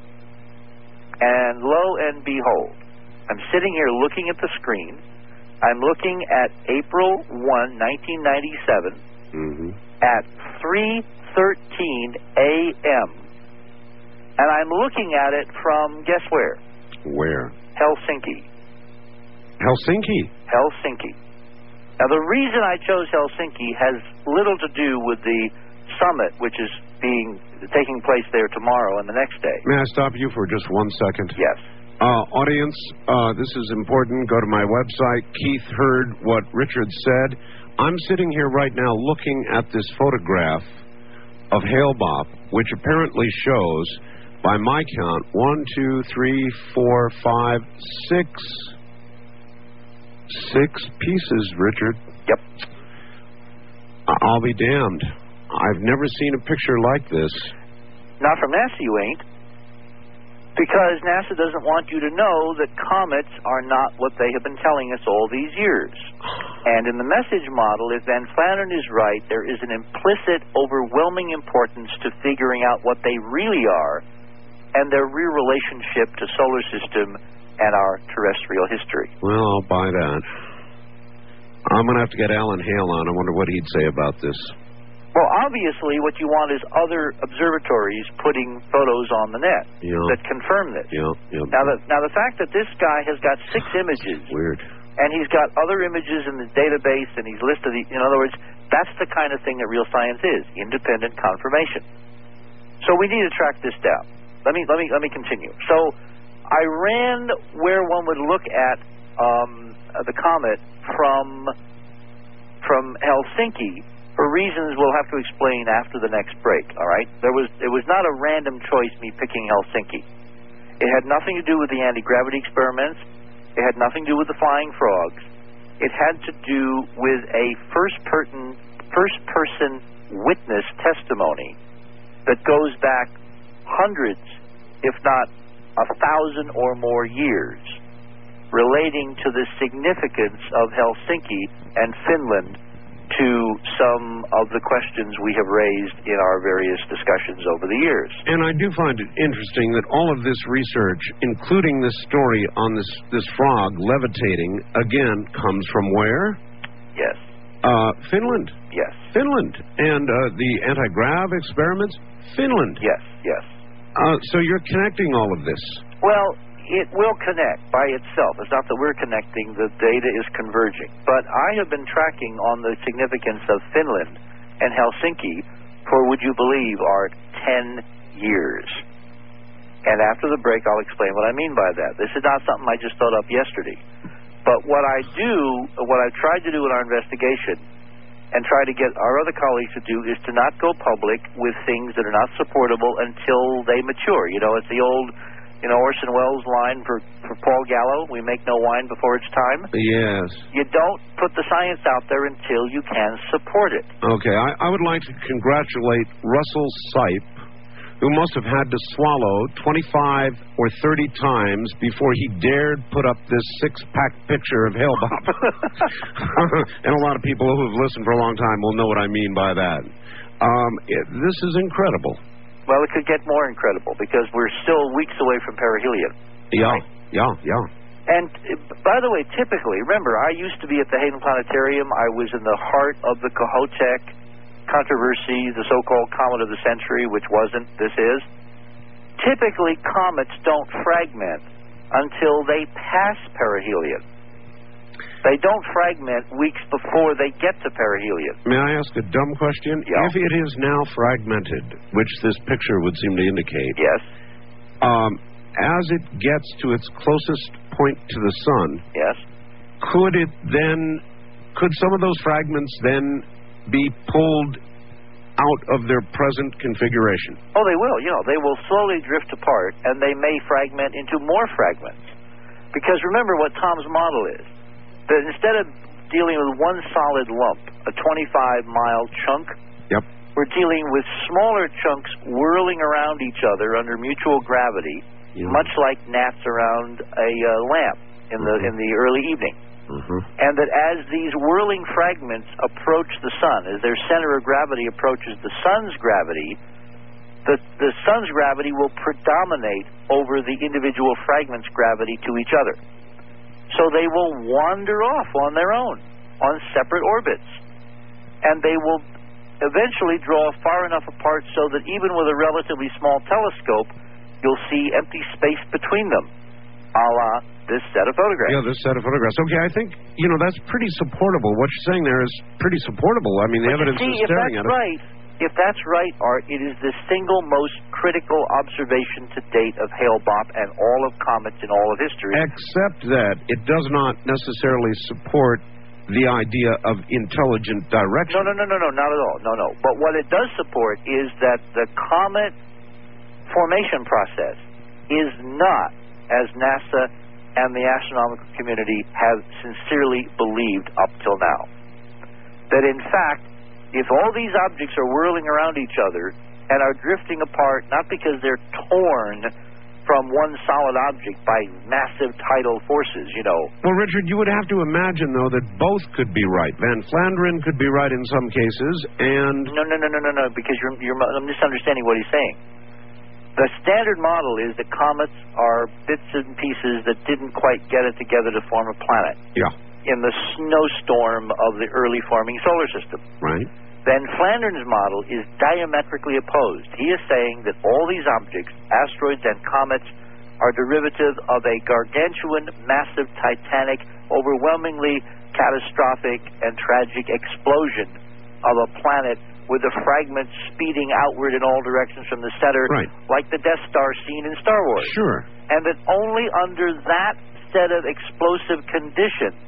And lo and behold, I'm sitting here looking at the screen. I'm looking at April first, nineteen ninety-seven,
mm-hmm.
at three thirteen a.m. And I'm looking at it from, guess where?
Where?
Helsinki.
Helsinki.
Helsinki. Now, the reason I chose Helsinki has little to do with the summit, which is being taking place there tomorrow and the next day.
May I stop you for just one second?
Yes.
Uh, audience, uh, this is important. Go to my website. Keith heard what Richard said. I'm sitting here right now looking at this photograph of Hale-Bopp, which apparently shows, by my count, one, two, three, four, five, six, six pieces, Richard.
Yep.
I'll be damned. I've never seen a picture like this.
Not from NASA, you ain't. Because NASA doesn't want you to know that comets are not what they have been telling us all these years. And in the message model, if Van Flandern is right, there is an implicit, overwhelming importance to figuring out what they really are and their real relationship to solar system and our terrestrial history.
Well, I'll buy that. I'm going to have to get Alan Hale on. I wonder what he'd say about this.
Well, obviously, what you want is other observatories putting photos on the net
yeah.
that confirm this.
Yeah, yeah.
Now, the, now, the fact that this guy has got six images,
weird,
and he's got other images in the database, and he's listed, the, in other words, that's the kind of thing that real science is, independent confirmation. So we need to track this down. Let me let me let me continue. So I ran where one would look at um, the comet from from Helsinki. For reasons we'll have to explain after the next break, all right? There was it was not a random choice, me picking Helsinki. It had nothing to do with the anti-gravity experiments. It had nothing to do with the flying frogs. It had to do with a first-person first-person witness testimony that goes back hundreds, if not a thousand or more years, relating to the significance of Helsinki and Finland to some of the questions we have raised in our various discussions over the years.
And I do find it interesting that all of this research, including this story on this, this frog levitating, again, comes from where?
Yes.
Uh, Finland.
Yes.
Finland. And uh, the anti-grav experiments? Finland.
Yes, yes.
Uh, so you're connecting all of this?
Well, it will connect by itself. It's not that we're connecting, the data is converging. But I have been tracking on the significance of Finland and Helsinki for, would you believe, Art, ten years. And after the break, I'll explain what I mean by that. This is not something I just thought up yesterday. But what I do, what I've tried to do in our investigation and try to get our other colleagues to do is to not go public with things that are not supportable until they mature. You know, it's the old... You know, Orson Welles' line for, for Paul Gallo, we make no wine before it's time?
Yes.
You don't put the science out there until you can support it.
Okay, I, I would like to congratulate Russell Sipe, who must have had to swallow twenty-five or thirty times before he dared put up this six-pack picture of Hale-Bopp. And a lot of people who have listened for a long time will know what I mean by that. Um, it, this is incredible.
Well, it could get more incredible because we're still weeks away from perihelion.
Yeah,
right?
yeah, yeah.
And, uh, by the way, typically, remember, I used to be at the Hayden Planetarium. I was in the heart of the Kohoutek controversy, the so-called comet of the century, which wasn't, this is. Typically, comets don't fragment until they pass perihelion. They don't fragment weeks before they get to perihelion.
May I ask a dumb question?
Yeah.
If it is now fragmented, which this picture would seem to indicate,
Yes.
um, as it gets to its closest point to the sun,
Yes.
could it then, could some of those fragments then be pulled out of their present configuration?
Oh, they will. You know, they will slowly drift apart, and they may fragment into more fragments. Because remember what Tom's model is. That instead of dealing with one solid lump, a twenty-five mile chunk,
Yep.
we're dealing with smaller chunks whirling around each other under mutual gravity,
Yeah.
much like gnats around a uh, lamp in the
Mhm.
in the early evening.
Mm-hmm.
And that as these whirling fragments approach the sun, as their center of gravity approaches the sun's gravity, the, the sun's gravity will predominate over the individual fragments' gravity to each other. So they will wander off on their own, on separate orbits. And they will eventually draw far enough apart so that even with a relatively small telescope, you'll see empty space between them, a la this set of photographs.
Yeah, this set of photographs. Okay, I think, you know, that's pretty supportable. What you're saying there is pretty supportable. I mean, the
But
evidence
you see,
is
if
staring
that's
at it.
right, if that's right, Art, it is the single most critical observation to date of Hale-Bopp and all of comets in all of history.
Except that it does not necessarily support the idea of intelligent direction.
No, no, no, no, no, not at all. No, no. But what it does support is that the comet formation process is not, as NASA and the astronomical community have sincerely believed up till now. That in fact, if all these objects are whirling around each other and are drifting apart, not because they're torn from one solid object by massive tidal forces, you know.
Well, Richard, you would have to imagine, though, that both could be right. Van Flandern could be right in some cases, and...
No, no, no, no, no, no, because you're, you're I'm misunderstanding what he's saying. The standard model is that comets are bits and pieces that didn't quite get it together to form a planet
Yeah,
in the snowstorm of the early forming solar system.
right.
Van Flandern's model is diametrically opposed. He is saying that all these objects, asteroids and comets, are derivative of a gargantuan, massive, titanic, overwhelmingly catastrophic and tragic explosion of a planet with the fragments speeding outward in all directions from the center,
Right.
like the Death Star seen in Star Wars.
Sure.
And that only under that set of explosive conditions,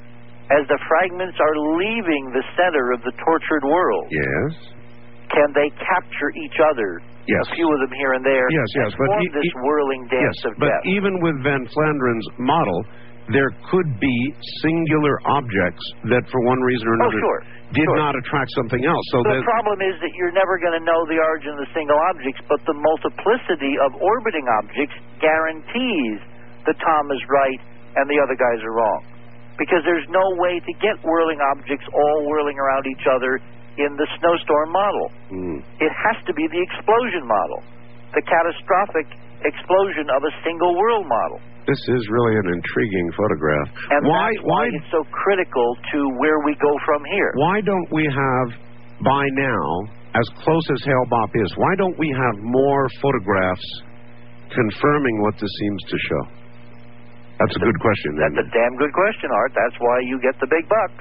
as the fragments are leaving the center of the tortured world,
Yes.
can they capture each other,
Yes.
a few of them here and there,
Yes, yes,
and
but
form
e-
this
e-
whirling dance
Yes,
of
but
death.
even with Van Flandern's model, there could be singular objects that, for one reason or
Oh,
another,
sure.
did
sure.
not attract something else. So
The
that,
problem is that you're never going to know the origin of the single objects, but the multiplicity of orbiting objects guarantees that Tom is right and the other guys are wrong. Because there's no way to get whirling objects all whirling around each other in the snowstorm model.
Hmm.
It has to be the explosion model, the catastrophic explosion of a single world model.
This is really an intriguing photograph.
And
why,
that's why
why,
it's so critical to where we go from here.
why don't we have, by now, as close as Hale-Bopp is, why don't we have more photographs confirming what this seems to show? That's a good question.
That's
isn't
a
it?
damn good question, Art. That's why you get the big bucks.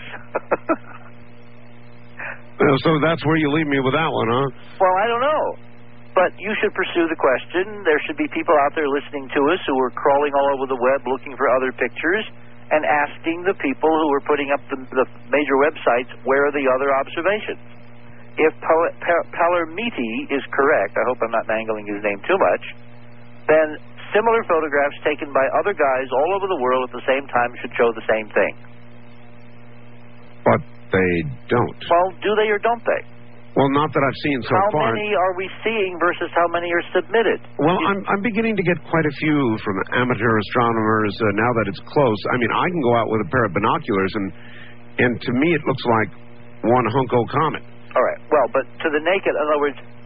Uh, so that's where you leave me with that one, huh?
Well, I don't know. But you should pursue the question. There should be people out there listening to us who are crawling all over the web looking for other pictures and asking the people who are putting up the, the major websites, where are the other observations? If Pel- Pel- Palermiti is correct, I hope I'm not mangling his name too much, then similar photographs taken by other guys all over the world at the same time should show the same thing.
But they don't.
Well, do they or don't they?
Well, not that I've seen so
how
far.
many are we seeing versus how many are submitted?
Well, I'm I'm beginning to get quite a few from amateur astronomers uh, now that it's close. I mean, I can go out with a pair of binoculars, and and to me it looks like one Hunko comet.
All right. Well, but to the naked, in other words,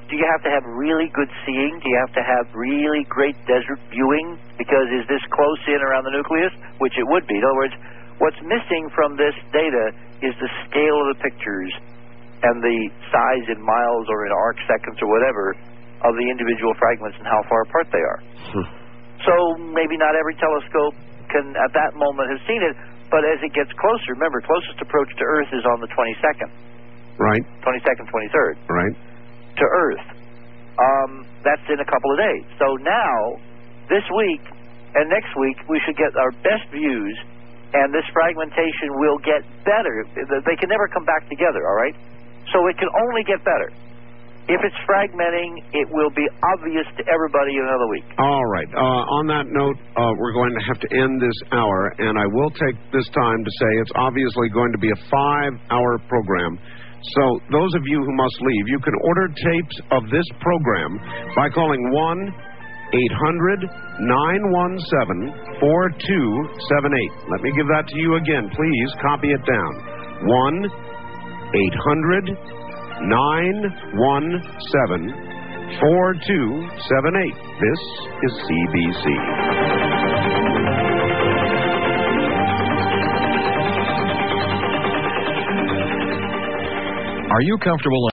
do you have to have really good seeing? Do you have to have really great desert viewing? Because is this close in around the nucleus? Which it would be. In other words, what's missing from this data is the scale of the pictures and the size in miles or in arc seconds or whatever of the individual fragments and how far apart they are.
Hmm.
So maybe not every telescope can at that moment have seen it, but as it gets closer, remember, closest approach to Earth is on the twenty-second.
Right.
twenty-second, twenty-third.
Right.
To Earth. Um, that's in a couple of days. So now, this week and next week, we should get our best views, and this fragmentation will get better. They can never come back together, all right? So it can only get better. If it's fragmenting, it will be obvious to everybody in another week.
All right. Uh, on that note, uh, we're going to have to end this hour, and I will take this time to say it's obviously going to be a five-hour program. So those of you who must leave, you can order tapes of this program by calling one eight hundred nine one seven four two seven eight. Let me give that to you again. Please copy it down. one eight hundred nine one seven four two seven eight. This is C B C.
Are you comfortable?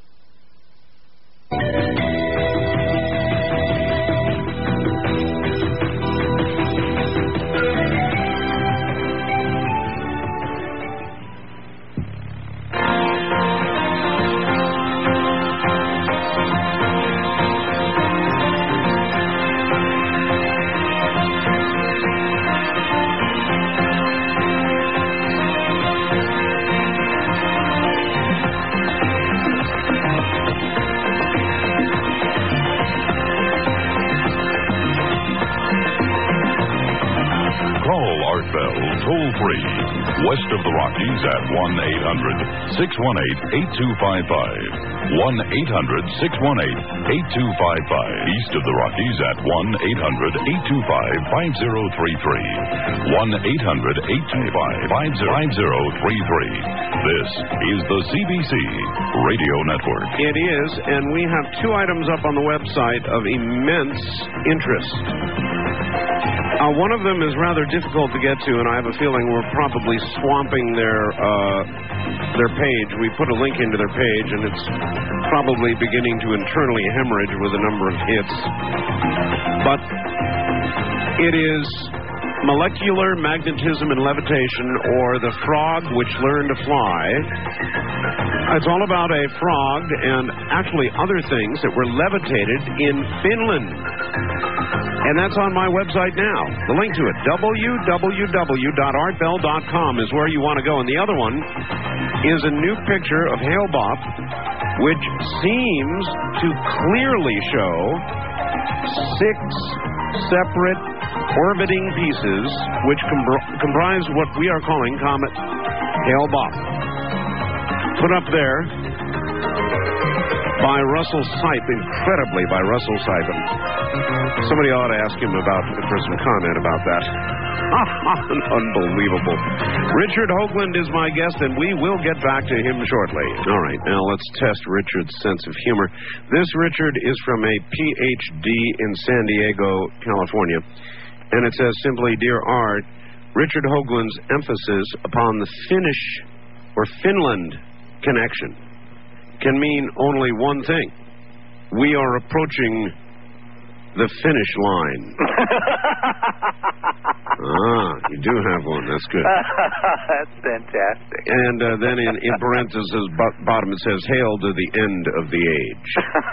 Toll-free, west of the Rockies at one eight hundred six one eight eight two five five. one eight hundred six one eight eight two five five. East of the Rockies at one eight hundred eight two five five zero three three. one eight hundred eight two five five zero three three. This is the C B C Radio Network.
It is, and we have two items up on the website of immense interest. Uh, one of them is rather difficult to get to, and I have a feeling we're probably swamping their uh, their page. We put a link into their page, and it's probably beginning to internally hemorrhage with a number of hits. But it is Molecular Magnetism and Levitation, or The Frog Which Learned to Fly. It's all about a frog and actually other things that were levitated in Finland. And that's on my website now. The link to it, w w w dot art bell dot com, is where you want to go. And the other one is a new picture of Hale-Bopp, which seems to clearly show six separate orbiting pieces which com- comprise what we are calling Comet Hale-Bopp. Put up there by Russell Sipe, incredibly by Russell Sipe. Somebody ought to ask him about for some comment about that. Unbelievable. Richard Hoagland is my guest, and we will get back to him shortly. All right, now let's test Richard's sense of humor. This Richard is from a P H D in San Diego, California, and it says simply, Dear Art, Richard Hoagland's emphasis upon the Finnish or Finland connection can mean only one thing. We are approaching the finish line. Ah, you do have one. That's good.
That's fantastic.
And uh, then in, in parentheses, bo- bottom, it says, Hail to the end of the age.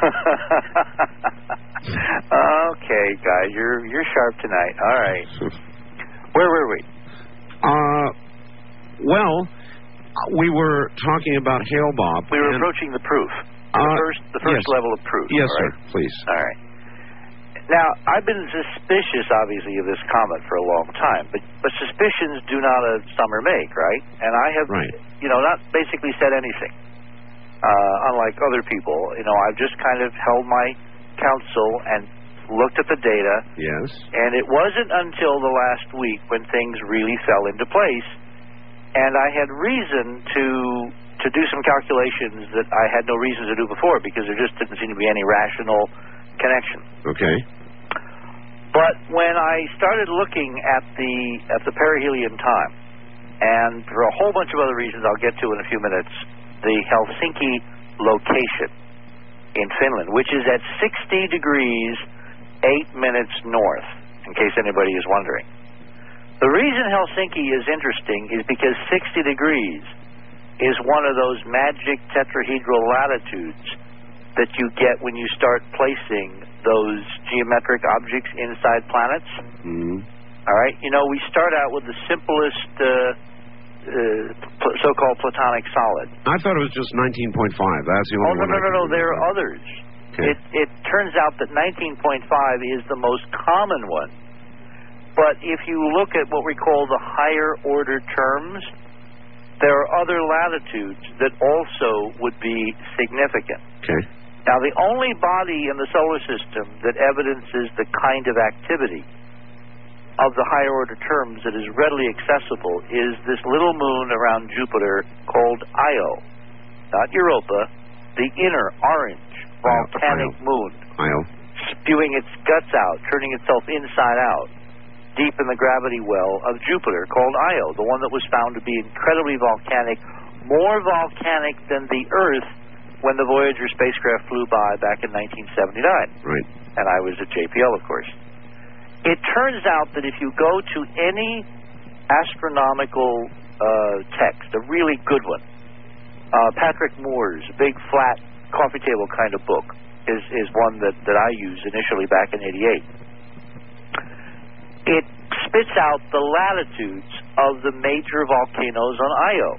Okay, guys, you're you're sharp tonight. All right. Where were we?
Uh, well, we were talking about Hale-Bopp.
We were
and,
approaching the proof. The
uh,
first, the first
yes.
level of proof.
Yes,
right?
sir. Please.
All right. Now, I've been suspicious, obviously, of this comet for a long time, but but suspicions do not a summer make, right? And I have,
right.
you know, not basically said anything. Uh, unlike other people, you know, I've just kind of held my counsel and looked at the data.
Yes.
And it wasn't until the last week when things really fell into place, and I had reason to to do some calculations that I had no reason to do before because there just didn't seem to be any rational connection.
Okay.
But when I started looking at the at the perihelion time, and for a whole bunch of other reasons I'll get to in a few minutes, the Helsinki location in Finland, which is at sixty degrees, eight minutes north, in case anybody is wondering. The reason Helsinki is interesting is because sixty degrees is one of those magic tetrahedral latitudes that you get when you start placing those geometric objects inside planets.
Mm-hmm.
All right? You know, we start out with the simplest uh, uh, pl- so-called platonic solid.
I thought it was just nineteen point five. That's the only
oh, no,
one.
no,
I
no, no.
can
There
remember.
are others.
Okay.
It, it turns out that nineteen point five is the most common one. But if you look at what we call the higher order terms, there are other latitudes that also would be significant.
Okay.
Now, the only body in the solar system that evidences the kind of activity of the higher order terms that is readily accessible is this little moon around Jupiter called Io. Not Europa, the inner orange volcanic
Io.
moon.
Io.
Spewing its guts out, turning itself inside out, deep in the gravity well of Jupiter called Io, the one that was found to be incredibly volcanic, more volcanic than the Earth when the Voyager spacecraft flew by back in nineteen seventy-nine.
Right.
And I was at J P L, of course. It turns out that if you go to any astronomical uh, text, a really good one, uh, Patrick Moore's big flat coffee table kind of book is, is one that, that I used initially back in eighty-eight. It spits out the latitudes of the major volcanoes on Io.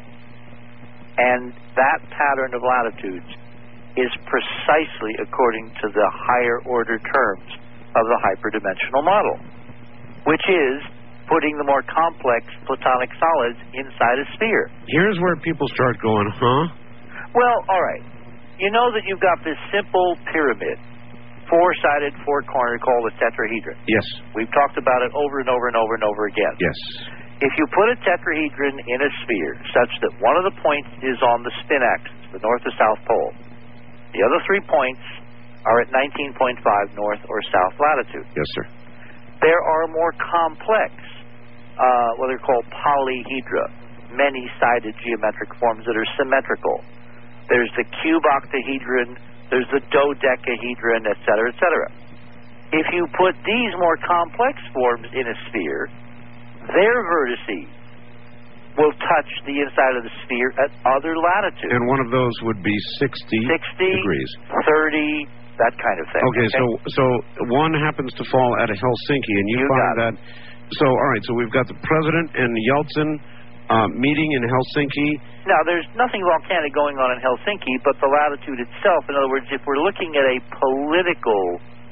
And that pattern of latitudes is precisely according to the higher order terms of the hyperdimensional model, which is putting the more complex platonic solids inside a sphere.
Here's where people start going, huh?
Well, all right. You know that you've got this simple pyramid, four-sided, four-cornered, called a tetrahedron.
Yes.
We've talked about it over and over and over and over again.
Yes.
If you put a tetrahedron in a sphere such that one of the points is on the spin axis, the north or south pole, the other three points are at nineteen point five north or south latitude.
Yes, sir.
There are more complex, uh, what are called polyhedra, many-sided geometric forms that are symmetrical. There's the cube octahedron, there's the dodecahedron, et cetera, et cetera. If you put these more complex forms in a sphere, their vertices will touch the inside of the sphere at other latitudes.
And one of those would be sixty,
sixty
degrees.
thirty, that kind of thing.
Okay, so so one happens to fall at Helsinki, and you,
You
find
got
that. So, all right, so we've got the president and Yeltsin uh, meeting in Helsinki.
Now, there's nothing volcanic going on in Helsinki, but the latitude itself. In other words, if we're looking at a political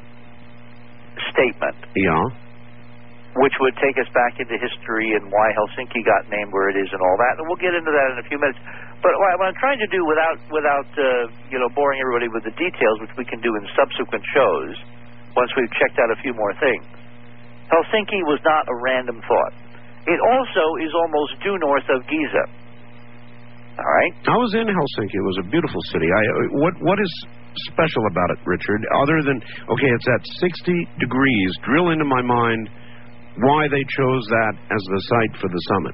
statement,
Yeah.
which would take us back into history and why Helsinki got named where it is and all that, and we'll get into that in a few minutes. But what I'm trying to do without, without uh, you know, boring everybody with the details, which we can do in subsequent shows once we've checked out a few more things, Helsinki was not a random thought. It also is almost due north of Giza. All right?
I was in Helsinki. It was a beautiful city. I what what is special about it, Richard? Other than okay, it's at sixty degrees. Drill into my mind why they chose that as the site for the summit.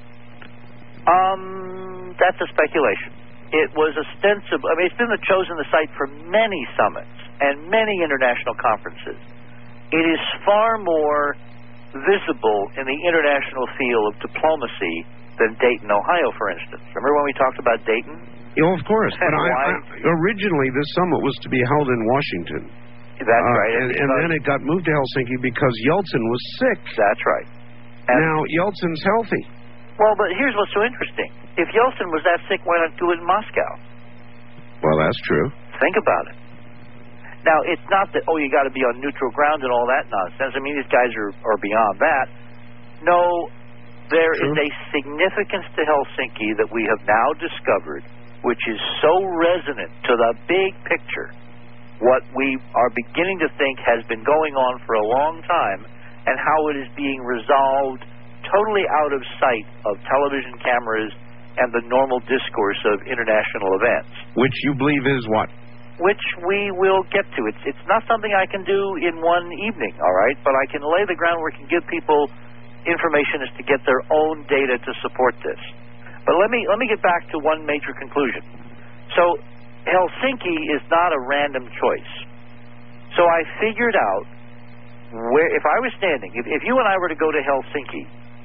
Um, that's a speculation. It was ostensible. I mean, it's been the chosen the site for many summits and many international conferences. It is far more visible in the international field of diplomacy than Dayton, Ohio, for instance. Remember when we talked about Dayton?
Oh, of course. But I,
Why?
I, originally, this summit was to be held in Washington.
That's
Uh,
right.
And, and then it got moved to Helsinki because Yeltsin was sick.
That's right. And
Now, Yeltsin's healthy.
well, but here's what's so interesting. If Yeltsin was that sick, why not do it in Moscow?
Well, that's true.
Think about it. Now, it's not that, oh, you got to be on neutral ground and all that nonsense. I mean, these guys are, are beyond that. No, there
True.
is a significance to Helsinki that we have now discovered, which is so resonant to the big picture, what we are beginning to think has been going on for a long time, and how it is being resolved totally out of sight of television cameras and the normal discourse of international events.
Which you believe is what?
Which we will get to. It's it's not something I can do in one evening, all right? But I can lay the groundwork and give people information as to get their own data to support this. But let me let me get back to one major conclusion. So Helsinki is not a random choice. So I figured out where, if I was standing, if, if you and I were to go to Helsinki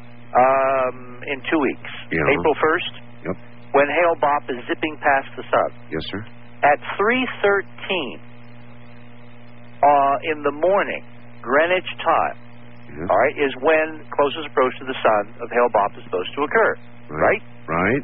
um, in two weeks,
yeah.
April first,
yep.
when Hale-Bopp is zipping past the sun.
Yes, sir.
At three thirteen uh, in the morning, Greenwich time,
yes.
all right, is when closest approach to the sun of Hale-Bopp is supposed to occur, right?
Right.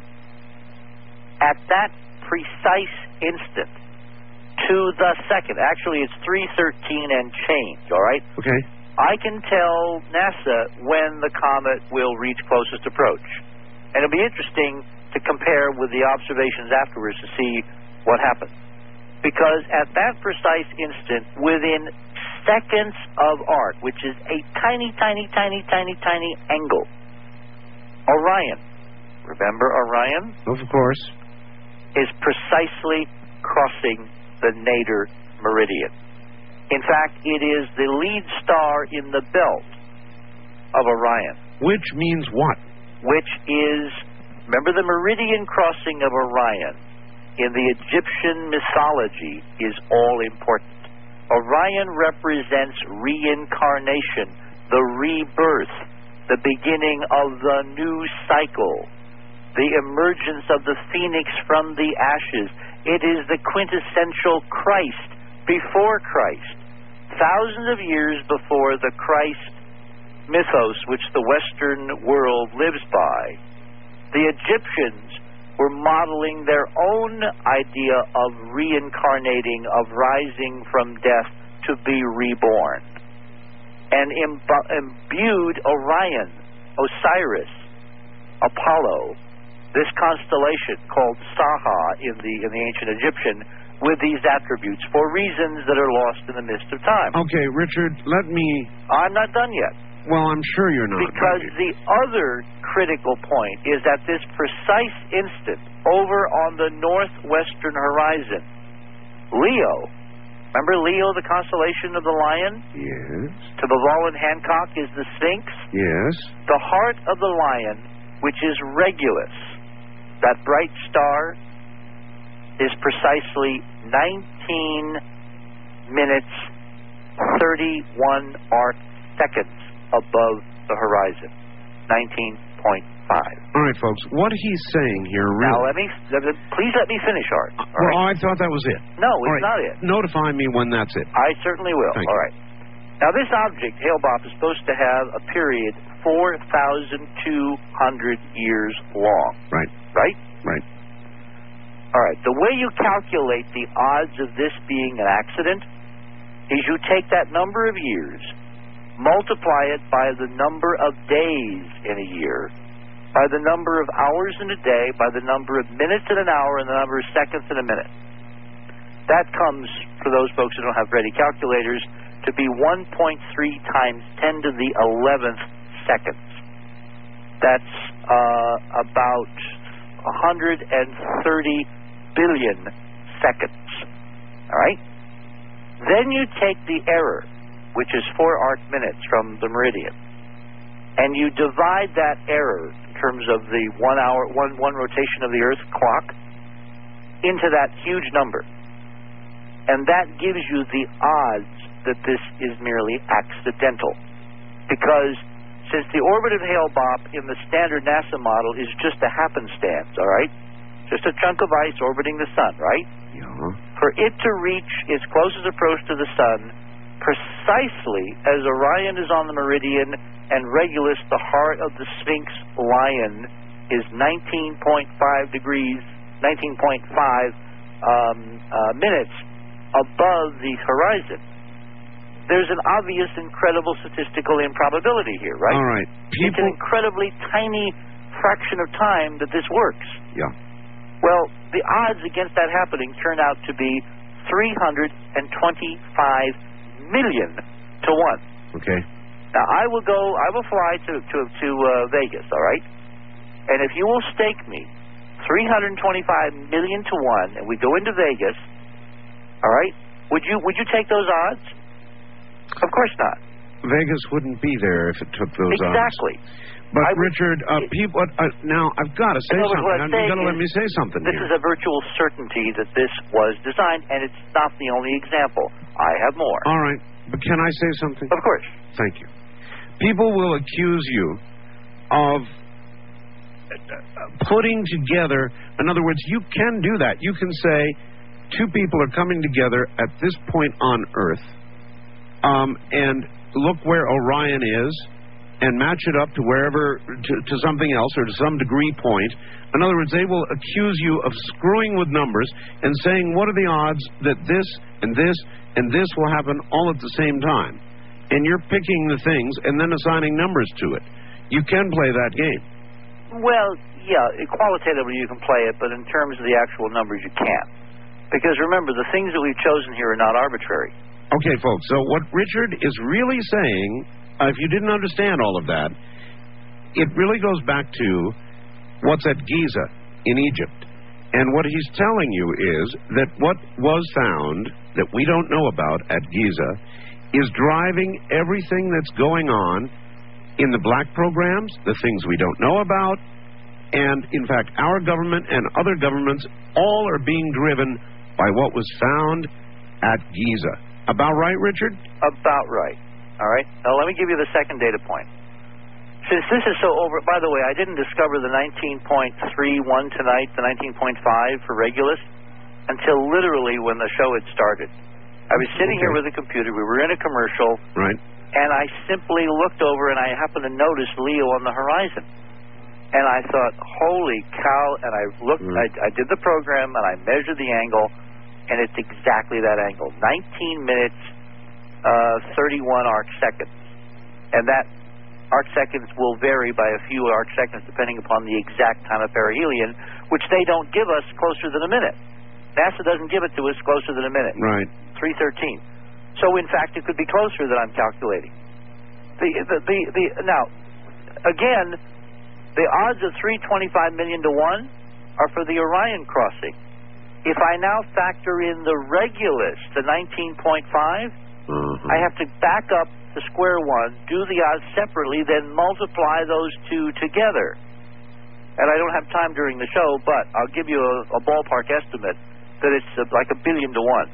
At that precise instant, to the second, actually it's three thirteen and change, all right?
Okay.
I can tell NASA when the comet will reach closest approach. And it'll be interesting to compare with the observations afterwards to see what happened. Because at that precise instant, within seconds of arc, which is a tiny, tiny, tiny, tiny, tiny angle, Orion, remember Orion?
Of course.
Is precisely crossing the nadir meridian. In fact, it is the lead star in the belt of Orion.
Which means what?
Which is, remember the meridian crossing of Orion in the Egyptian mythology is all important. Orion represents reincarnation, the rebirth, the beginning of the new cycle, the emergence of the phoenix from the ashes. It is the quintessential Christ before Christ. Thousands of years before the Christ mythos which the Western world lives by, the Egyptians were modeling their own idea of reincarnating, of rising from death to be reborn, and imbu- imbued Orion, Osiris, Apollo, this constellation called Saha in the in the ancient Egyptian, with these attributes for reasons that are lost in the mist of time.
Okay, Richard, let me...
I'm not done yet.
Well, I'm sure you're not.
Because the other critical point is at this precise instant, over on the northwestern horizon, Leo, remember Leo, the constellation of the lion?
Yes.
To Bavall and Hancock is the Sphinx?
Yes.
The heart of the lion, which is Regulus, that bright star, is precisely nineteen minutes, thirty-one arc seconds above the horizon. nineteen point five.
All right, folks. What he's saying here really...
Now, let me... Please let me finish, Art.
Uh, well,
right?
I thought that was it.
No, it's
right.
not it.
Notify me when that's it.
I certainly will.
Thank
All
you.
right. Now, this object, Hale-Bopp, is supposed to have a period four thousand two hundred years long.
Right.
Right?
Right.
All right. The way you calculate the odds of this being an accident is you take that number of years, multiply it by the number of days in a year, by the number of hours in a day, by the number of minutes in an hour, and the number of seconds in a minute. That comes, for those folks who don't have ready calculators, to be one point three times ten to the eleventh seconds. That's uh, about one hundred thirty billion seconds. All right? Then you take the error, which is four arc minutes from the meridian, and you divide that error in terms of the one hour, one, one rotation of the Earth clock into that huge number. And that gives you the odds that this is merely accidental. Because since the orbit of Hale-Bopp in the standard NASA model is just a happenstance, all right? Just a chunk of ice orbiting the sun, right?
Yeah.
For it to reach its closest approach to the sun precisely as Orion is on the meridian and Regulus, the heart of the Sphinx lion, is nineteen point five degrees, nineteen point five um, uh, minutes above the horizon. There's an obvious, incredible statistical improbability here, right?
All right. People...
It's an incredibly tiny fraction of time that this works.
Yeah.
Well, the odds against that happening turn out to be three hundred twenty-five million to one.
Okay.
Now, I will go, I will fly to, to, to uh, Vegas, all right? And if you will stake me three hundred twenty-five million to one, and we go into Vegas, all right, would you would you take those odds? Of course not.
Vegas wouldn't be there if it took those
exactly.
odds.
Exactly.
But, Richard, uh, people, uh, now, I've got to say something. You've got to let me say something
This
here.
is a virtual certainty that this was designed, and it's not the only example. I have more.
All right. But can I say something?
Of course.
Thank you. People will accuse you of putting together, in other words, you can do that. You can say two people are coming together at this point on Earth, um, and look where Orion is, and match it up to wherever, to, to something else, or to some degree point. In other words, they will accuse you of screwing with numbers and saying, what are the odds that this and this and this will happen all at the same time? And you're picking the things and then assigning numbers to it. You can play that game.
Well, yeah, qualitatively you can play it, but in terms of the actual numbers, you can't. Because remember, the things that we've chosen here are not arbitrary.
Okay, folks, so what Richard is really saying, uh, if you didn't understand all of that, it really goes back to what's at Giza in Egypt. And what he's telling you is that what was found that we don't know about at Giza is driving everything that's going on in the black programs, the things we don't know about, and in fact, our government and other governments all are being driven by what was found at Giza. About right, Richard?
About right. All right. Now, let me give you the second data point. Since this is so over, by the way, I didn't discover the nineteen point three one tonight, the nineteen point five for Regulus, until literally when the show had started. I was sitting
okay.
here with a computer. We were in a commercial.
Right.
And I simply looked over, and I happened to notice Leo on the horizon. And I thought, holy cow, and I looked, mm. I, I did the program, and I measured the angle, and it's exactly that angle. nineteen minutes, uh, thirty-one arc seconds. And that arc seconds will vary by a few arc seconds depending upon the exact time of perihelion, which they don't give us closer than a minute. NASA doesn't give it to us closer than a minute.
Right.
three thirteen. So, in fact, it could be closer than I'm calculating. The, the, the, the, now, again, the odds of three hundred twenty-five million to one are for the Orion crossing. If I now factor in the Regulus, the nineteen point five,
mm-hmm.
I have to back up to square one, do the odds separately, then multiply those two together. And I don't have time during the show, but I'll give you a, a ballpark estimate that it's uh, like a billion to one.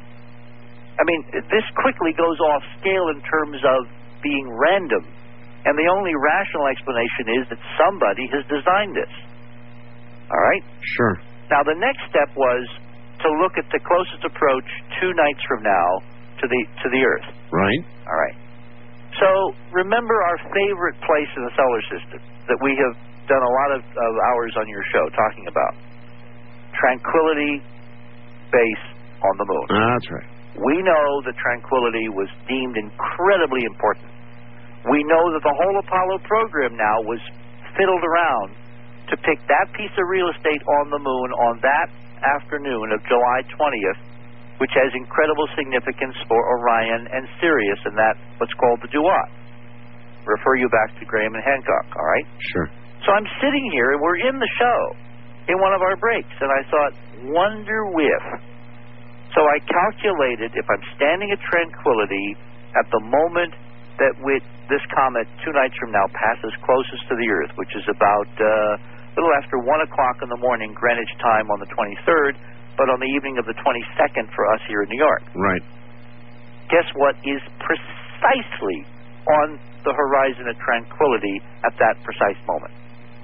I mean, this quickly goes off scale in terms of being random, and the only rational explanation is that somebody has designed this. All right?
Sure.
Now, the next step was to look at the closest approach two nights from now to the to the Earth.
Right.
All right. So, remember our favorite place in the solar system that we have done a lot of, of hours on your show talking about. Tranquility Base on the moon.
Uh, that's right.
We know that Tranquility was deemed incredibly important. We know that the whole Apollo program now was fiddled around to pick that piece of real estate on the moon on that afternoon of July twentieth, which has incredible significance for Orion and Sirius, and that what's called the Duat. Refer you back to Graham and Hancock, all right?
Sure.
So I'm sitting here, and we're in the show, in one of our breaks, and I thought, wonder if. So I calculated if I'm standing at Tranquility at the moment that with this comet two nights from now passes closest to the Earth, which is about uh, a little after one o'clock in the morning Greenwich time on the twenty-third, but on the evening of the twenty-second for us here in New York.
Right.
Guess what is precisely on the horizon at Tranquility at that precise moment?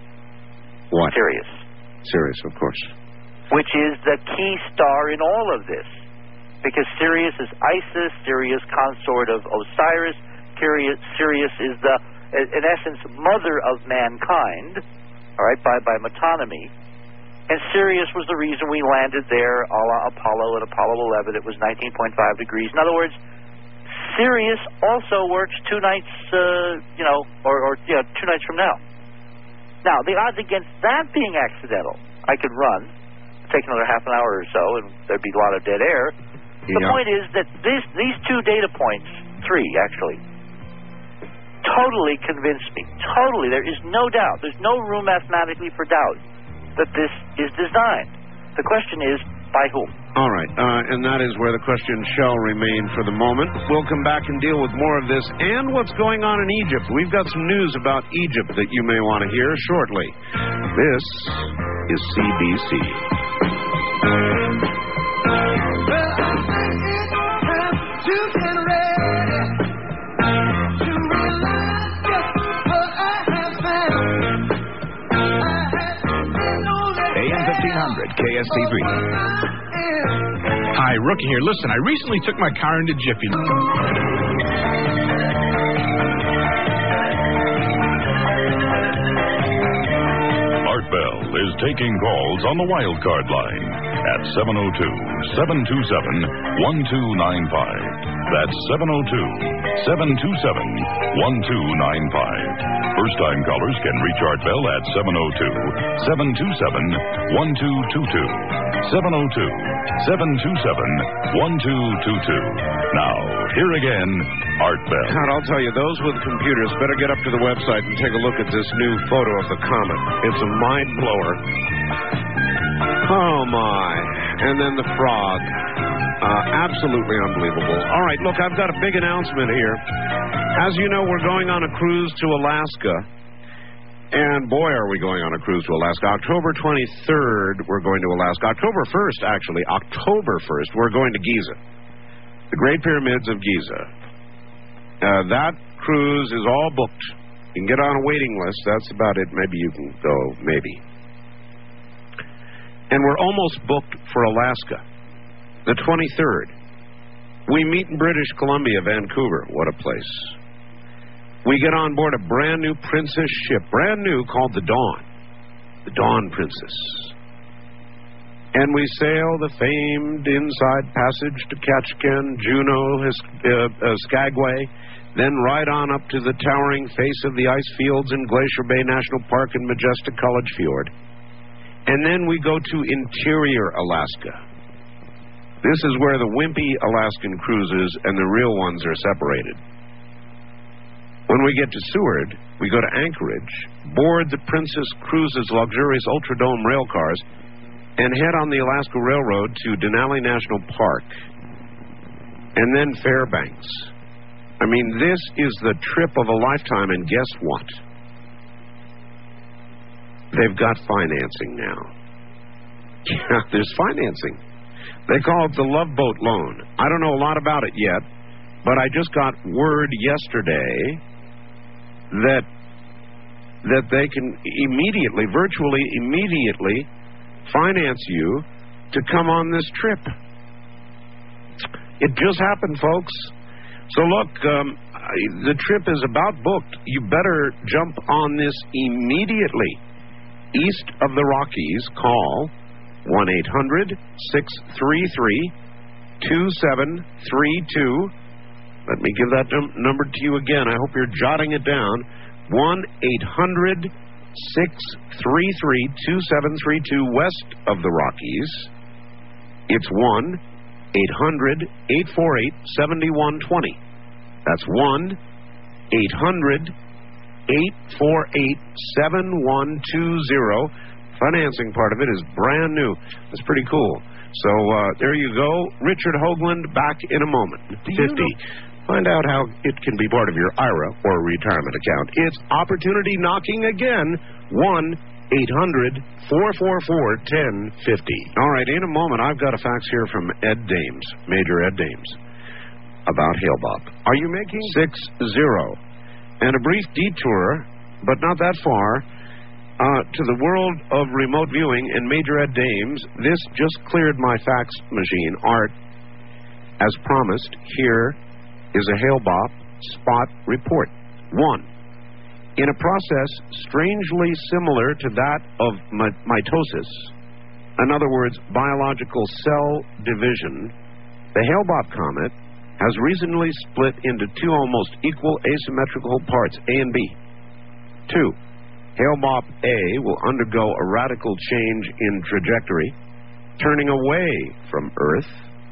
What?
Sirius.
Sirius, of course.
Which is the key star in all of this. Because Sirius is Isis, Sirius consort of Osiris, Sirius, Sirius is the, in essence, mother of mankind, all right, by, by metonymy. And Sirius was the reason we landed there, a la Apollo and Apollo eleven. It was nineteen point five degrees. In other words, Sirius also works two nights, uh, you know, or, or yeah, two nights from now. Now, the odds against that being accidental, I could run, take another half an hour or so, and there'd be a lot of dead air. The
yeah.
point is that this, these two data points, three actually, totally convinced me. Totally. There is no doubt. There's no room mathematically for doubt that this is designed. The question is, by whom?
All right, uh, and that is where the question shall remain for the moment. We'll come back and deal with more of this and what's going on in Egypt. We've got some news about Egypt that you may want to hear shortly. This is C B C.
Well, I think it's time to get ready to realize just what I have found. I had no
A M fifteen hundred K S T three.
Hi, Rookie here. Listen, I recently took my car into Jiffy.
Art Bell is taking calls on the wild card line at seven oh two, seven two seven, one two nine five. That's seven oh two, seven two seven, one two nine five. First-time callers can reach Art Bell at seven oh two, seven two seven, one two two two. seven oh two, seven two seven, one two two two. Now, here again, Art Bell.
God, I'll tell you, those with computers better get up to the website and take a look at this new photo of the comet. It's a mind blower. Oh, my. And then the frog. Uh, absolutely unbelievable. All right, look, I've got a big announcement here. As you know, we're going on a cruise to Alaska. And boy, are we going on a cruise to Alaska. October twenty-third, we're going to Alaska. October first, actually. October first, we're going to Giza. The Great Pyramids of Giza. Uh, that cruise is all booked. You can get on a waiting list. That's about it. Maybe you can go, maybe. And we're almost booked for Alaska. The twenty-third. We meet in British Columbia, Vancouver. What a place. We get on board a brand new princess ship, brand new, called the Dawn. The Dawn Princess. And we sail the famed inside passage to Ketchikan, Juneau, uh, uh, Skagway, then right on up to the towering face of the ice fields in Glacier Bay National Park and majestic College Fjord. And then we go to interior Alaska. This is where the wimpy Alaskan cruises and the real ones are separated. When we get to Seward, we go to Anchorage, board the Princess Cruises luxurious Ultradome rail cars, and head on the Alaska Railroad to Denali National Park, and then Fairbanks. I mean, this is the trip of a lifetime, and guess what? They've got financing now. Yeah, there's financing. They call it the Love Boat Loan. I don't know a lot about it yet, but I just got word yesterday that that they can immediately, virtually immediately, finance you to come on this trip. It just happened, folks. So look, um, the trip is about booked. You better jump on this immediately. East of the Rockies, call one eight hundred, six three three, two seven three two. Let me give that num- number to you again. I hope you're jotting it down. one eight hundred, six three three, two seven three two, west of the Rockies. It's one eight hundred, eight four eight, seven one two zero. That's one eight hundred, eight four eight, seven one two zero. Financing part of it is brand new. That's pretty cool. So uh, there you go. Richard Hoagland back in a moment. fifty. Find out how it can be part of your I R A or retirement account. It's opportunity knocking again. one eight hundred, four four four, one oh five oh. All right, in a moment, I've got a fax here from Ed Dames, Major Ed Dames, about Hale-Bopp. Are you making? six zero. And a brief detour, but not that far, uh, to the world of remote viewing and Major Ed Dames. This just cleared my fax machine. Art, as promised, here is a Hale-Bopp spot report. One, in a process strangely similar to that of mi- mitosis, in other words, biological cell division, the Hale-Bopp comet has recently split into two almost equal asymmetrical parts, A and B. Two, Hale-Bopp A will undergo a radical change in trajectory, turning away from Earth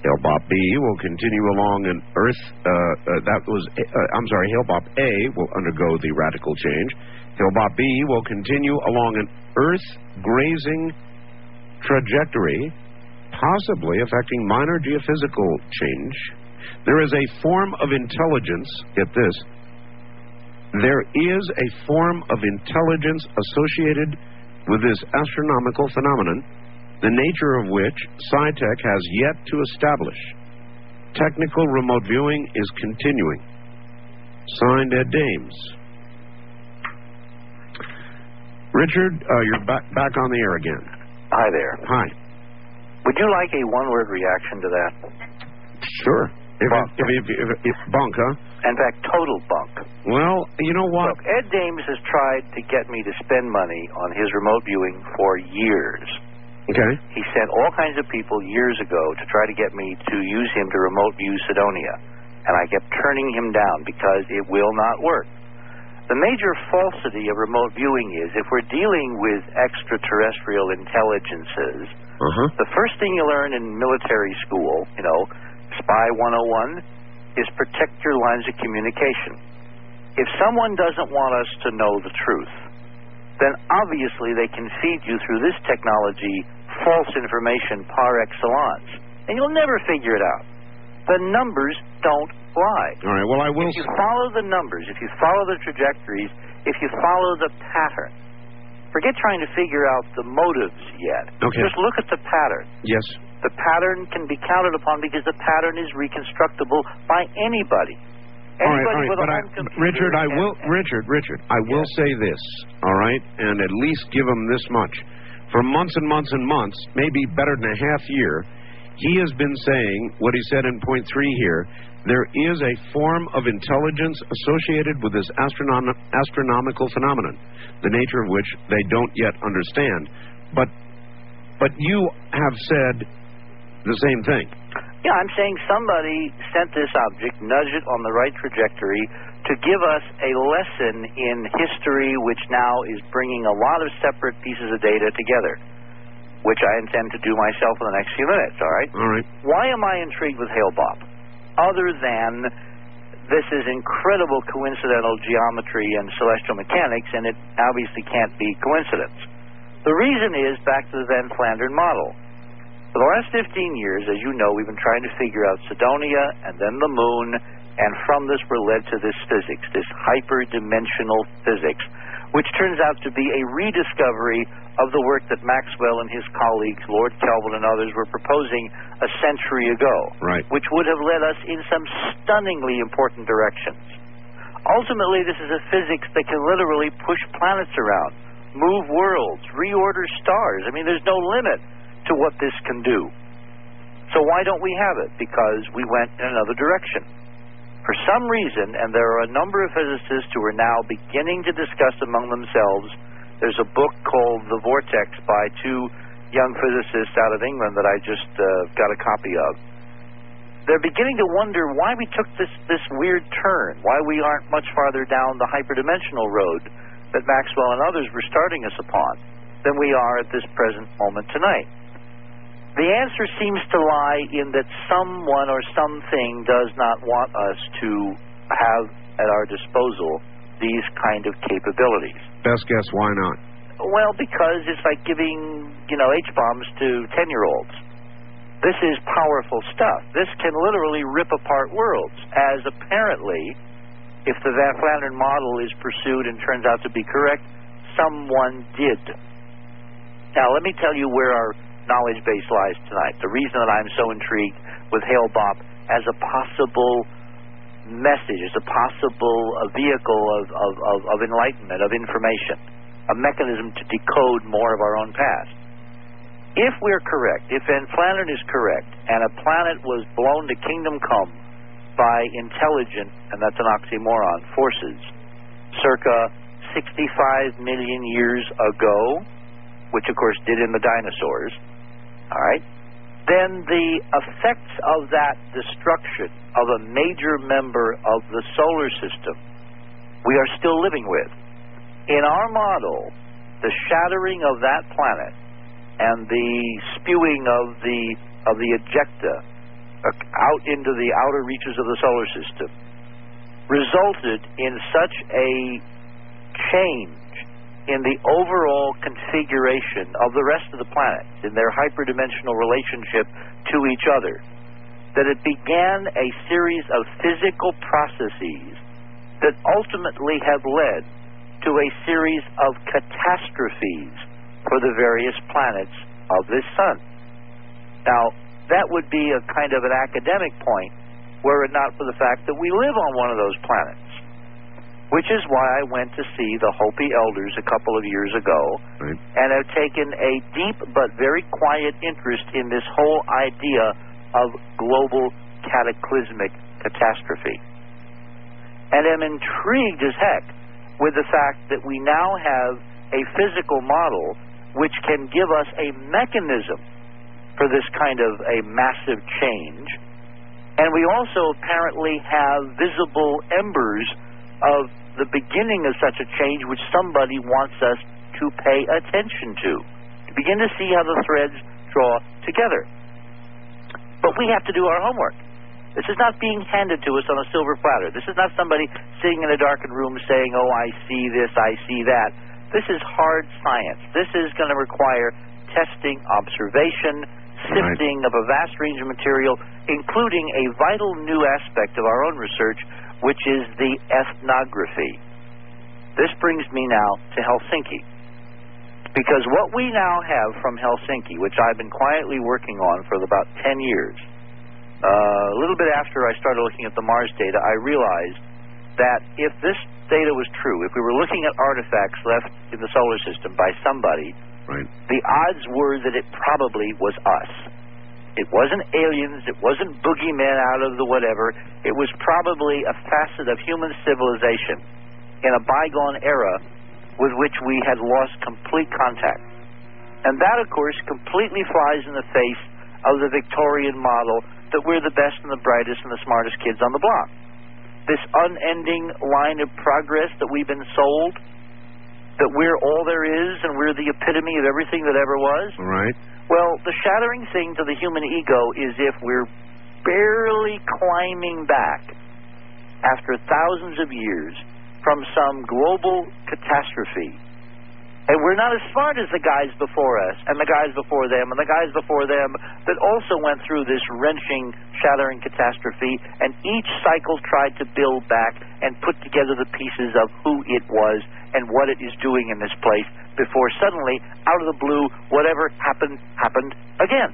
Hale-Bopp B will continue along an Earth, uh, uh, that was, uh, I'm sorry, Hale-Bopp A will undergo the radical change. Hale-Bopp B will continue along an Earth-grazing trajectory, possibly affecting minor geophysical change. There is a form of intelligence, get this, there is a form of intelligence associated with this astronomical phenomenon, the nature of which SciTech has yet to establish. Technical remote viewing is continuing. Signed, Ed Dames. Richard, uh, you're back, back on the air again.
Hi there.
Hi.
Would you like a one-word reaction to that?
Sure. If,
Bunk.
if, if, if, if, bunk, huh?
In fact, total bunk.
Well, you know what?
Look, Ed Dames has tried to get me to spend money on his remote viewing for years.
Okay.
He sent all kinds of people years ago to try to get me to use him to remote view Cydonia. And I kept turning him down because it will not work. The major falsity of remote viewing is if we're dealing with extraterrestrial intelligences,
uh-huh.
the first thing you learn in military school, you know, Spy one oh one, is protect your lines of communication. If someone doesn't want us to know the truth, then obviously they can feed you through this technology false information par excellence, and you'll never figure it out. The numbers don't lie.
All right, well, I will...
If you follow the numbers, if you follow the trajectories, if you follow the pattern, forget trying to figure out the motives yet.
Okay.
Just look at the pattern.
Yes.
The pattern can be counted upon because the pattern is reconstructible by anybody.
All right, all right,
with
but
a
I,
home computer
Richard, I
and-
will,
and-
Richard, Richard, I will
Yes.
say this, all right, and at least give him this much. For months and months and months, maybe better than a half year, he has been saying what he said in point three here. There is a form of intelligence associated with this astronom- astronomical phenomenon, the nature of which they don't yet understand. But, but you have said the same thing.
Yeah, I'm saying somebody sent this object, nudged it on the right trajectory to give us a lesson in history, which now is bringing a lot of separate pieces of data together, which I intend to do myself in the next few minutes, all right?
All right.
Why am I intrigued with Hale-Bopp? Other than this is incredible coincidental geometry and celestial mechanics, and it obviously can't be coincidence. The reason is back to the Van Flandern model. For the last fifteen years, as you know, we've been trying to figure out Cydonia and then the moon, and from this we're led to this physics, this hyperdimensional physics, which turns out to be a rediscovery of the work that Maxwell and his colleagues, Lord Kelvin and others, were proposing a century ago,
Right.
which would have led us in some stunningly important directions. Ultimately, this is a physics that can literally push planets around, move worlds, reorder stars. I mean, there's no limit to what this can do. So why don't we have it? Because we went in another direction. For some reason, and there are a number of physicists who are now beginning to discuss among themselves, there's a book called The Vortex by two young physicists out of England that I just uh, got a copy of. They're beginning to wonder why we took this, this weird turn, why we aren't much farther down the hyperdimensional road that Maxwell and others were starting us upon than we are at this present moment tonight. The answer seems to lie in that someone or something does not want us to have at our disposal these kind of capabilities.
Best guess, why not?
Well, because it's like giving, you know, H-bombs to ten-year-olds. This is powerful stuff. This can literally rip apart worlds, as apparently, if the Van Flandern model is pursued and turns out to be correct, someone did. Now, let me tell you where our knowledge base lies tonight. The reason that I'm so intrigued with Hale-Bopp as a possible message, as a possible a vehicle of, of, of, of enlightenment, of information, a mechanism to decode more of our own past. If we're correct, if Van Flandern is correct, and a planet was blown to kingdom come by intelligent, and that's an oxymoron, forces, circa sixty-five million years ago, which of course did in the dinosaurs, all right, then the effects of that destruction of a major member of the solar system we are still living with. In our model, the shattering of that planet and the spewing of the of the ejecta out into the outer reaches of the solar system resulted in such a change in the overall configuration of the rest of the planets, in their hyperdimensional relationship to each other, that it began a series of physical processes that ultimately have led to a series of catastrophes for the various planets of this sun. Now, that would be a kind of an academic point were it not for the fact that we live on one of those planets, which is why I went to see the Hopi elders a couple of years ago,
right,
and have taken a deep but very quiet interest in this whole idea of global cataclysmic catastrophe. And am intrigued as heck with the fact that we now have a physical model which can give us a mechanism for this kind of a massive change. And we also apparently have visible embers of the beginning of such a change which somebody wants us to pay attention to, to begin to see how the threads draw together. But we have to do our homework. This is not being handed to us on a silver platter. This is not somebody sitting in a darkened room saying, oh, I see this, I see that. This is hard science. This is going to require testing, observation, sifting right. of a vast range of material, including a vital new aspect of our own research, which is the ethnography. This brings me now to Helsinki. Because what we now have from Helsinki, which I've been quietly working on for about ten years, uh, a little bit after I started looking at the Mars data, I realized that if this data was true, if we were looking at artifacts left in the solar system by somebody,
right,
the odds were that it probably was us. It wasn't aliens, it wasn't boogeymen out of the whatever, it was probably a facet of human civilization in a bygone era with which we had lost complete contact. And that, of course, completely flies in the face of the Victorian model that we're the best and the brightest and the smartest kids on the block. This unending line of progress that we've been sold, that we're all there is and we're the epitome of everything that ever was.
Right.
Well, the shattering thing to the human ego is if we're barely climbing back after thousands of years from some global catastrophe, and we're not as smart as the guys before us and the guys before them and the guys before them that also went through this wrenching, shattering catastrophe, and each cycle tried to build back and put together the pieces of who it was and what it is doing in this place before suddenly, out of the blue, whatever happened, happened again.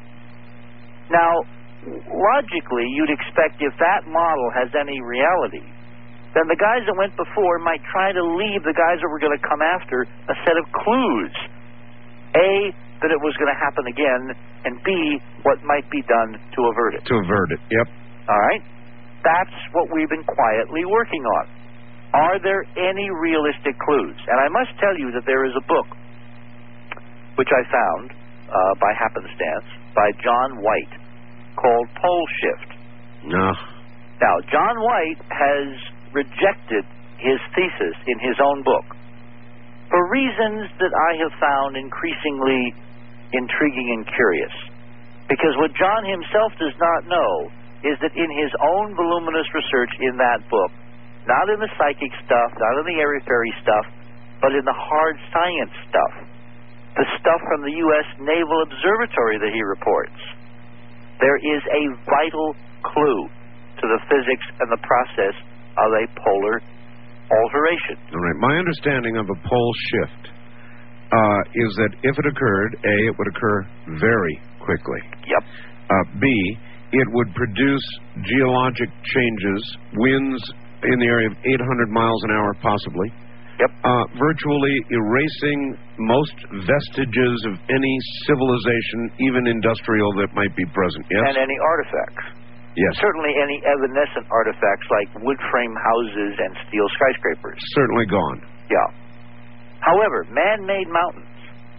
Now, logically, you'd expect if that model has any reality, then the guys that went before might try to leave the guys that were going to come after a set of clues. A, that it was going to happen again, and B, what might be done to avert it.
To avert it, yep.
All right? That's what we've been quietly working on. Are there any realistic clues? And I must tell you that there is a book, which I found uh, by happenstance, by John White, called Pole Shift.
No.
Now, John White has rejected his thesis in his own book for reasons that I have found increasingly intriguing and curious. Because what John himself does not know is that in his own voluminous research in that book, not in the psychic stuff, not in the airy-fairy stuff, but in the hard science stuff, the stuff from the U S Naval Observatory that he reports, there is a vital clue to the physics and the process of a polar alteration.
All right. My understanding of a pole shift uh, is that if it occurred, A, it would occur very quickly.
Yep.
Uh, B, it would produce geologic changes, winds in the area of eight hundred miles an hour possibly.
Yep.
Uh, virtually erasing most vestiges of any civilization, even industrial, that might be present. Yes?
And any artifacts.
Yes.
Certainly any evanescent artifacts like wood frame houses and steel skyscrapers.
Certainly gone.
Yeah. However, man-made mountains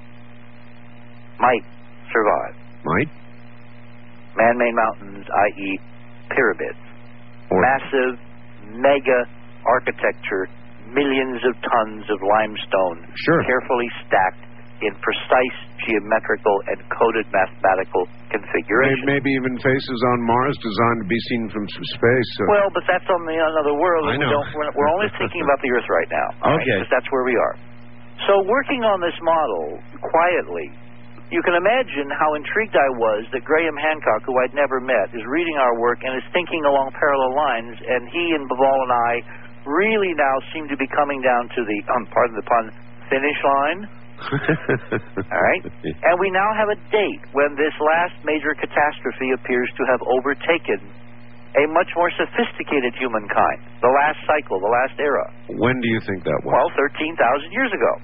might survive.
Might?
Man-made mountains, that is pyramids.
Or
massive, mega architecture, millions of tons of limestone,
sure.
carefully stacked in precise geometrical and coded mathematical configurations.
Maybe even faces on Mars designed to be seen from some space. So.
Well, but that's on the another world.
I
And
know.
we don't, we're, we're only thinking about the Earth right now. Right?
Okay.
Because that's where we are. So working on this model quietly, you can imagine how intrigued I was that Graham Hancock, who I'd never met, is reading our work and is thinking along parallel lines, and he and Baval and I really now seem to be coming down to the, um, pardon the pun, finish line. All right? And we now have a date when this last major catastrophe appears to have overtaken a much more sophisticated humankind, the last cycle, the last era.
When do you think that was?
Well, thirteen thousand years ago.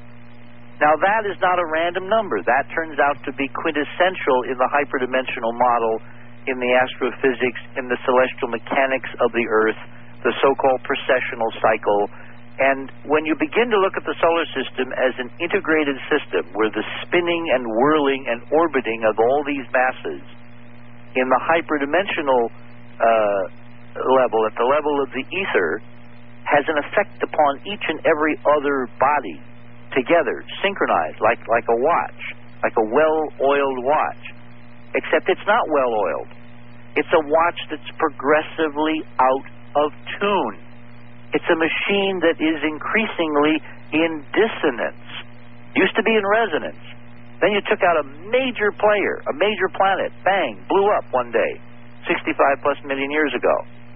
Now, that is not a random number. That turns out to be quintessential in the hyperdimensional model, in the astrophysics, in the celestial mechanics of the Earth, the so-called precessional cycle. And when you begin to look at the solar system as an integrated system, where the spinning and whirling and orbiting of all these masses in the hyperdimensional uh, level, at the level of the ether, has an effect upon each and every other body together, synchronized, like, like a watch, like a well-oiled watch. Except it's not well-oiled. It's a watch that's progressively out of tune. It's a machine that is increasingly in dissonance. Used to be in resonance. Then you took out a major player, a major planet, bang, blew up one day, sixty-five plus million years ago.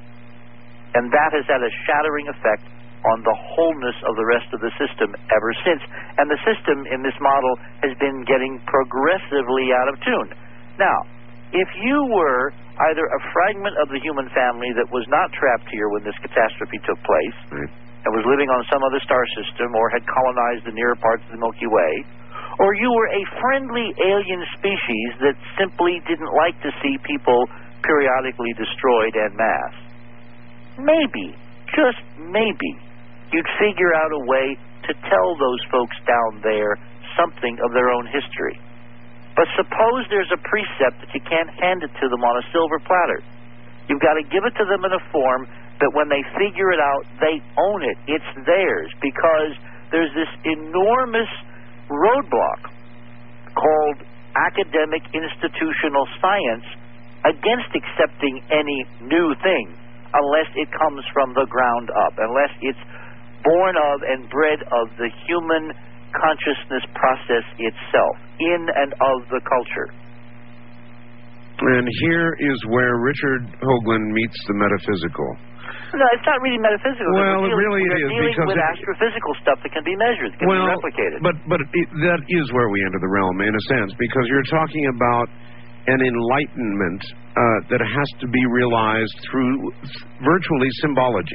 And that has had a shattering effect on the wholeness of the rest of the system ever since. And the system in this model has been getting progressively out of tune. Now, if you were either a fragment of the human family that was not trapped here when this catastrophe took place,
right,
and was living on some other star system or had colonized the nearer parts of the Milky Way, or you were a friendly alien species that simply didn't like to see people periodically destroyed en masse, maybe, just maybe, you'd figure out a way to tell those folks down there something of their own history. But suppose there's a precept that you can't hand it to them on a silver platter. You've got to give it to them in a form that when they figure it out, they own it. It's theirs, because there's this enormous roadblock called academic institutional science against accepting any new thing unless it comes from the ground up, unless it's born of and bred of the human consciousness process itself, in and of the culture.
And here is where Richard Hoagland meets the metaphysical.
No, it's not really metaphysical.
Well,
we're
it really
we're
is,
dealing
because
with
it,
astrophysical stuff that can be measured, can
well,
be replicated.
But but it, that is where we enter the realm, in a sense, because you're talking about an enlightenment uh, that has to be realized through virtually symbology.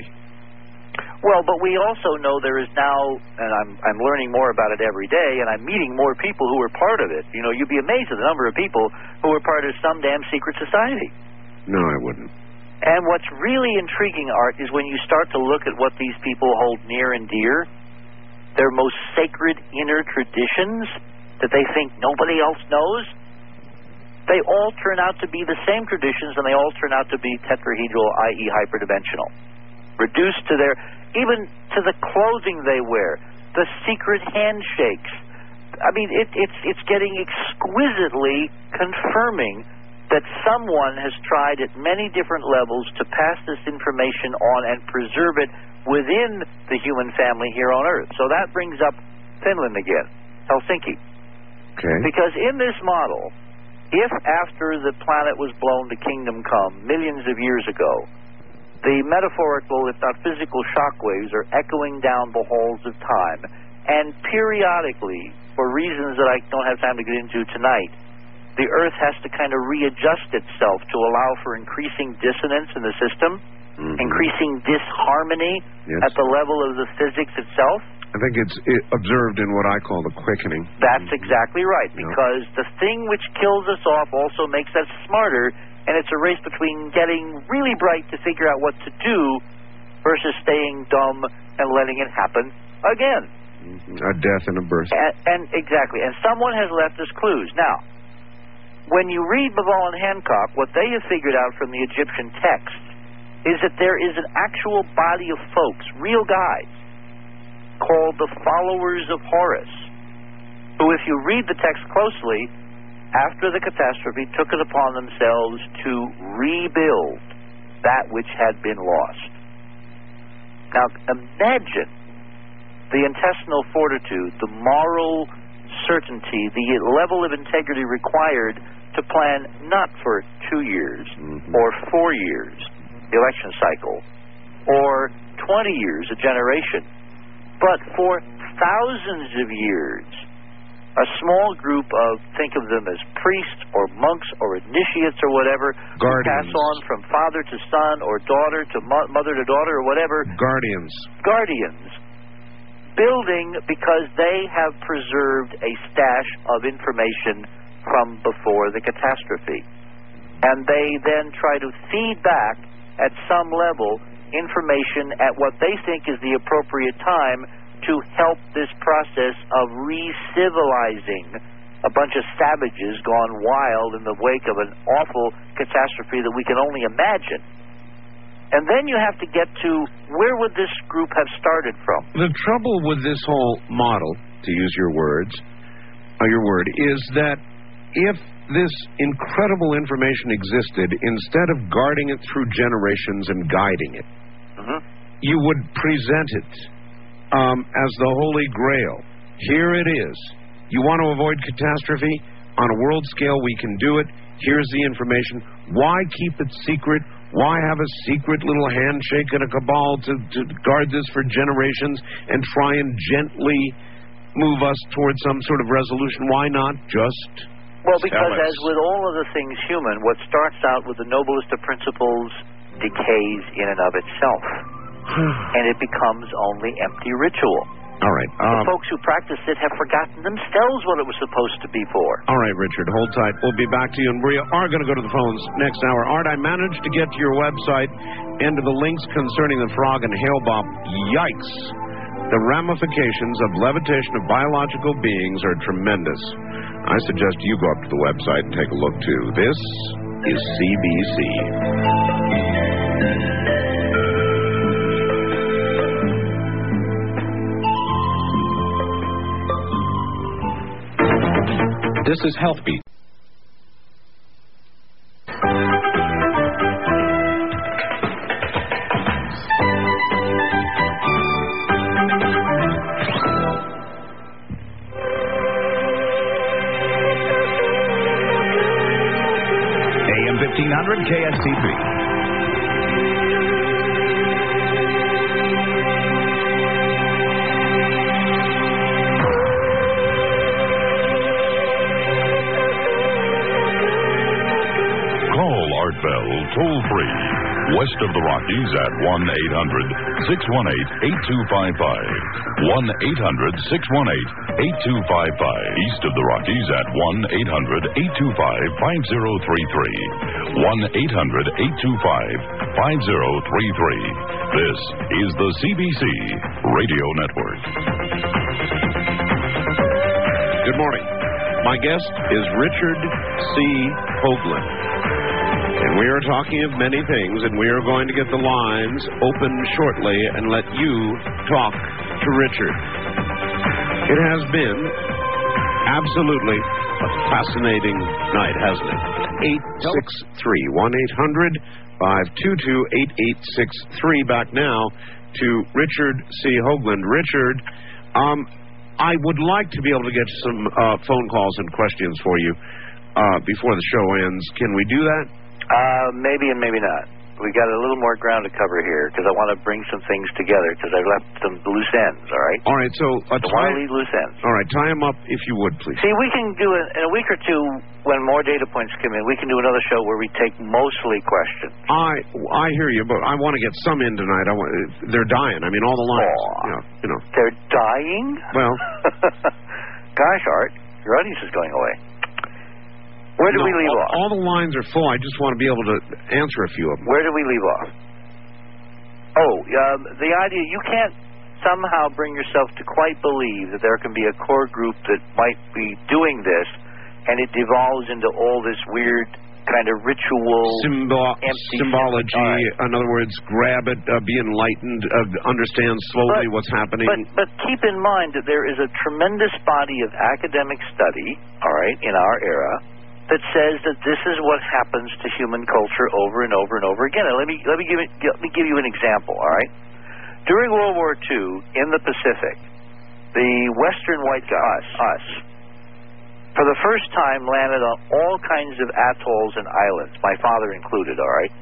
Well, but we also know there is now, and I'm I'm learning more about it every day, and I'm meeting more people who are part of it. You know, you'd be amazed at the number of people who are part of some damn secret society.
No, I wouldn't.
And what's really intriguing, Art, is when you start to look at what these people hold near and dear, their most sacred inner traditions that they think nobody else knows, they all turn out to be the same traditions, and they all turn out to be tetrahedral, that is hyperdimensional. Reduced to their, even to the clothing they wear, the secret handshakes. I mean, it, it's it's getting exquisitely confirming that someone has tried at many different levels to pass this information on and preserve it within the human family here on Earth. So that brings up Finland again, Helsinki.
Okay.
Because in this model, if after the planet was blown to kingdom come millions of years ago, the metaphorical, if not physical, shockwaves are echoing down the halls of time, and periodically, for reasons that I don't have time to get into tonight, the Earth has to kind of readjust itself to allow for increasing dissonance in the system, mm-hmm. increasing disharmony
yes.
at the level of the physics itself.
I think it's it, observed in what I call the quickening.
That's exactly right, because yeah. the thing which kills us off also makes us smarter, and it's a race between getting really bright to figure out what to do versus staying dumb and letting it happen again.
Mm-hmm. A death and a birth.
And, and exactly, and someone has left us clues. Now, when you read Baval and Hancock, what they have figured out from the Egyptian texts is that there is an actual body of folks, real guys, called the followers of Horus. who, if you read the text closely, after the catastrophe, took it upon themselves to rebuild that which had been lost. Now, imagine the intestinal fortitude, the moral certainty, the level of integrity required to plan not for two years mm-hmm. or four years, the election cycle, or twenty years, a generation, but for thousands of years. A small group of, think of them as priests or monks or initiates or whatever, who pass on from father to son or daughter to mo- mother to daughter or whatever.
Guardians.
Guardians. Building because they have preserved a stash of information from before the catastrophe. And they then try to feed back at some level information at what they think is the appropriate time to help this process of re-civilizing a bunch of savages gone wild in the wake of an awful catastrophe that we can only imagine. And then you have to get to, where would this group have started from?
The trouble with this whole model, to use your words, or your word, is that if this incredible information existed, instead of guarding it through generations and guiding it, mm-hmm. you would present it Um, as the Holy Grail. Here it is. You want to avoid catastrophe? On a world scale, we can do it. Here's the information. Why keep it secret? Why have a secret little handshake and a cabal to, to guard this for generations and try and gently move us towards some sort of resolution? Why not just
Well, because as with all of the things human, what starts out with the noblest of principles decays in and of itself. And it becomes only empty ritual.
All right. Um,
the folks who practice it have forgotten themselves what it was supposed to be for.
All right, Richard, hold tight. We'll be back to you, and we are going to go to the phones next hour. Art, I managed to get to your website and to the links concerning the frog and Hale-Bopp. Yikes. The ramifications of levitation of biological beings are tremendous. I suggest you go up to the website and take a look, too. This is C B C.
This is HealthBeat. A M fifteen hundred K S T P.
Bell, toll free. West of the Rockies at one eight hundred six one eight eight two five five. one eight hundred six one eight eight two five five. East of the Rockies at one eight hundred eight two five five zero three three. one eight hundred eight two five five zero three three. This is the C B C Radio Network.
Good morning. My guest is Richard C. Hoagland. And we are talking of many things, and we are going to get the lines open shortly and let you talk to Richard. It has been absolutely a fascinating night, hasn't it? eight six three, one eight hundred five two two eight eight six three. Back now to Richard C. Hoagland. Richard, um, I would like to be able to get some uh, phone calls and questions for you uh, before the show ends. Can we do that?
Uh, maybe and maybe not. We got a little more ground to cover here because I want to bring some things together because I left some loose ends. All right.
All right. So uh,
so
tie
leave loose ends.
All right. Tie them up if you would, please.
See, we can do it in a week or two when more data points come in. We can do another show where we take mostly questions.
I I hear you, but I want to get some in tonight. I want they're dying. I mean, all the lines.
Oh,
you know, you know.
They're dying.
Well,
gosh, Art, your audience is going away. Where do
no,
we leave
all,
off?
All the lines are full. I just want to be able to answer a few of them.
Where do we leave off? Oh, um, the idea, you can't somehow bring yourself to quite believe that there can be a core group that might be doing this, and it devolves into all this weird kind of ritual,
Symbo-
empty
symbology.
Right.
In other words, grab it, uh, be enlightened, uh, understand slowly
but,
what's happening.
But, but keep in mind that there is a tremendous body of academic study, all right, in our era, that says that this is what happens to human culture over and over and over again. And let me let me give it, let me give you an example, all right? During World War Two in the Pacific, the Western white guys, us, for the first time landed on all kinds of atolls and islands, my father included, all right?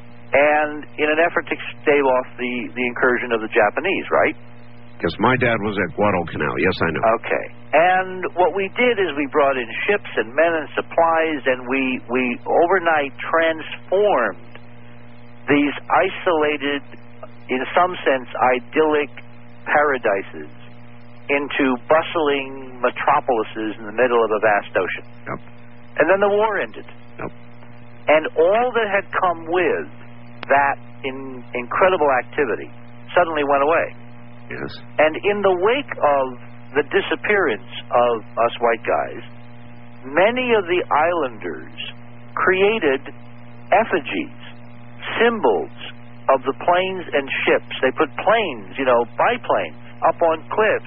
And in an effort to stave off the, the incursion of the Japanese, right?
Because my dad was at Guadalcanal. Yes, I know.
Okay. And what we did is we brought in ships and men and supplies, and we, we overnight transformed these isolated, in some sense, idyllic paradises into bustling metropolises in the middle of a vast ocean.
Yep.
And then the war ended.
Yep.
And all that had come with that in, incredible activity suddenly went away.
Yes.
And in the wake of the disappearance of us white guys, many of the islanders created effigies, symbols of the planes and ships. They put planes, you know, biplanes, up on cliffs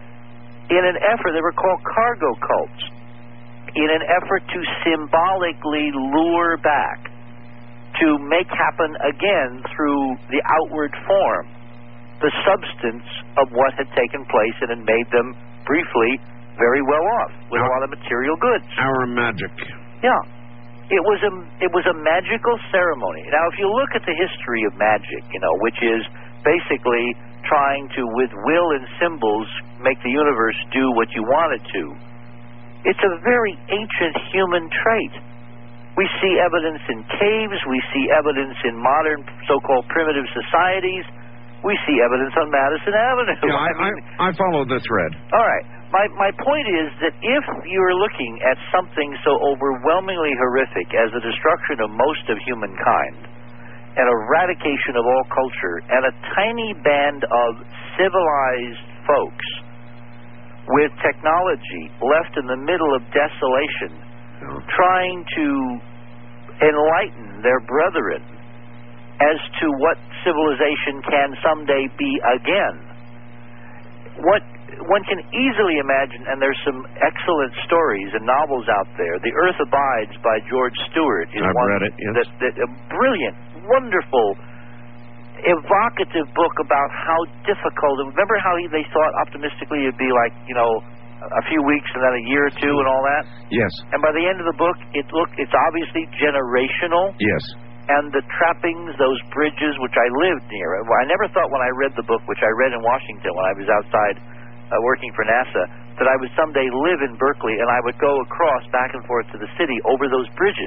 in an effort, they were called cargo cults, in an effort to symbolically lure back, to make happen again through the outward form, the substance of what had taken place and had made them briefly very well off with our, a lot of material goods.
Our magic.
Yeah. It was a it was a magical ceremony. Now, if you look at the history of magic, you know, which is basically trying to, with will and symbols, make the universe do what you want it to, it's a very ancient human trait. We see evidence in caves. We see evidence in modern so-called primitive societies. We see evidence on Madison Avenue.
Yeah, I,
I, mean,
I, I follow the thread.
All right. My, my point is that if you're looking at something so overwhelmingly horrific as the destruction of most of humankind, and eradication of all culture, and a tiny band of civilized folks with technology left in the middle of desolation,
No.
trying to enlighten their brethren as to what civilization can someday be again. What one can easily imagine, and there's some excellent stories and novels out there. The Earth Abides by George Stewart is
I've
one
read it, yes.
that, that a brilliant, wonderful, evocative book about how difficult. Remember how he, they thought optimistically it'd be like, you know, a few weeks and then a year or two and all that?
Yes.
And by the end of the book, it look it's obviously generational.
Yes.
And the trappings, those bridges, which I lived near. I never thought when I read the book, which I read in Washington when I was outside uh, working for NASA, that I would someday live in Berkeley and I would go across back and forth to the city over those bridges.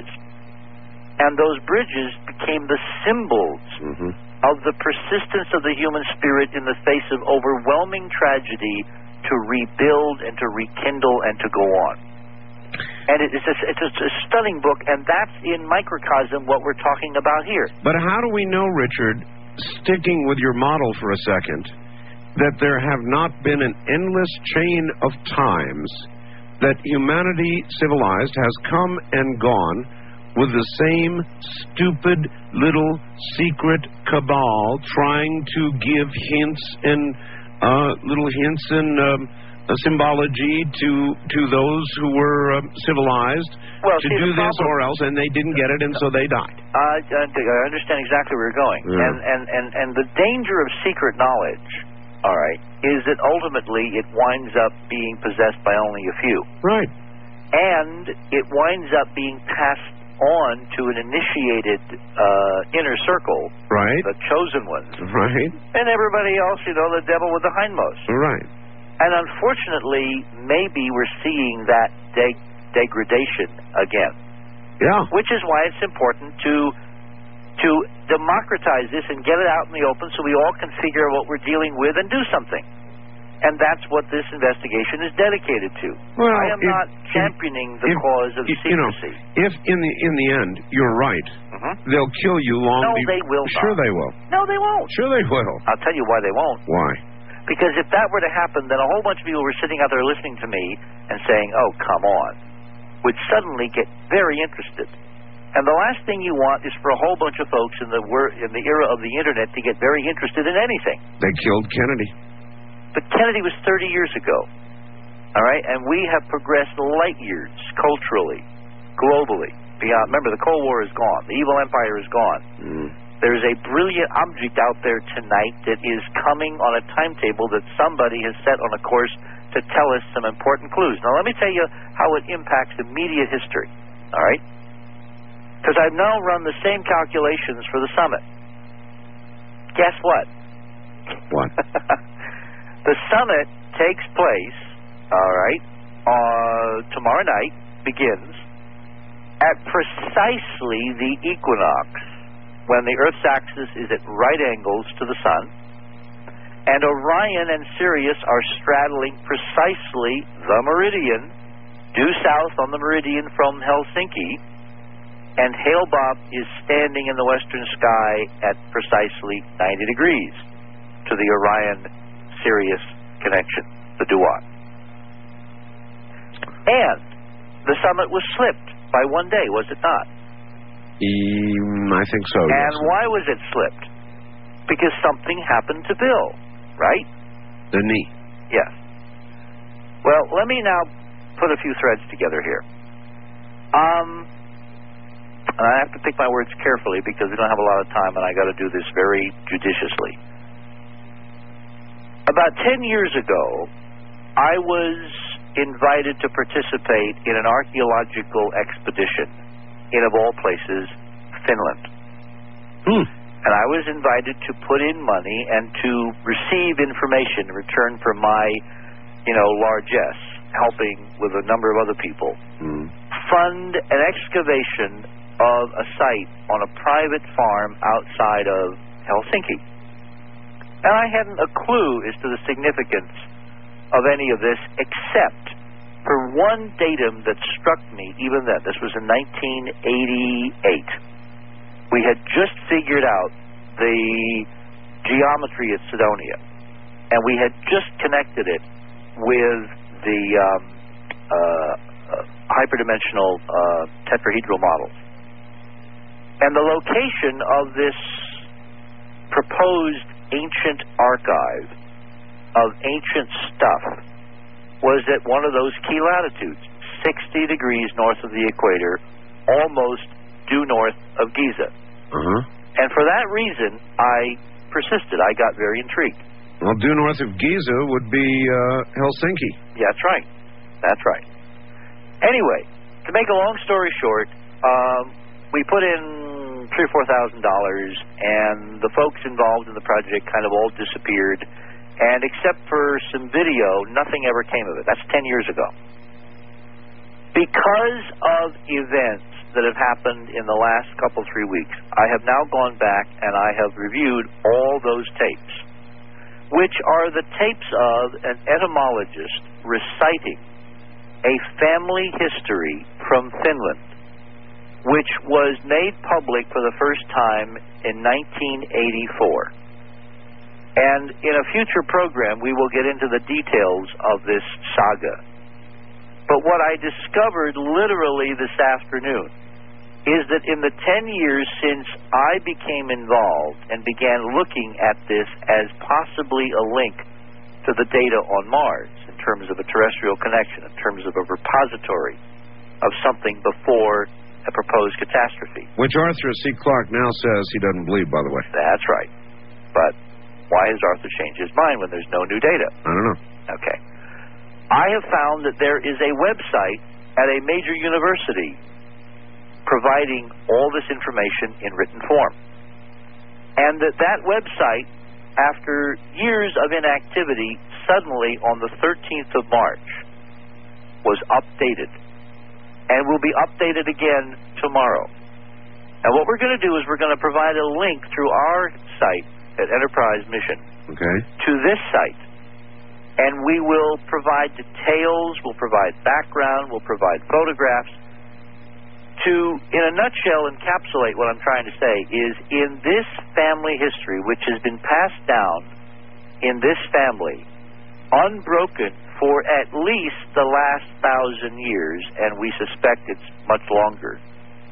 And those bridges became the symbols
Mm-hmm.
of the persistence of the human spirit in the face of overwhelming tragedy to rebuild and to rekindle and to go on. And it is a, it's a, a stunning book, and that's in microcosm what we're talking about here.
But how do we know, Richard, sticking with your model for a second, that there have not been an endless chain of times that humanity, civilized, has come and gone with the same stupid little secret cabal trying to give hints and uh, little hints and um, uh, symbology to to those who were uh, civilized
well,
to
see,
do this
problem,
or else, and they didn't get it, and so they died.
Uh, I understand exactly where you're going.
Yeah.
And, and, and, and the danger of secret knowledge, all right, is that ultimately it winds up being possessed by only a few.
Right.
And it winds up being passed on to an initiated uh, inner circle,
Right.
the chosen ones,
Right.
and everybody else, you know, the devil with the hindmost.
Right.
And unfortunately, maybe we're seeing that de- degradation again,
Yeah.
which is why it's important to to democratize this and get it out in the open so we all can figure out what we're dealing with and do something. And that's what this investigation is dedicated to.
Well,
I am
if-
not championing the
if-
cause of
if, you know,
secrecy.
if in the in the end you're right,
Mhm.
they'll kill you long.
No,
be-
they will
Sure,
not.
they will.
No, they won't.
Sure, they will.
I'll tell you why they won't.
Why?
Because if that were to happen, then a whole bunch of people were sitting out there listening to me and saying, oh, come on, would suddenly get very interested And the last thing you want is for a whole bunch of folks in the wor- in the era of the Internet to get very interested in anything.
They killed Kennedy.
But Kennedy was thirty years ago. All right? And we have progressed light years culturally, globally. Beyond. Remember, the Cold War is gone. The evil empire is gone.
Mm.
There's a brilliant object out there tonight that is coming on a timetable that somebody has set on a course to tell us some important clues. Now, let me tell you how it impacts immediate history. All right? Because I've now run the same calculations for the summit. Guess what?
What?
The summit takes place, all right, uh, tomorrow night, begins, at precisely the equinox, when the Earth's axis is at right angles to the sun, and Orion and Sirius are straddling precisely the meridian, due south on the meridian from Helsinki, and Hale-Bopp is standing in the western sky at precisely ninety degrees to the Orion-Sirius connection, the Duat. And the summit was slipped by one day, was it not?
Um, I think so.
And
yes.
why was it slipped? Because something happened to Bill, right?
The knee.
Yes. Well, let me now put a few threads together here. Um, and I have to pick my words carefully because we don't have a lot of time, and I got to do this very judiciously. About ten years ago, I was invited to participate in an archaeological expedition in, of all places, Finland.
Hmm.
And I was invited to put in money and to receive information in return for my, you know, largesse, helping with a number of other people,
Hmm.
fund an excavation of a site on a private farm outside of Helsinki. And I hadn't a clue as to the significance of any of this, except for one datum that struck me even then. This was in nineteen eighty-eight. We had just figured out the geometry at Cydonia, and we had just connected it with the um, uh, uh, hyperdimensional uh, tetrahedral models. And the location of this proposed ancient archive of ancient stuff was at one of those key latitudes, sixty degrees north of the equator, almost due north of Giza.
Uh-huh.
And for that reason, I persisted. I got very intrigued.
Well, due north of Giza would be uh, Helsinki.
Yeah, that's right. That's right. Anyway, to make a long story short, um, we put in three or four thousand dollars, and the folks involved in the project kind of all disappeared. And except for some video, nothing ever came of it. That's ten years ago. Because of events that have happened in the last couple, three weeks, I have now gone back and I have reviewed all those tapes, which are the tapes of an etymologist reciting a family history from Finland, which was made public for the first time in nineteen eighty-four. And in a future program, we will get into the details of this saga. But what I discovered literally this afternoon is that in the ten years since I became involved and began looking at this as possibly a link to the data on Mars in terms of a terrestrial connection, in terms of a repository of something before a proposed catastrophe.
Which Arthur C. Clarke now says he doesn't believe, by the way.
That's right. But why has Arthur changed his mind when there's no new data?
I don't know.
Okay. I have found that there is a website at a major university providing all this information in written form. And that that website, after years of inactivity, suddenly on the thirteenth of March was updated. And will be updated again tomorrow. And what we're going to do is we're going to provide a link through our site at Enterprise Mission
Okay.
to this site. And we will provide details, we'll provide background, we'll provide photographs to, in a nutshell, encapsulate what I'm trying to say is in this family history, which has been passed down in this family, unbroken for at least the last thousand years, and we suspect it's much longer,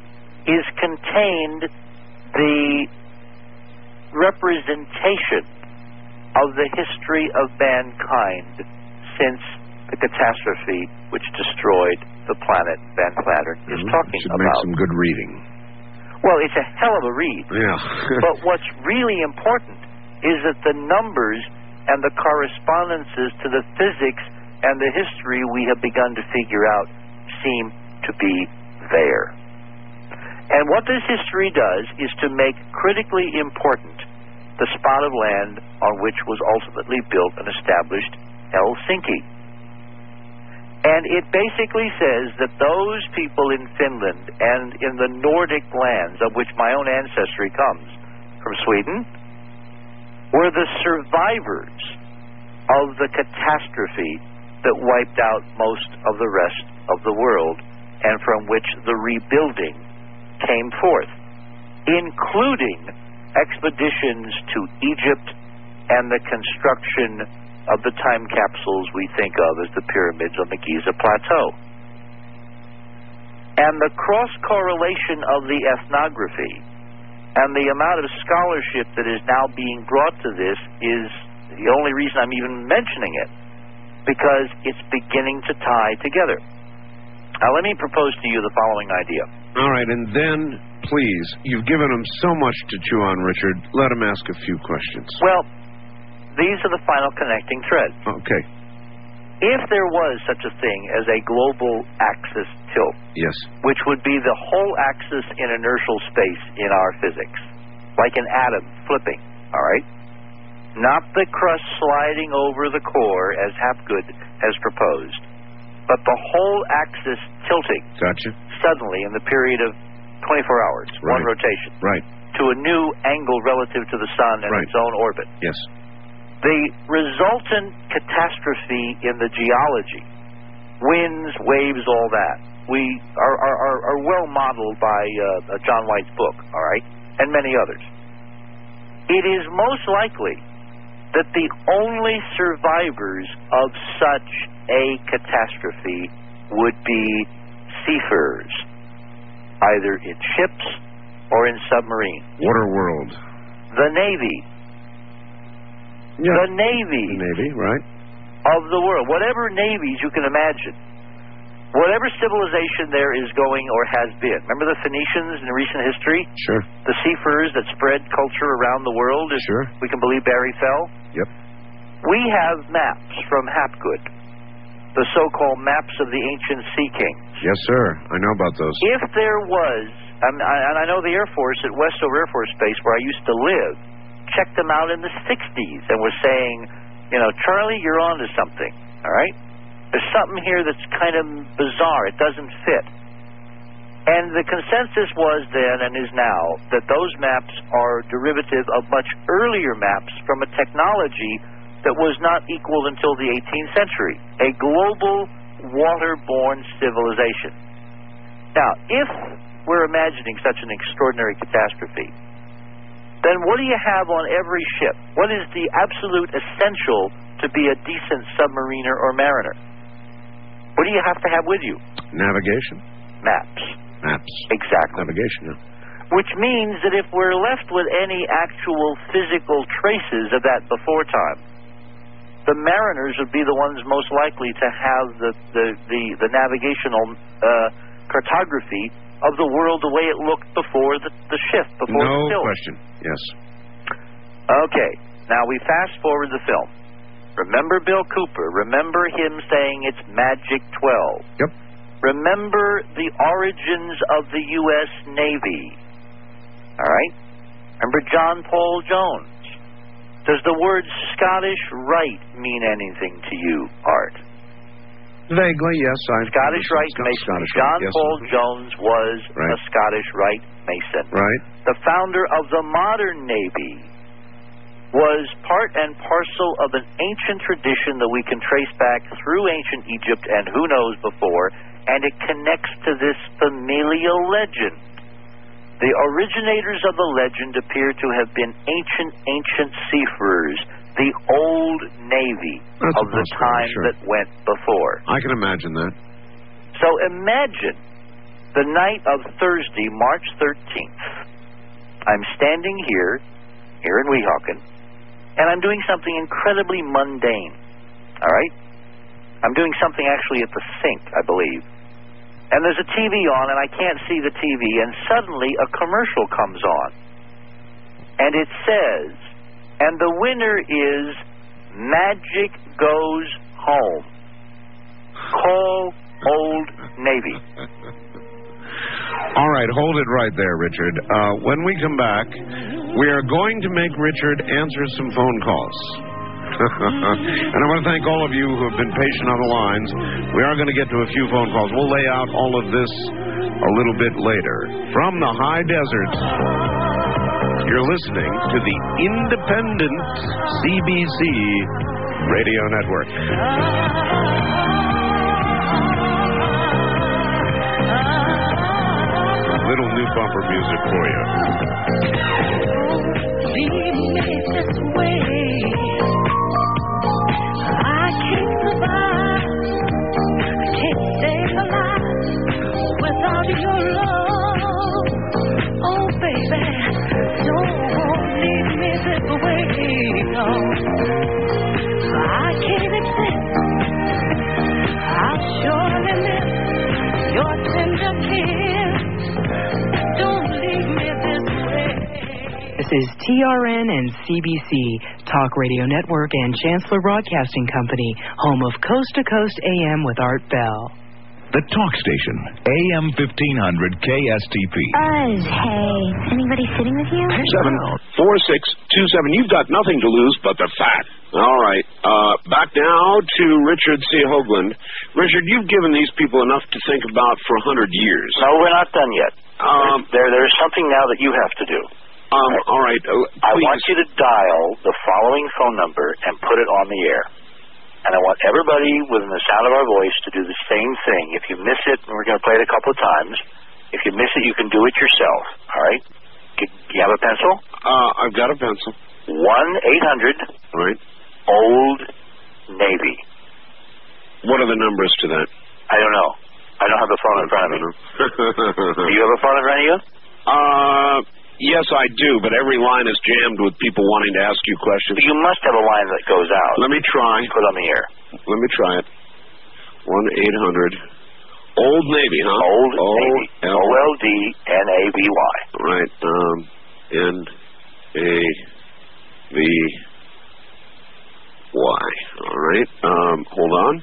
is contained the representation of the history of mankind since the catastrophe which destroyed the planet Van Flattern is
Mm-hmm.
talking
Should
about.
make some good reading.
Well, it's a hell of a read.
Yeah.
But what's really important is that the numbers and the correspondences to the physics and the history we have begun to figure out seem to be there. And what this history does is to make critically important the spot of land on which was ultimately built and established Helsinki. And it basically says that those people in Finland and in the Nordic lands, of which my own ancestry comes from Sweden, were the survivors of the catastrophe that wiped out most of the rest of the world and from which the rebuilding came forth, including expeditions to Egypt and the construction of the time capsules we think of as the pyramids on the Giza Plateau. And the cross-correlation of the ethnography and the amount of scholarship that is now being brought to this is the only reason I'm even mentioning it, because it's beginning to tie together. Now, let me propose to you the following idea.
All right, and then, please, you've given them so much to chew on, Richard. Let them ask a few questions.
Well, these are the final connecting threads.
Okay.
If there was such a thing as a global axis tilt,
Yes.
which would be the whole axis in inertial space in our physics, like an atom flipping, all right? Not the crust sliding over the core, as Hapgood has proposed, but the whole axis tilting
Gotcha.
suddenly in the period of twenty-four hours, one
Right.
rotation,
Right.
to a new angle relative to the sun and
Right.
its own orbit.
Yes.
The resultant catastrophe in the geology, winds, waves, all that, we are, are, are, are well modeled by uh, John White's book, all right, and many others. It is most likely that the only survivors of such a catastrophe would be seafarers, either in ships or in submarines.
Waterworld.
The Navy.
Yeah.
The Navy
Navy, right?
of the world, whatever navies you can imagine, whatever civilization there is going or has been. Remember the Phoenicians in recent history?
Sure.
The seafarers that spread culture around the world, if
Sure.
we can believe Barry Fell?
Yep.
We have maps from Hapgood, the so-called maps of the ancient sea kings.
Yes, sir. I know about those.
If there was, and I, and I know the Air Force at Westover Air Force Base, where I used to live, checked them out in the sixties and was saying, you know, Charlie, you're on to something, all right? There's something here that's kind of bizarre. It doesn't fit. And the consensus was then and is now that those maps are derivative of much earlier maps from a technology that was not equal until the eighteenth century, a global waterborne civilization. Now, if we're imagining such an extraordinary catastrophe, then what do you have on every ship? What is the absolute essential to be a decent submariner or mariner? What do you have to have with you?
Navigation.
Maps.
Maps.
Exactly.
Navigation, yeah.
Which means that if we're left with any actual physical traces of that before time, the mariners would be the ones most likely to have the, the, the, the navigational uh, cartography of the world the way it looked before the, the shift, before
No
the film.
question. Yes.
Okay, now we fast forward the film. Remember Bill Cooper. Remember him saying it's Magic twelve.
Yep.
Remember the origins of the U S Navy. All right? Remember John Paul Jones. Does the word Scottish Rite mean anything to you, Art?
Vaguely, yes. I
Scottish Rite
Scottish
Mason.
Scottish
John
Rite, yes.
Paul Jones was
Right.
a Scottish Rite Mason.
Right.
The founder of the modern Navy was part and parcel of an ancient tradition that we can trace back through ancient Egypt and who knows before, and it connects to this familial legend. The originators of the legend appear to have been ancient, ancient seafarers, the old Navy
That's
of
a
the
possibility,
time
sure.
that went before.
I can imagine that.
So imagine The night of Thursday, March thirteenth, I'm standing here, here in Weehawken, and I'm doing something incredibly mundane. All right? I'm doing something actually at the sink, I believe. And there's a T V on, and I can't see the T V, and suddenly a commercial comes on. And it says, and the winner is Magic Goes Home. Call Old Navy.
All right, hold it right there, Richard. Uh, when we come back, we are going to make Richard answer some phone calls. And I want to thank all of you who have been patient on the lines. We are going to get to a few phone calls. We'll lay out all of this a little bit later. From the high deserts, you're listening to the independent C B C Radio Network. Little new bumper music for you.
Leave me this way. I can't survive. I can't stay alive without your love. Oh, baby, don't leave me this way. No, I can't accept. I'll surely miss your tender kiss. Don't leave me this way.
This is T R N and C B C, Talk Radio Network and Chancellor Broadcasting Company, home of Coast to Coast A M with Art Bell.
The Talk Station, A M fifteen hundred K S T P.
Buzz, hey, anybody sitting with you?
Seven, four, six, two, seven. You've got nothing to lose but the fat. All right. Uh, back now to Richard C. Hoagland. Richard, you've given these people enough to think about for a hundred years.
No, we're not done yet.
Um,
there, there's something now that you have to do.
Um, all right. Uh,
I want you to dial the following phone number and put it on the air. And I want everybody within the sound of our voice to do the same thing. If you miss it, and we're going to play it a couple of times, if you miss it, you can do it yourself. All right? Do you have a pencil?
Uh, I've got a pencil.
one eight hundred
Right.
Old Navy.
What are the numbers to that?
I don't know. I don't have the phone in front of me. Do you have a phone in front of you?
Uh, yes, I do, but every line is jammed with people wanting to ask you questions.
You must have a line that goes out.
Let me try.
Put it on the air.
Let me try it. one eight hundred Old Navy, huh?
Old Navy. O L D N A V Y.
Right. Um, N A V Y. All right. Um, hold on.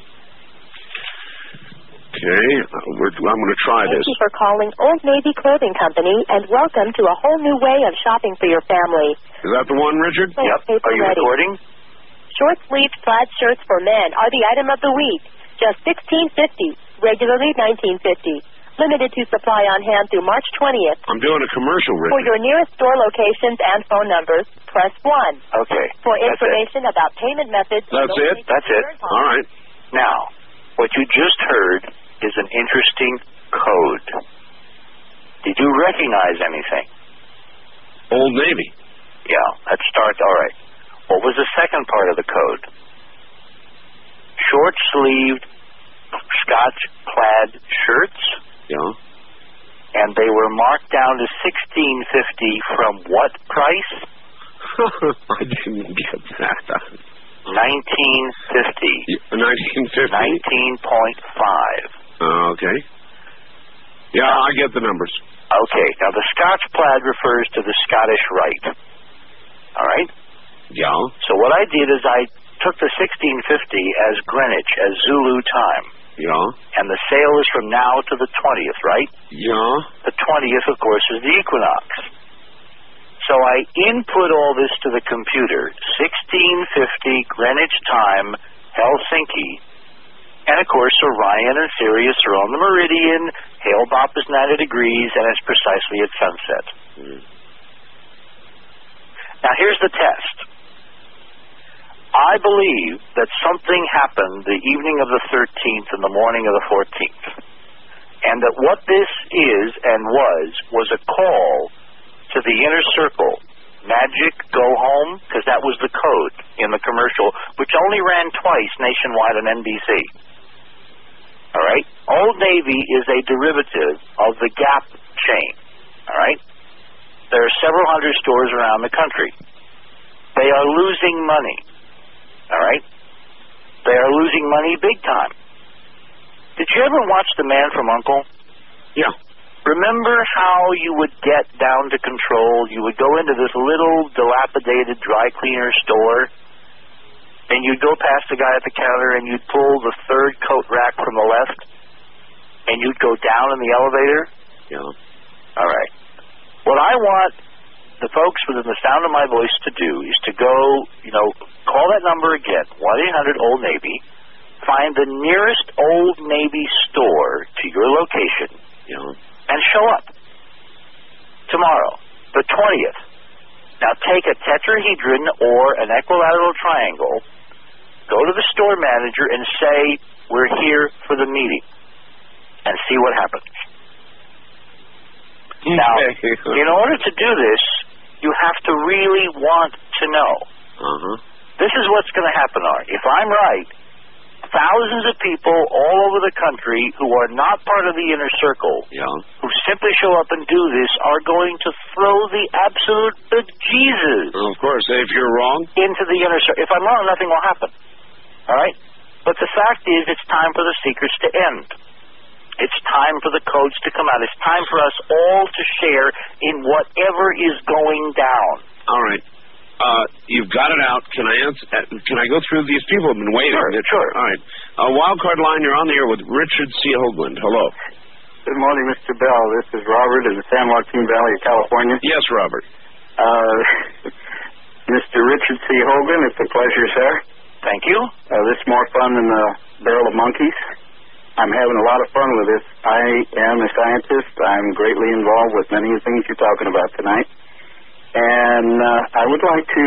Okay. Uh, we're, I'm going to try this.
Thank you for calling Old Navy Clothing Company, and welcome to a whole new way of shopping for your family.
Is that the one, Richard?
Yep. Are you
ready.
recording?
Short-sleeved plaid shirts for men are the item of the week. Just sixteen fifty, regularly nineteen fifty. Limited to supply on hand through March twentieth.
I'm doing a commercial, Richard.
For your nearest store locations and phone numbers, press one.
Okay.
For
That's
information
it.
about payment methods...
That's it?
That's it.
All right.
Now, what you just heard is an interesting code. Did you recognize anything?
Old Navy.
Yeah, that starts, all right. What was the second part of the code? Short-sleeved Scotch plaid shirts.
Yeah.
And they were marked down to sixteen fifty from what price?
I didn't get that.
nineteen fifty.
nineteen fifty?
nineteen point five.
Uh, okay. Yeah, I get the numbers.
Okay. Now, the Scotch plaid refers to the Scottish Rite. All right?
Yeah.
So what I did is I took the sixteen fifty as Greenwich, as Zulu time.
Yeah.
And the sale is from now to the twentieth, right?
Yeah.
The twentieth, of course, is the equinox. So I input all this to the computer. sixteen fifty Greenwich time, Helsinki. And, of course, Orion and Sirius are on the meridian. Hale-Bopp is ninety degrees, and it's precisely at sunset.
Mm.
Now, here's the test. I believe that something happened the evening of the thirteenth and the morning of the fourteenth. And that what this is and was, was a call to the inner circle. Magic, go home, because that was the code in the commercial, which only ran twice nationwide on N B C. All right? Old Navy is a derivative of the Gap chain. All right? There are several hundred stores around the country. They are losing money. All right? They are losing money big time. Did you ever watch The Man from U N C L E?
Yeah.
Remember how you would get down to control? You would go into this little dilapidated dry cleaner store, and you'd go past the guy at the counter, and you'd pull the third coat rack from the left, and you'd go down in the elevator?
Yeah.
All right. What I want the folks within the sound of my voice to do is to go, you know, call that number again, one eight hundred old Navy, find the nearest Old Navy store to your location,
Yeah.
and show up tomorrow, the twentieth. Now take a tetrahedron or an equilateral triangle, go to the store manager and say, we're here for the meeting, and see what happens. Now, in order to do this, you have to really want to know.
Uh-huh.
This is what's going to happen, Art. If I'm right, thousands of people all over the country who are not part of the inner circle,
Yeah.
who simply show up and do this, are going to throw the absolute bejesus
Well, of course, if you're wrong.
into the inner circle. If I'm wrong, nothing will happen. All right? But the fact is, it's time for the secrets to end. It's time for the codes to come out. It's time for us all to share in whatever is going down.
All right. Uh, you've got it out. Can I answer? Uh, can I go through these people who've been waiting?
Sure, sure.
All right. Uh, Wildcard line, you're on the air with Richard C. Hoagland. Hello.
Good morning, Mister Bell. This is Robert in the San Joaquin Valley of California.
Yes, Robert.
Uh, Mister Richard C. Hoagland, it's a pleasure, sir.
Thank you.
Uh, this is more fun than the barrel of monkeys. I'm having a lot of fun with this. I am a scientist. I'm greatly involved with many of the things you're talking about tonight. And uh, I would like to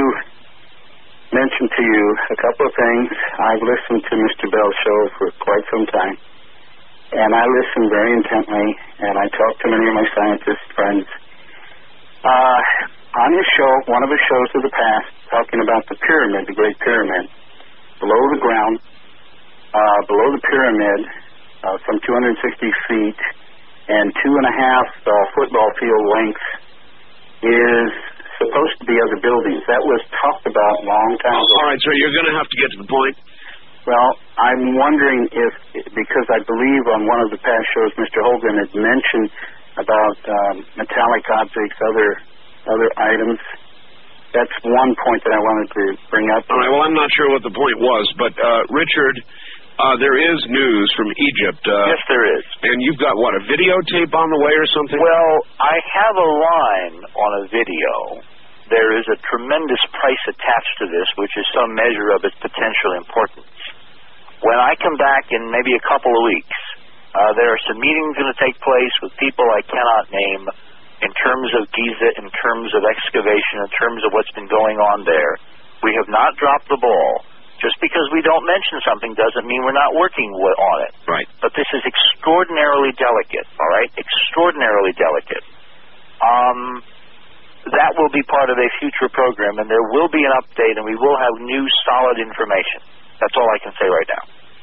mention to you a couple of things. I've listened to Mister Bell's show for quite some time. And I listen very intently, and I talk to many of my scientist friends. Uh, on his show, one of his shows of the past, talking about the pyramid, the Great Pyramid, below the ground, uh, below the pyramid, uh, from two hundred sixty feet and two and a half uh, football field lengths, is supposed to be other buildings. That was talked about a long time ago.
All right, so you're going to have to get to the point.
Well, I'm wondering if, because I believe on one of the past shows, Mister Hoagland had mentioned about um, metallic objects, other other items. That's one point that I wanted to bring up.
All right, well, I'm not sure what the point was, but, uh, Richard, uh, there is news from Egypt. Uh,
Yes, there is.
And you've got, what, a videotape on the way or something?
Well, I have a line on a video. There is a tremendous price attached to this, which is some measure of its potential importance. When I come back in maybe a couple of weeks, uh, there are some meetings going to take place with people I cannot name in terms of Giza, in terms of excavation, in terms of what's been going on there. We have not dropped the ball. Just because we don't mention something doesn't mean we're not working w- on it.
Right.
But this is extraordinarily delicate, all right? Extraordinarily delicate. Um, that will be part of a future program, and there will be an update, and we will have new, solid information. That's all I can say right now.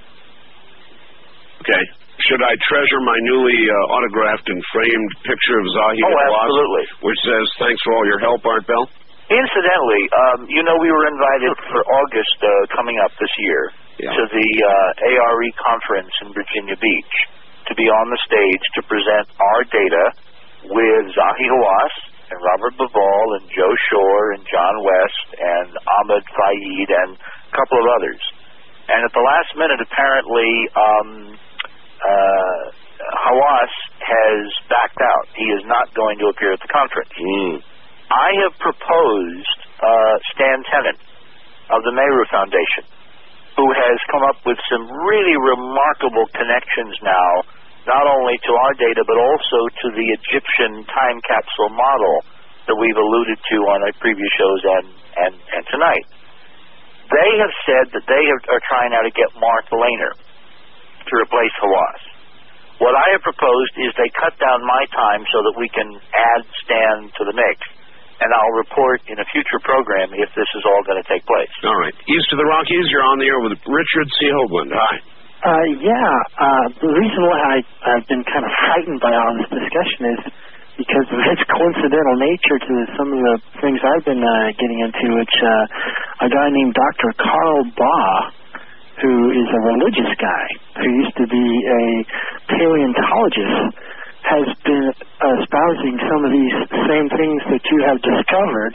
Okay. Should I treasure my newly uh, autographed and framed picture of Zahi
Oh,
Hawass,
absolutely.
which says, thanks for all your help, Art Bell?
Incidentally, um, you know we were invited for August uh, coming up this year
Yeah.
to the uh, A R E conference in Virginia Beach to be on the stage to present our data with Zahi Hawass and Robert Bivol and Joe Shore and John West and Ahmed Faid and a couple of others. And at the last minute, apparently, um, uh, Hawass has backed out. He is not going to appear at the conference.
Mm.
I have proposed uh, Stan Tenen of the Meru Foundation, who has come up with some really remarkable connections now, not only to our data, but also to the Egyptian time capsule model that we've alluded to on our previous shows and, and, and tonight. They have said that they have, are trying now to get Mark Lehner to replace Hawass. What I have proposed is they cut down my time so that we can add Stan to the mix. And I'll report in a future program if this is all going to take place.
All right. East of the Rockies, you're on the air with Richard C. Hoagland. Hi.
Uh, yeah, uh, the reason why I, I've been kind of frightened by all this discussion is because of its coincidental nature to some of the things I've been uh, getting into, which uh, a guy named Doctor Carl Baugh, who is a religious guy, who used to be a paleontologist, has been espousing some of these same things that you have discovered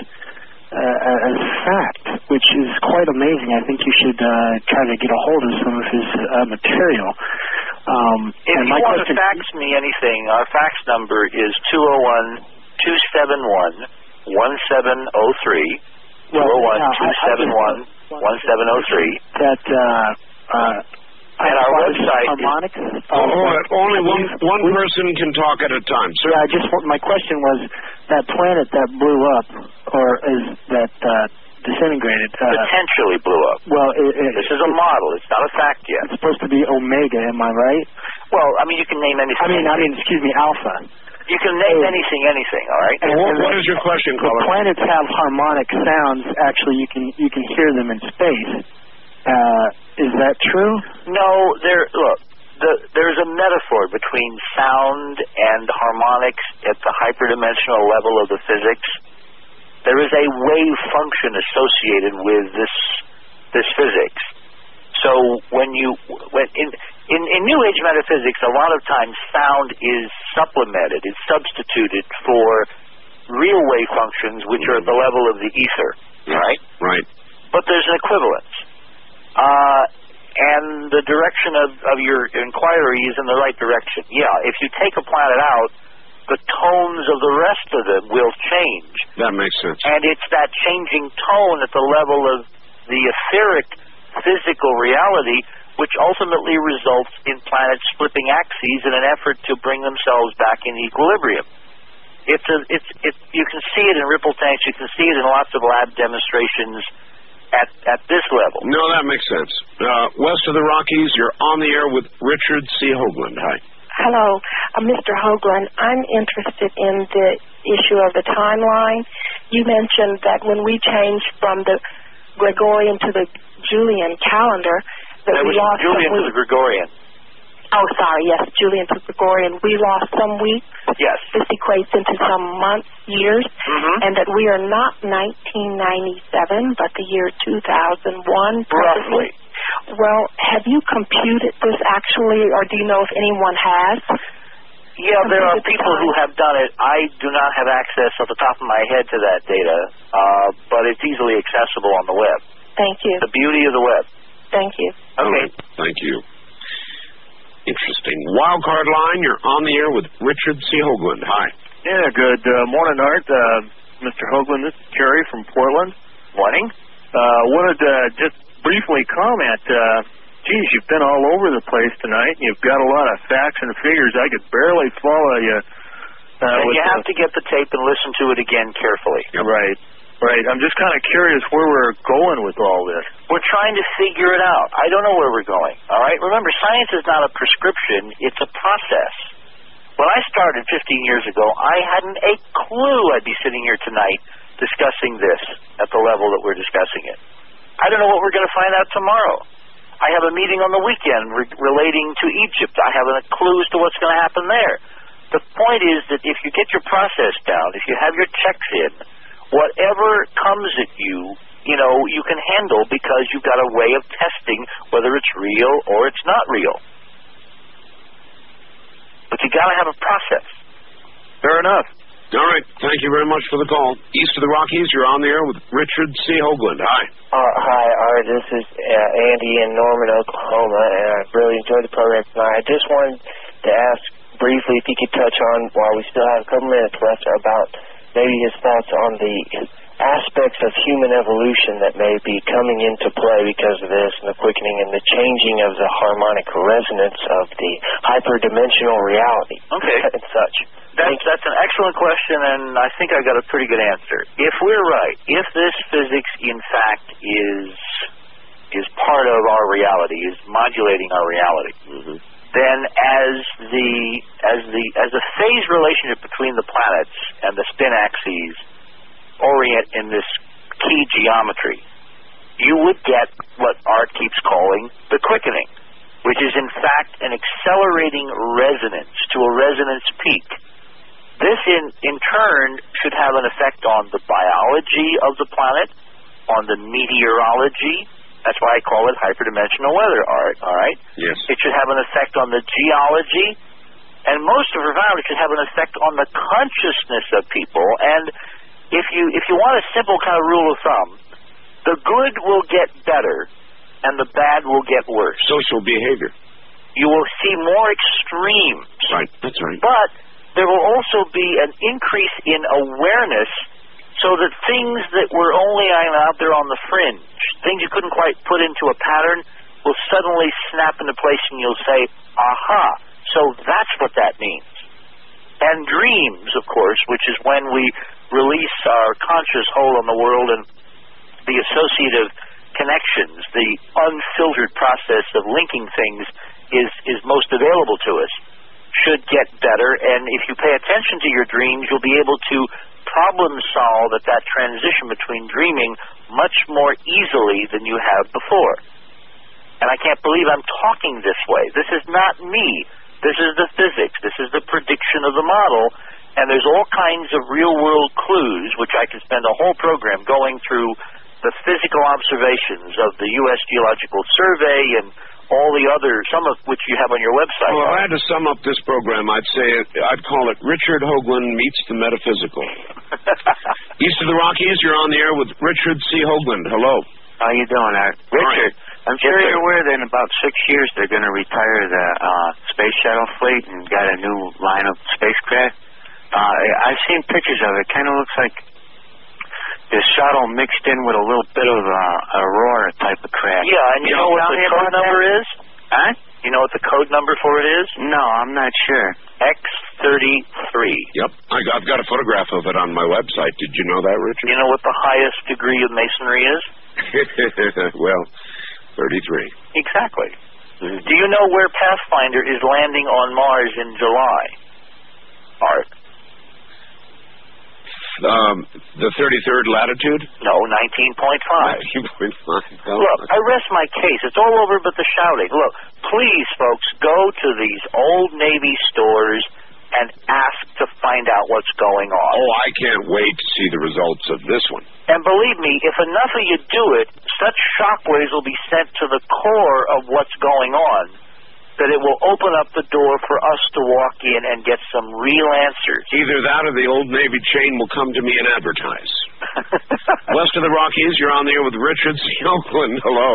uh, as fact, which is quite amazing. I think you should uh, try to get a hold of some of his uh, material. Um,
if
and
you
my
want
question,
to fax me anything, our fax number is two oh one, two seven one, one seven oh three, two oh one, two seven one, one seven oh three.
That, uh, uh,
and our website
harmonics.
Is,
oh, uh, only one one person can talk at a time. So
yeah, I just my question was that planet that blew up, or is that uh, disintegrated? Uh,
potentially blew up.
Well, it, it,
this is a model. It's not a fact yet.
It's supposed to be Omega. Am I right?
Well, I mean, you can name anything.
I mean,
anything.
I mean, excuse me, Alpha.
You can name hey. anything, anything. All right.
And, what, what is your question, caller?
The planets have harmonic sounds. Actually, you can you can hear them in space. Uh, is that true?
No, there. Look, the, there's a metaphor between sound and harmonics at the hyperdimensional level of the physics. There is a wave function associated with this this physics. So when you when in, in in New Age metaphysics, a lot of times sound is supplemented, it's substituted for real wave functions, which are at the level of the ether, right?
Right.
But there's an equivalence. Uh, and the direction of, of your inquiry is in the right direction. Yeah, if you take a planet out, the tones of the rest of them will change.
That makes sense.
And it's that changing tone at the level of the etheric physical reality which ultimately results in planets flipping axes in an effort to bring themselves back in equilibrium. It's a, it's, it's, you can see it in ripple tanks, you can see it in lots of lab demonstrations at, at this level.
No, that makes sense. Uh, west of the Rockies, you're on the air with Richard C. Hoagland. Hi.
Hello, uh, Mister Hoagland. I'm interested in the issue of the timeline. You mentioned that when we changed from the Gregorian to the Julian calendar, that
that
we
was
lost
Julian
some
to the Gregorian.
Oh, sorry, yes, Julian to Gregorian. We lost some weeks.
Yes.
This equates into some months, years,
mm-hmm.
and that we are not nineteen ninety-seven, but the year two thousand one.
Roughly.
Well, have you computed this actually, or do you know if anyone has?
Yeah, there are people who have done it. I do not have access off the top of my head to that data, uh, but it's easily accessible on the web.
Thank you.
The beauty of the web.
Thank you.
Okay.
Right. Thank you. Interesting. Wildcard line, you're on the air with Richard C. Hoagland. Hi.
Yeah, good uh, morning, Art. Uh, Mister Hoagland, this is Kerry from Portland.
Morning.
Uh, wanted to just briefly comment. Uh, geez, you've been all over the place tonight. You've got a lot of facts and figures. I could barely follow you. Uh,
and you have
the...
to get the tape and listen to it again carefully.
Right. Right. I'm just kind of curious where we're going with all this.
We're trying to figure it out. I don't know where we're going. All right? Remember, science is not a prescription. It's a process. When I started fifteen years ago, I hadn't a clue I'd be sitting here tonight discussing this at the level that we're discussing it. I don't know what we're going to find out tomorrow. I have a meeting on the weekend re- relating to Egypt. I have a clue as to what's going to happen there. The point is that if you get your process down, if you have your checks in, whatever comes at you, you know, you can handle because you've got a way of testing whether it's real or it's not real. But you got to have a process.
Fair enough.
All right. Thank you very much for the call. East of the Rockies, you're on the air with Richard C. Hoagland. Hi.
Uh, hi, Art. This is uh, Andy in Norman, Oklahoma, and I really enjoyed the program tonight. I just wanted to ask briefly if you could touch on, while we still have a couple minutes left, about maybe his thoughts on the aspects of human evolution that may be coming into play because of this, and the quickening and the changing of the harmonic resonance of the hyperdimensional reality.
Okay.
And such.
That's, that's an excellent question, and I think I got a pretty good answer. If we're right, if this physics, in fact, is is part of our reality, is modulating our reality,
mm-hmm.
then as the as the as the phase relationship between the planets and the spin axes orient in this key geometry, you would get what Art keeps calling the quickening, which is in fact an accelerating resonance to a resonance peak. This in, in turn should have an effect on the biology of the planet, on the meteorology. That's why I call it hyperdimensional weather, Art, all right?
Yes.
It should have an effect on the geology, and most profoundly, it should have an effect on the consciousness of people. And if you if you want a simple kind of rule of thumb, the good will get better, and the bad will get worse.
Social behavior.
You will see more extremes.
Right, that's right.
But there will also be an increase in awareness, so that things that were only out there on the fringe, things you couldn't quite put into a pattern, will suddenly snap into place, and you'll say, aha, so that's what that means. And dreams, of course, which is when we release our conscious hold on the world and the associative connections, the unfiltered process of linking things is, is most available to us, should get better. And if you pay attention to your dreams, you'll be able to problem solve at that transition between dreaming much more easily than you have before. And I can't believe I'm talking this way. This is not me. This is the physics. This is the prediction of the model. And there's all kinds of real-world clues, which I could spend a whole program going through the physical observations of the U S Geological Survey and all the other, some of which you have on your website.
Well, if I had to sum up this program, I'd say it, I'd call it Richard Hoagland Meets the Metaphysical. East of the Rockies, you're on the air with Richard C. Hoagland. Hello.
How you doing, Art? Richard, right. I'm sure you're aware that in about six years they're going to retire the uh, space shuttle fleet and got a new line of spacecraft. Uh, I've seen pictures of it. It kind of looks like the shuttle mixed in with a little bit of uh, Aurora type of craft.
Yeah, and you, you know, know what the code number that? is?
Huh?
You know what the code number for it is?
No, I'm not sure.
X thirty-three.
Yep, I got, I've got a photograph of it on my website. Did you know that, Richard?
You know what the highest degree of masonry is?
Well, thirty-three.
Exactly. Mm-hmm. Do you know where Pathfinder is landing on Mars in July? Art.
Um, the thirty-third latitude?
No, nineteen point five.
nineteen point five. Oh.
Look, I rest my case. It's all over but the shouting. Look, please, folks, go to these old Navy stores and ask to find out what's going on.
Oh, I can't wait to see the results of this one.
And believe me, if enough of you do it, such shockwaves will be sent to the core of what's going on that it will open up the door for us to walk in and get some real answers.
Either that or the Old Navy chain will come to me and advertise. West of the Rockies, you're on the air with Richard C. Hoagland. Hello.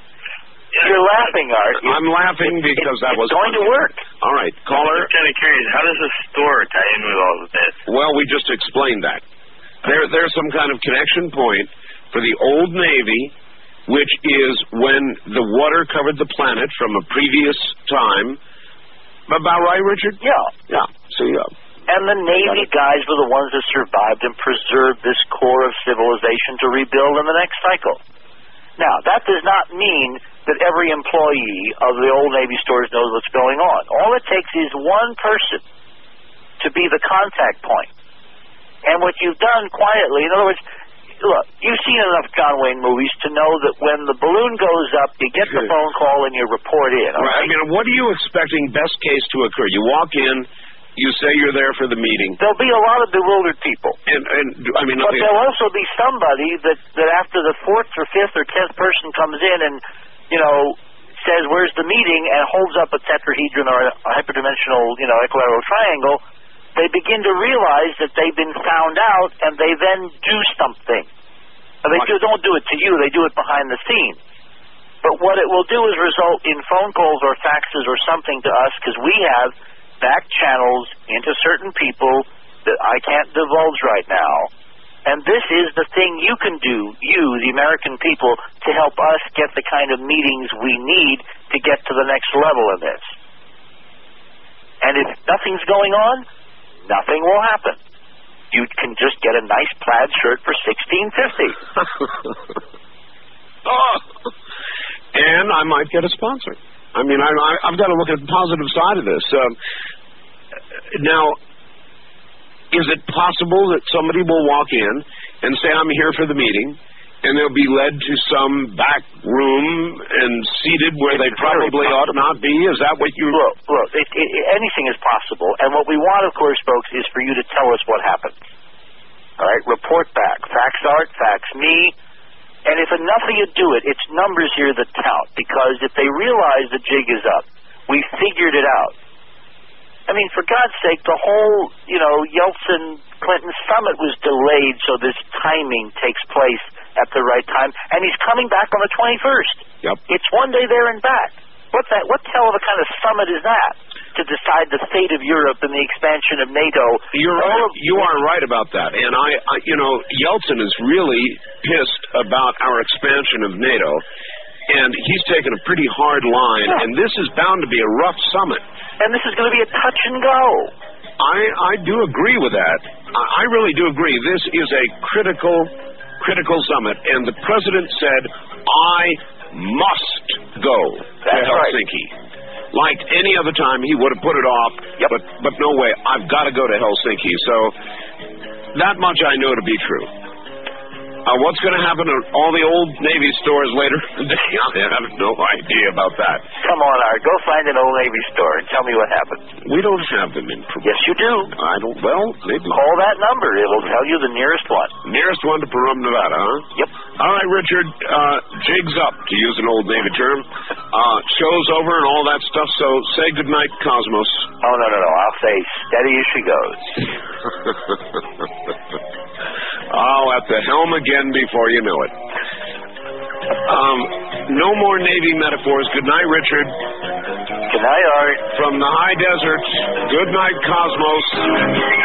You're laughing, Art. You're,
I'm laughing because
it,
that was
going
funny.
to work.
All right, caller.
I'm kind of curious. How does the store tie in with all of this?
Well, we just explained that. There, there's some kind of connection point for the Old Navy, which is when the water covered the planet from a previous time. About right, Richard?
Yeah.
Yeah. So, yeah.
And the Navy guys were the ones that survived and preserved this core of civilization to rebuild in the next cycle. Now, that does not mean that every employee of the old Navy stores knows what's going on. All it takes is one person to be the contact point. And what you've done quietly, in other words, look, you've seen enough John Wayne movies to know that when the balloon goes up, you get the phone call and you report in. All right?
I mean, what are you expecting best case to occur? You walk in, you say you're there for the meeting.
There'll be a lot of bewildered people.
And, and I mean,
but there'll also be somebody that, that after the fourth or fifth or tenth person comes in and, you know, says, where's the meeting, and holds up a tetrahedron or a hyperdimensional, you know, equilateral triangle, they begin to realize that they've been found out, and they then do something. And they do, don't do it to you, they do it behind the scenes. But what it will do is result in phone calls or faxes or something to us, because we have back channels into certain people that I can't divulge right now. And this is the thing you can do, you, the American people, to help us get the kind of meetings we need to get to the next level in this. And if nothing's going on, nothing will happen. You can just get a nice plaid shirt for sixteen fifty.
Oh, and I might get a sponsor. I mean, I, I, I've got to look at the positive side of this. Um, now, is it possible that somebody will walk in and say, I'm here for the meeting, And they'll be led to some back room and seated where they probably ought not be? Is that what you...
Look, look, it, it, anything is possible. And what we want, of course, folks, is for you to tell us what happened. All right? Report back. Facts Art, facts me. And if enough of you do it, it's numbers here that count. Because if they realize the jig is up, we figured it out. I mean, for God's sake, the whole, you know, Yeltsin-Clinton summit was delayed so this timing takes place at the right time, and he's coming back on the twenty-first.
Yep.
It's one day there and back. What that? What the hell of a kind of summit is that to decide the fate of Europe and the expansion of NATO?
You're right. Of, you are right about that. And I, I, you know, Yeltsin is really pissed about our expansion of NATO, and he's taken a pretty hard line, yeah. And this is bound to be a rough summit.
And this is going to be a touch and go.
I, I do agree with that. I, I really do agree. This is a critical, critical summit. And the president said, I must go
That's
to Helsinki.
Right.
Like any other time, he would have put it off.
Yep.
But, but no way. I've got to go to Helsinki. So that much I know to be true. Uh, what's going to happen to all the old Navy stores later today? I have no idea about that.
Come on, Art. Go find an old Navy store and tell me what happened.
We don't have them in Pahrump.
Yes, you do.
I don't. Well, maybe.
Call that number. It'll tell you the nearest one.
Nearest one to Pahrump, Nevada, huh?
Yep.
All right, Richard. Uh, jig's up, to use an old Navy term. Uh, show's over and all that stuff, so say goodnight, Cosmos.
Oh, no, no, no. I'll say steady as she goes.
Oh, at the helm again before you know it. Um, no more Navy metaphors. Good night, Richard.
Good night, Art.
From the high deserts, good night, Cosmos.